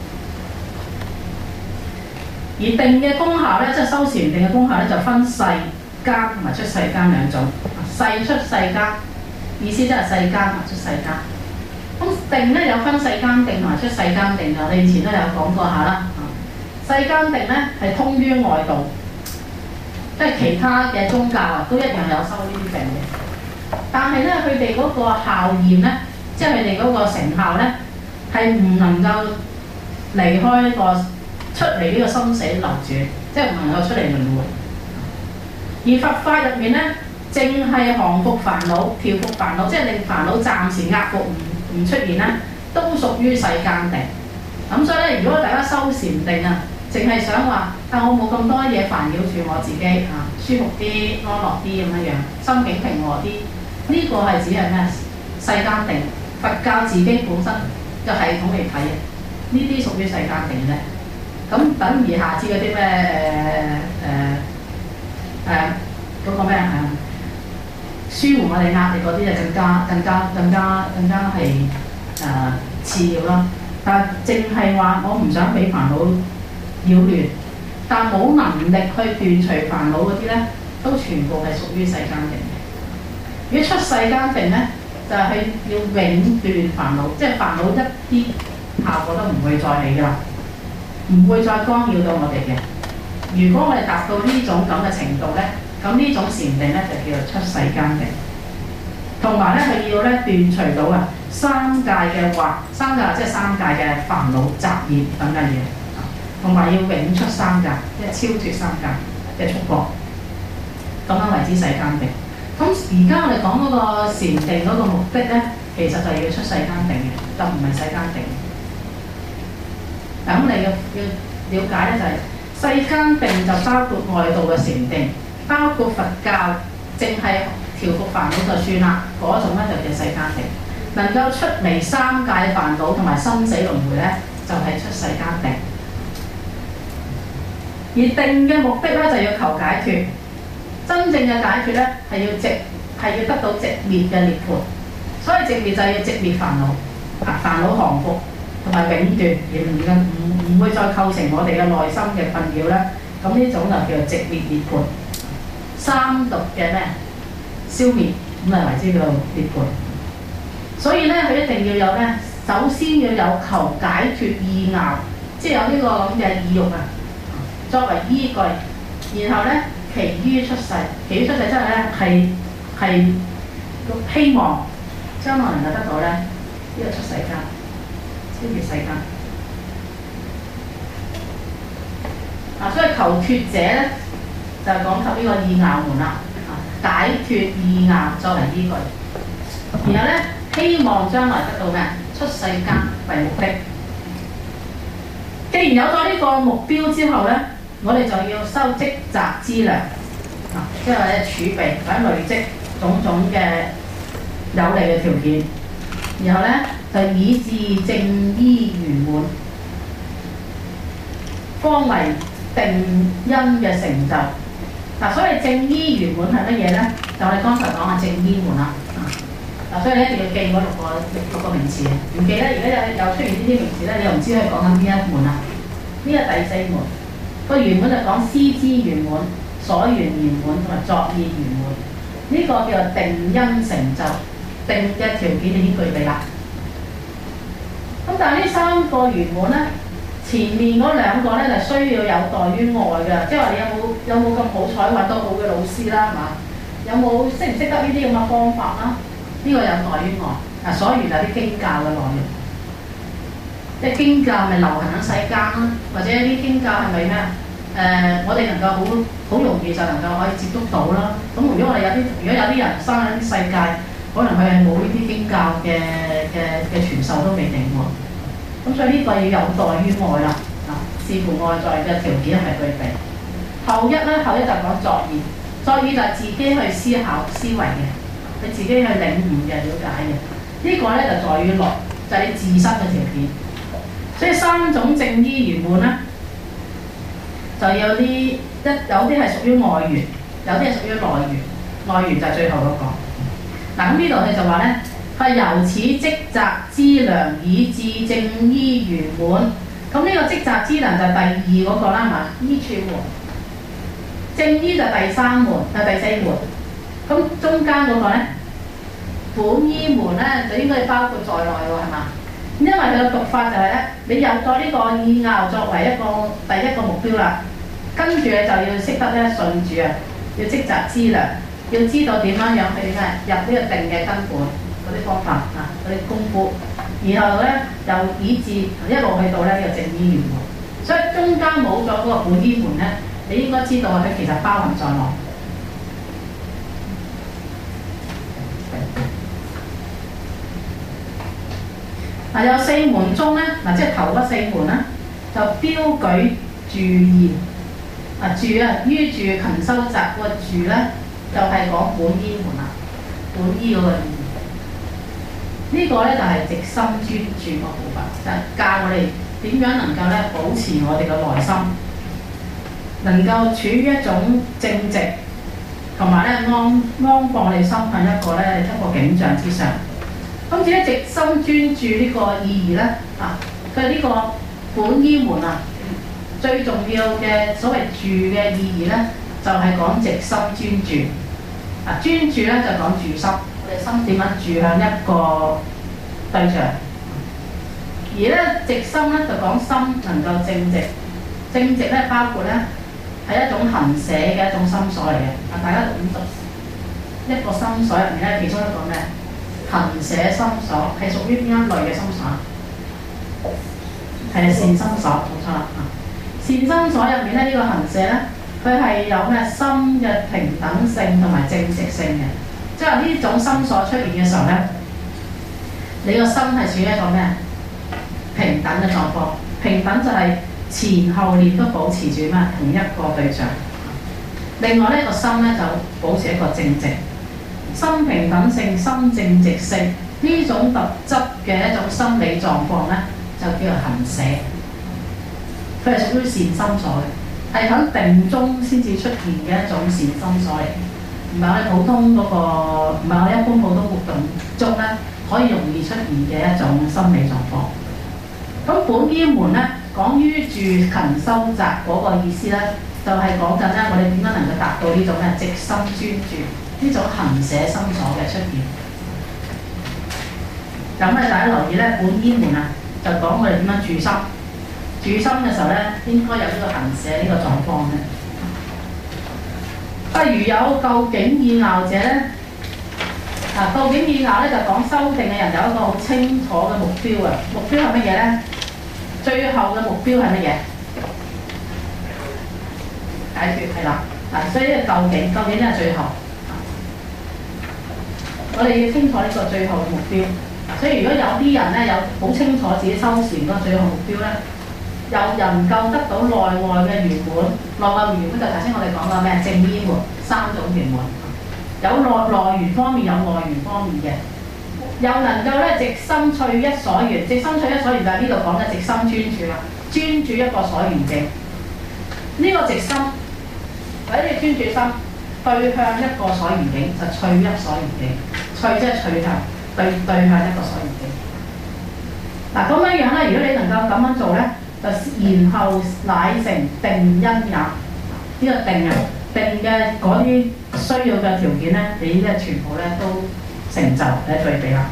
而定嘅功效咧，即係修禪定嘅功效咧，就分世間同埋出世間兩種。世出世間意思即係世間同出世間。咁定咧有分世間定同埋出世間定㗎，你以前都有講過下啦。世間定咧係通於外道，即係其他嘅宗教啊都一樣有收呢啲定嘅。但係咧佢哋嗰個效驗咧，即係佢哋嗰個成效咧，係唔能夠離開呢個出嚟呢個生死流轉，即係唔能夠出嚟輪迴。而佛法入面咧，淨係降伏煩惱、調伏煩惱，即係令煩惱暫時壓服唔唔出現咧，都屬於世間定。咁所以咧，如果大家修禪定啊，淨係想話啊，我冇咁多嘢煩擾住我自己啊，舒服啲、安樂啲咁樣樣，心境平和啲，呢、這個係指係咩？世間定。佛教自己本身嘅系統嚟睇嘅，呢啲屬於世間定啫。咁等而下次嗰啲咩誒誒誒嗰個咩啊？舒緩我哋壓力嗰啲就更加更加更加更加係誒、呃、次要啦。但淨係話我唔想俾煩惱擾亂，但冇能力去斷除煩惱嗰啲咧，都全部係屬於世間定嘅。如果出世間定咧，就係、是、要永斷煩惱，即係煩惱一啲效果都唔會再起㗎啦，唔會再干擾到我哋嘅。如果我哋達到呢種咁嘅程度咧，咁呢種禪定咧就叫做出世間定。同埋咧，佢要咧斷除到啊三界嘅惑，三界即係三界嘅煩惱雜業等等嘢，同埋要永出三界，即係超脫三界嘅束縛，咁樣為之世間定。咁而家我哋講嗰個禪定嗰個目的咧，其實就係要出世間定嘅，就唔係世間定。嗱，咁你要要了解咧，就係、是、世間定就包括外道嘅禪定，包括佛教淨係調伏煩惱就算啦，嗰種咧就叫世間定。能夠出離三界煩惱同埋生死輪迴咧，就係、是、出世間定。而定嘅目的咧，就要求解脫。真正嘅解脫咧，係要直係要得到直滅嘅涅槃。所以直滅就係要直滅煩惱，啊煩惱降伏同埋永斷，而唔嘅唔唔會再構成我哋嘅內心嘅困擾咧。咁呢種就叫做直滅涅槃。三毒嘅咩消滅，咁啊為之叫涅槃。所以咧，佢一定要有咧，首先要有求解脫意樂，即係有呢個咁嘅意欲啊， 作為依據，然後咧期於出世，期於出世之後咧係係希望將來能夠得到咧呢、這個出世間、超越世間。啊，所以求脫者咧就講及呢個意拗門啦，啊解脫意拗作為依據，然後咧希望將來得到咩？出世間為目的。既然有咗呢個目標之後咧，我哋就要收積集資糧，啊，即係或者儲備或者累積種種嘅有利嘅條件，然後咧就以至正依圓滿，方為定因嘅成就。嗱、啊，所謂正依圓滿係乜嘢咧？就我哋剛才講嘅正依門啦。嗱、啊，所以你一定要記嗰六個六個名詞，唔記得而家有有出現呢啲名詞咧，你又唔知佢講緊邊一門啦。呢個第四門個圓滿就講思之圓滿、所緣圓滿同埋作意圓滿。呢、這個叫做定因成就，定嘅條件已經具備啦。咁但係呢三個圓滿咧，前面嗰兩個咧就需要有待於外嘅，即係話你有冇有冇咁好彩揾到好嘅老師啦，係嘛？有冇識唔識得呢啲咁嘅方法啦？呢、這個有待於外。嗱，所緣就係啲經教嘅內容。即係經教咪流行喺世間啦，或者啲經教係咪咩啊？誒、呃，我哋能夠好好容易就能夠可以接觸到啦。咁如果我哋有啲，如果有啲人生喺啲世界，可能佢係冇呢啲經教嘅嘅嘅傳授都未定喎。咁所以呢個要有待於外啦，啊，視乎外在嘅條件係咪具備。後一咧，後一就講作意，作意就係自己去思考思維嘅，佢自己去領悟嘅、了解嘅。這個、呢個咧就在於內，就係、是、你自身嘅條件。所以三種正依圓滿咧，就有啲一有啲係屬於外緣，有啲係屬於內緣。內緣就係最後嗰、那個。嗱、啊，咁呢度佢就話咧，佢由此積集資糧以至正依圓滿。咁呢個積集資糧就係第二嗰個啦，係嘛？依處門。正依就第三門，就第四門。咁中間嗰個咧，本依門咧就應該包括在內喎，係嘛？因為佢嘅讀法就係咧，你有咗呢個意拗作為一個第一個目標啦，跟住你就要識得咧順住啊，要積集資糧，要知道點樣樣去咩入呢個定嘅根本嗰啲方法啊，嗰啲功夫，然後咧又以至一路去到咧呢個正依圓滿。所以中間冇咗嗰個本依門咧，你應該知道佢其實包含在內。嗱，有四門中咧，嗱即係頭嗰四門咧，就標舉住現。啊住啊，於住勤修習嗰個住咧，就係、是、講本依門啦，本依嗰個意義。這個、呢個咧就係、是、直心專注個部分，就係、是、教我哋點樣能夠咧保持我哋嘅內心，能夠處於一種正直，同埋咧安安放你心喺一個咧一個景象之上。咁至於直心專注呢個意義咧，啊，佢呢個本依門啊，最重要嘅所謂住嘅意義咧，就係、是、講直心專注。啊，專注咧就講住心，我哋心點樣住向一個對象。而咧直心咧就講心能夠正直，正直咧包括咧係一種行捨嘅一種心所嚟嘅。啊，大家讀五讀一個心所入面咧，其中一個咩？行捨心所係屬於邊一類嘅心所？係善心所，冇錯啦。善心所入面咧，呢、這個行捨咧，佢係有咩心嘅平等性同埋正直性嘅。即係話呢種心所出現嘅時候咧，你個心係處於一個咩？平等嘅狀況。平等就係前後念都保持住咩？同一個對象。另外呢、這個心咧就保持一個正直。心平等性、心正直性呢種特質嘅一種心理狀況咧，就叫做行捨。佢係屬於善心所嘅，係喺定中先至出現嘅一種善心所嚟，唔係我哋普通嗰、那個，唔係我哋一般普通活動中咧可以容易出現嘅一種心理狀況。咁本依門咧講於住勤修習嗰個意思咧，就係講緊咧我哋點樣能夠達到呢種咧直心專注。呢種行捨心所嘅出現，咁咧大家留意咧，本依門啊，就講我哋點樣住心。 主心嘅時候咧，應該有呢個行捨呢個狀況嘅。啊，如有究竟意拗者咧，啊，究竟意拗咧就講修定嘅人有一個好清楚嘅目標啊！目標係乜嘢咧？最後嘅目標係乜嘢？解決係啦。嗱，所以呢個究竟，究竟咧係最後。我哋要清楚呢個最後嘅目標。所以如果有啲人咧有好清楚自己修禪嗰個最後目標咧，又能夠得到內外嘅圓滿。內外圓滿就頭先我哋講過咩？正依門三種圓滿，有內內緣方面，有外緣方面嘅，又能夠咧直心趣一所緣。直心趣一所緣就係呢度講嘅直心專注啦，專注一個所緣境。呢、這個直心或者你專注心對向一個所緣境，就趣一所緣境。趣即係趣向。對對向一個所緣境。嗱咁樣樣咧，如果你能夠咁樣做咧，就然後乃成定因也。呢、這個定啊，定嘅嗰啲需要嘅條件咧，你咧全部咧都成就，你對比啦。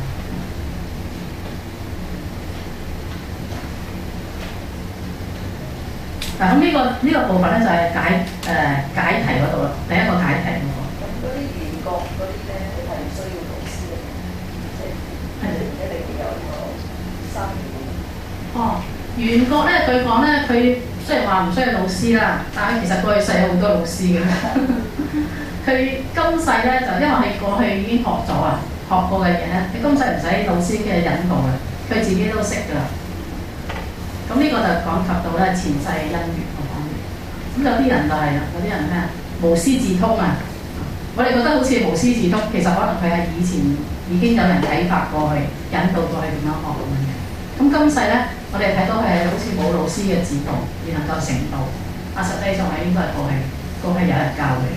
嗱咁呢個呢、這個部分咧就係、是、解誒、呃、解題嗰度啦，第一個解題嗰個。 咁嗰啲緣覺嗰啲咧，你係唔需要老師嘅。係一定要有個心。 哦，緣覺咧，據講咧，佢雖然話唔需要老師啦，但係其實過去世有好多老師嘅。佢今世咧就因為佢過去已經學咗啊，學過嘅嘢咧，佢今世唔使老師嘅引導嘅，佢自己都識㗎啦。咁呢個就講及到咧前世因緣嗰方面。咁有啲人就係啦，有啲人咩無師自通啊。我哋覺得好似無師自通，其實可能佢係以前已經有人啟發過去，引導過去點樣學咁樣嘅。咁今世咧，我哋睇到係好似冇老師嘅指導而能夠成道。啊，實際上係應該係過去，過去有人教佢。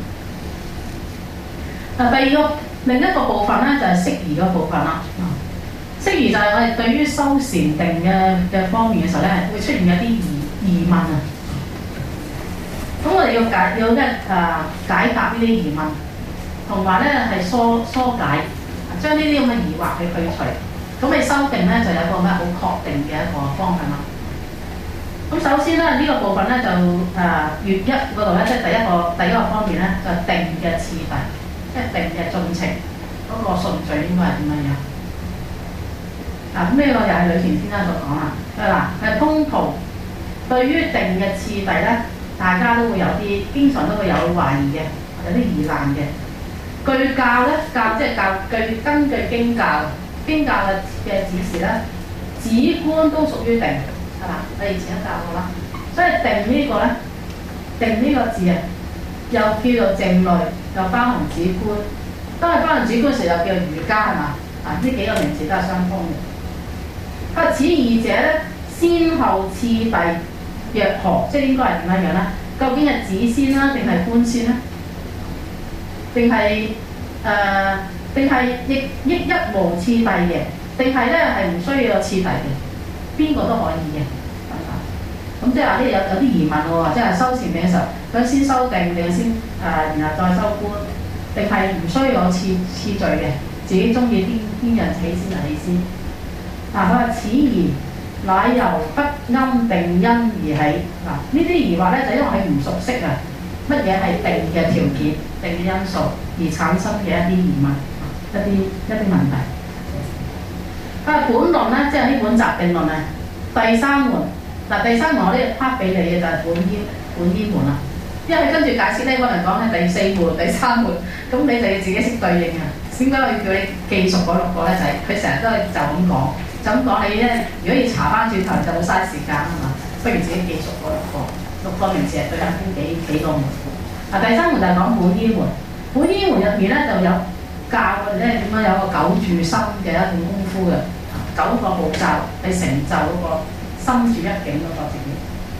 嗱，第二個另一個部分咧就係釋疑嗰部分啦。釋疑就係我哋對於修禪定嘅嘅方面嘅時候咧，會出現一啲疑疑問啊。咁我哋要解要咧誒解答呢啲疑問，同埋咧係疏疏解，將呢啲咁嘅疑惑去去除。咁你修定咧就有一個咩好確定嘅一個方向啦。咁首先咧呢、這個部分咧就誒月一嗰度咧，即係第一個第一個方面咧就係、定嘅次第，即係定嘅進程嗰、那個順序應該係點樣樣？嗱咁呢個又係呂田先生所講啦。嗱誒通途對於定嘅次第咧。大家都會有啲，經常都會有懷疑嘅，有啲疑難嘅。據教咧，教即係教據根據經教，經教嘅嘅指示咧，止觀都屬於定，係嘛？我以前都教過啦。所以定呢個咧，定呢個字啊，又叫做靜慮，又包含止觀。當係包含止觀時，又叫瑜伽係嘛？啊，呢幾個名詞都係相通嘅。啊，此二者咧，先後次第。若何，即係應該係點樣樣咧？究竟係止先啦，定係觀先咧？定係誒？定係亦亦一無次第嘅？定係咧係唔需要有次第嘅？邊個都可以嘅。咁即係話呢有有啲疑問喎，即係修禪嘅時候，佢先修定定先誒、呃，然後再修觀，定係唔需要有次次序嘅？自己中意邊邊樣起先就起先。嗱，佢話此言。乃由不諳定因而起。嗱，呢啲疑惑咧就因為佢唔熟悉啊，乜嘢係定嘅條件、定嘅因素而產生嘅一啲疑問、一啲一啲問題。啊，本論咧即係呢本集定論啊，第三門嗱，第三門我呢 part 俾你嘅就係本依本依門啦，因為佢跟住解釋咧，可能講係第四門、第三門，咁你就要自己識對應啊。點解我要叫你記熟嗰六個咧？就係佢成日都係就咁講。就咁講，你咧如果要查翻轉頭就好嘥時間啊嘛，不如自己記熟嗰六個六個名詞係對應邊幾幾個門。嗱，第三門就係講本依門，本依門入面咧就有教我哋咧點樣有個九住心嘅一種功夫嘅，九個步驟去成就嗰個心住一境嗰個自己。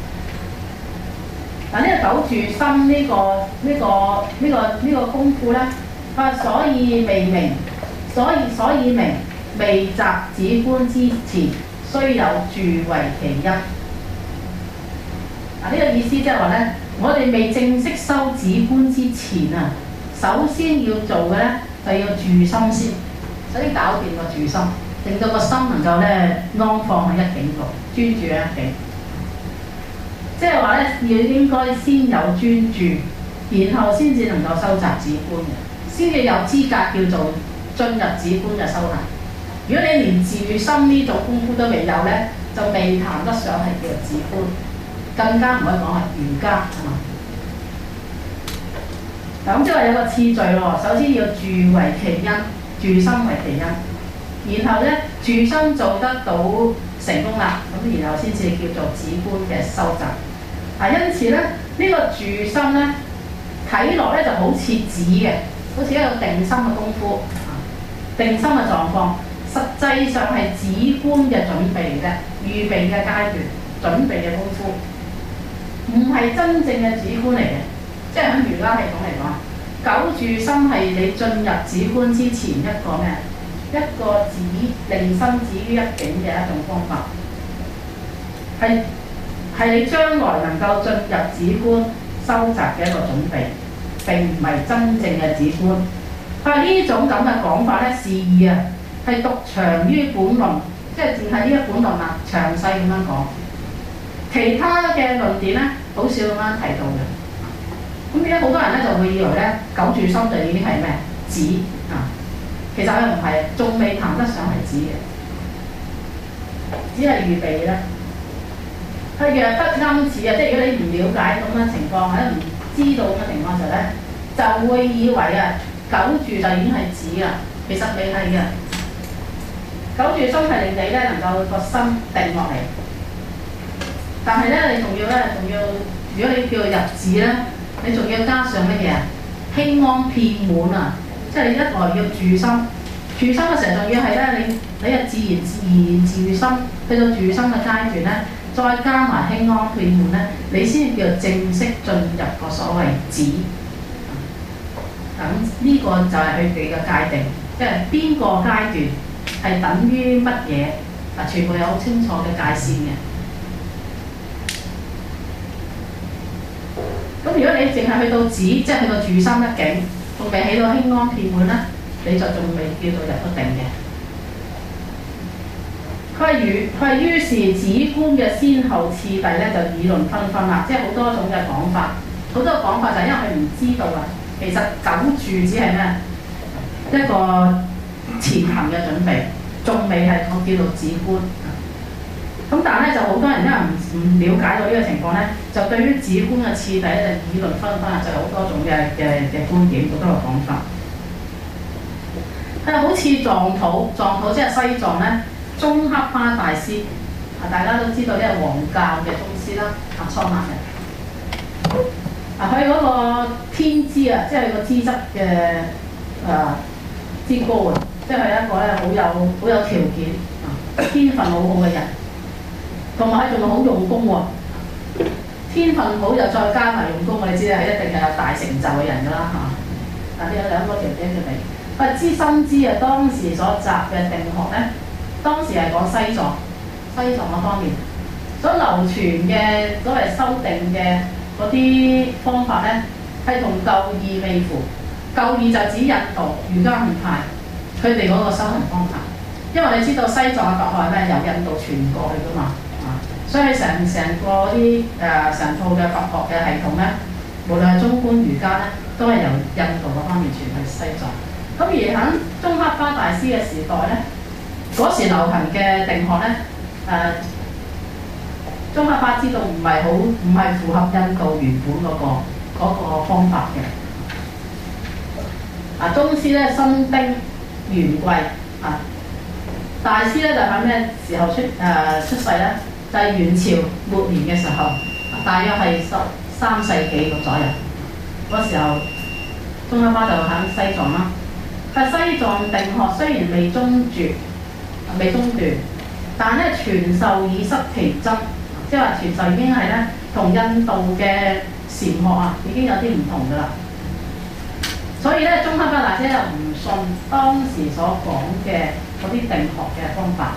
嗱，呢個九住心呢、呢個呢、呢個呢、呢個呢、呢個功夫咧，啊，所以未明，所以所以明。未習止觀之前，須有住為其一。嗱、啊，呢、這個意思即係話咧，我哋未正式修止觀之前啊，首先要做嘅咧，就要住心先，首先搞掂個住心，令到個心能夠咧安放喺一境度，專注喺一境。 即係話咧要應該先有專注，然後先至能夠收集止觀嘅，先至有資格叫做進入止觀嘅修行。如果你連住心呢種功夫都未有咧，就未談得上係叫做止觀，更加唔可以講係瑜伽係嘛？嗱咁即係話有個次序喎，首先要住為其因，住心為其因，然後咧住心做得到成功啦，咁然後先至叫做止觀嘅收集。啊，因此咧呢、呢個住心咧睇落咧就好似止嘅，好似一個定心嘅功夫，定心嘅狀況，實際上係止觀嘅準備嘅，預備嘅階段，準備嘅功夫，唔係真正嘅止觀嚟嘅。即係喺瑜伽系統嚟講，九住心係你進入止觀之前一個咩？一個止令心止於一境嘅一種方法，係係你將來能夠進入止觀收集嘅一個準備，並唔係真正嘅止觀。佢話呢種咁嘅講法咧，示意啊係獨長於本論，即係淨係呢一本論啊，詳細咁樣講。其他嘅論點咧，好少咁樣提到嘅。咁而家好多人咧就會以為咧九住心就已經係咩止啊？其實佢唔係，仲未談得上係止嘅，只係預備嘅咧。佢若不諳止啊，即係如果你唔了解咁嘅情況，或者唔知道咁嘅情況時候咧，就會以為啊九住就已經係止啦。其實未係嘅，九住心係令你咧能夠個心定落嚟，但係咧你仲要咧仲要，如果你叫入止咧。你仲要加上乜嘢啊？輕安遍滿啊！即係你一來要住心，住心嘅時候仲要係咧，你你係自然自然住心，去到住心嘅階段咧，再加埋輕安遍滿咧，你先叫正式進入個所謂止。咁呢個就係佢哋嘅界定，即係邊個階段係等於乜嘢啊？全部有好清楚嘅界線嘅。咁如果你淨係去到止，即係去到住心一境，仲未起到輕安遍滿咧，你就仲未叫做入到定嘅。佢係於佢係於是止觀嘅先後次第咧，就議論紛紛啦，即係好多種嘅講法。好多講法就係因為佢唔知道啊，其實九住只係咩一個前行嘅準備，仲未係我叫做止觀。咁但係咧就好多人因為唔唔了解到呢個情況咧，就對於止觀嘅次第咧就議論紛紛啊，就好多種嘅嘅嘅觀點，好多個講法。係好似藏土，藏土即係西藏咧，宗喀巴大師啊，大家都知道呢係黃教嘅宗師啦，阿桑那嘅。啊，佢嗰個天資啊，即係佢個資質嘅啊之高啊，即係一個咧好有好有條件啊，天分好好嘅人。同埋佢仲好用功喎，天分好又再加埋用功，你知係一定係有大成就嘅人㗎啦嚇。嗱，呢有兩個條件嘅你。佢知深知啊，當時所集嘅定學咧，當時係講西藏，西藏嗰方面所流傳嘅所謂修定嘅嗰啲方法咧，係同舊義未符。舊義就指印度瑜伽門派，佢哋嗰個修行方法。因為你知道西藏嘅佛學係咩？由印度傳過去㗎嘛。所以成成個啲誒成套嘅佛學嘅系統咧，無論係中觀瑜伽咧，都係由印度嗰方面傳去西藏。咁而喺宗喀巴大師嘅時代咧，嗰時流行嘅定學咧，誒宗喀巴知道唔係好唔係符合印度原本嗰、嗰個嗰個方法嘅。啊，宗師咧新丁元貴啊，大師咧就喺咩時候出誒、呃、出世咧？就係元朝末年嘅時候，大約係十三世紀個左右。嗰時候，宗喀巴就喺西藏啦。但西藏定學雖然未中絕、未中斷，但咧傳授已失其真，即係話傳授已經係咧同印度嘅禪學啊已經有啲唔同㗎啦。所以咧，宗喀巴大師就唔信當時所講嘅嗰啲定學嘅方法。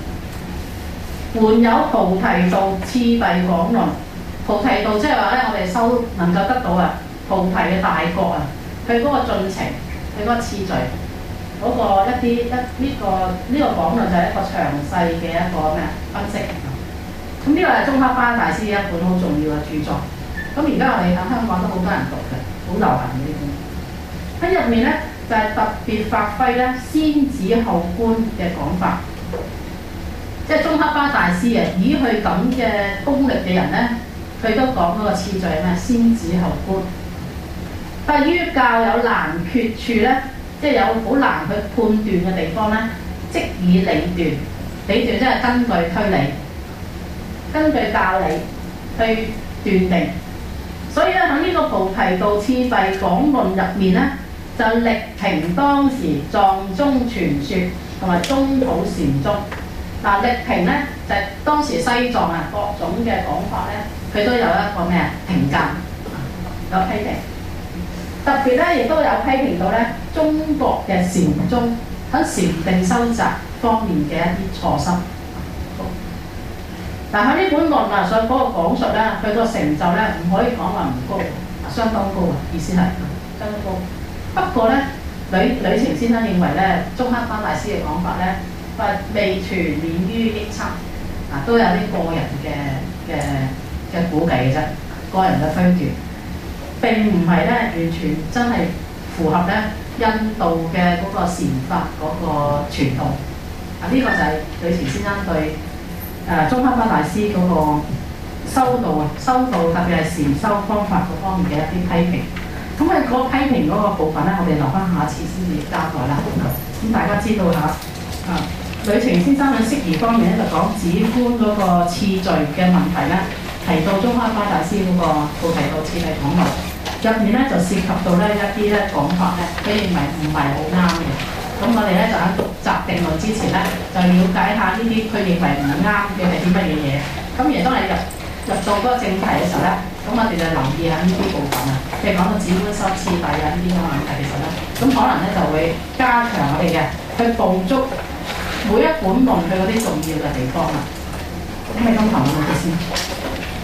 還有菩提道次第廣論，菩提道即係話咧，我哋修能夠得到啊菩提嘅大覺啊，佢嗰個進程，佢嗰個次序，嗰、那個一啲一呢、這個呢、這個廣論就係一個詳細嘅一個咩分析。 咁呢個係中黑巴大師一本好重要嘅著作。咁而家我哋喺香港都好多人讀嘅，好流行嘅呢本。喺入面咧就係、是、特別發揮咧先子後觀嘅講法，即係中黑巴大師啊，以佢咁嘅功力嘅人咧，佢都講嗰個次序係咩？先子後觀。但係於較有難決處咧，即係有好難去判斷嘅地方咧，即以理斷。理斷即係根據推理，根據教理去斷定。所以咧喺呢個《菩提道次第廣論》入面咧，就力評當時藏宗傳說同埋中土禪宗。嗱，力評咧就係、是、當時西藏啊各種嘅講法咧，佢都有一個咩啊評價，有批評。特別咧，亦都有批評到咧中國嘅禪宗喺禪定修習方面嘅一啲錯失。但喺呢本論啊，所嗰個講述咧，佢個成就咧唔可以講話唔高，相當高啊！意思係相當高。不過咧，呂呂澄先生認為咧，中黑巴大師嘅講法咧，話未全免於臆測，啊都有啲個人嘅嘅嘅估計嘅啫，個人嘅推斷。並唔係咧，完全真係符合咧印度嘅嗰個禪法嗰個傳統。啊，呢、這個就係呂澄先生對誒、呃、中黑巴大師嗰個修道啊、修道特別係禪修方法嗰方面嘅一啲批評。咁啊，嗰個批評嗰個部分咧，我哋留翻下次先至交代啦。咁、嗯、大家知道下啊，呂澄先生喺釋疑方面咧就講止觀嗰個次序嘅問題咧，提到中黑巴大師嗰個菩提道次第廣論。入面咧就涉及到咧一啲咧講法咧，佢認為唔係好啱嘅。咁我哋咧就喺讀集定論之前咧，就了解下呢啲佢認為唔啱嘅係啲乜嘢嘢。咁而當你入入到嗰個正題嘅時候咧，咁我哋就留意下呢啲部分啊，即係講到止觀修次第啊呢啲咁嘅問題嘅時候咧，咁可能咧就會加強我哋嘅去捕捉每一本論佢嗰啲重要嘅地方啦。咁你今堂講到先。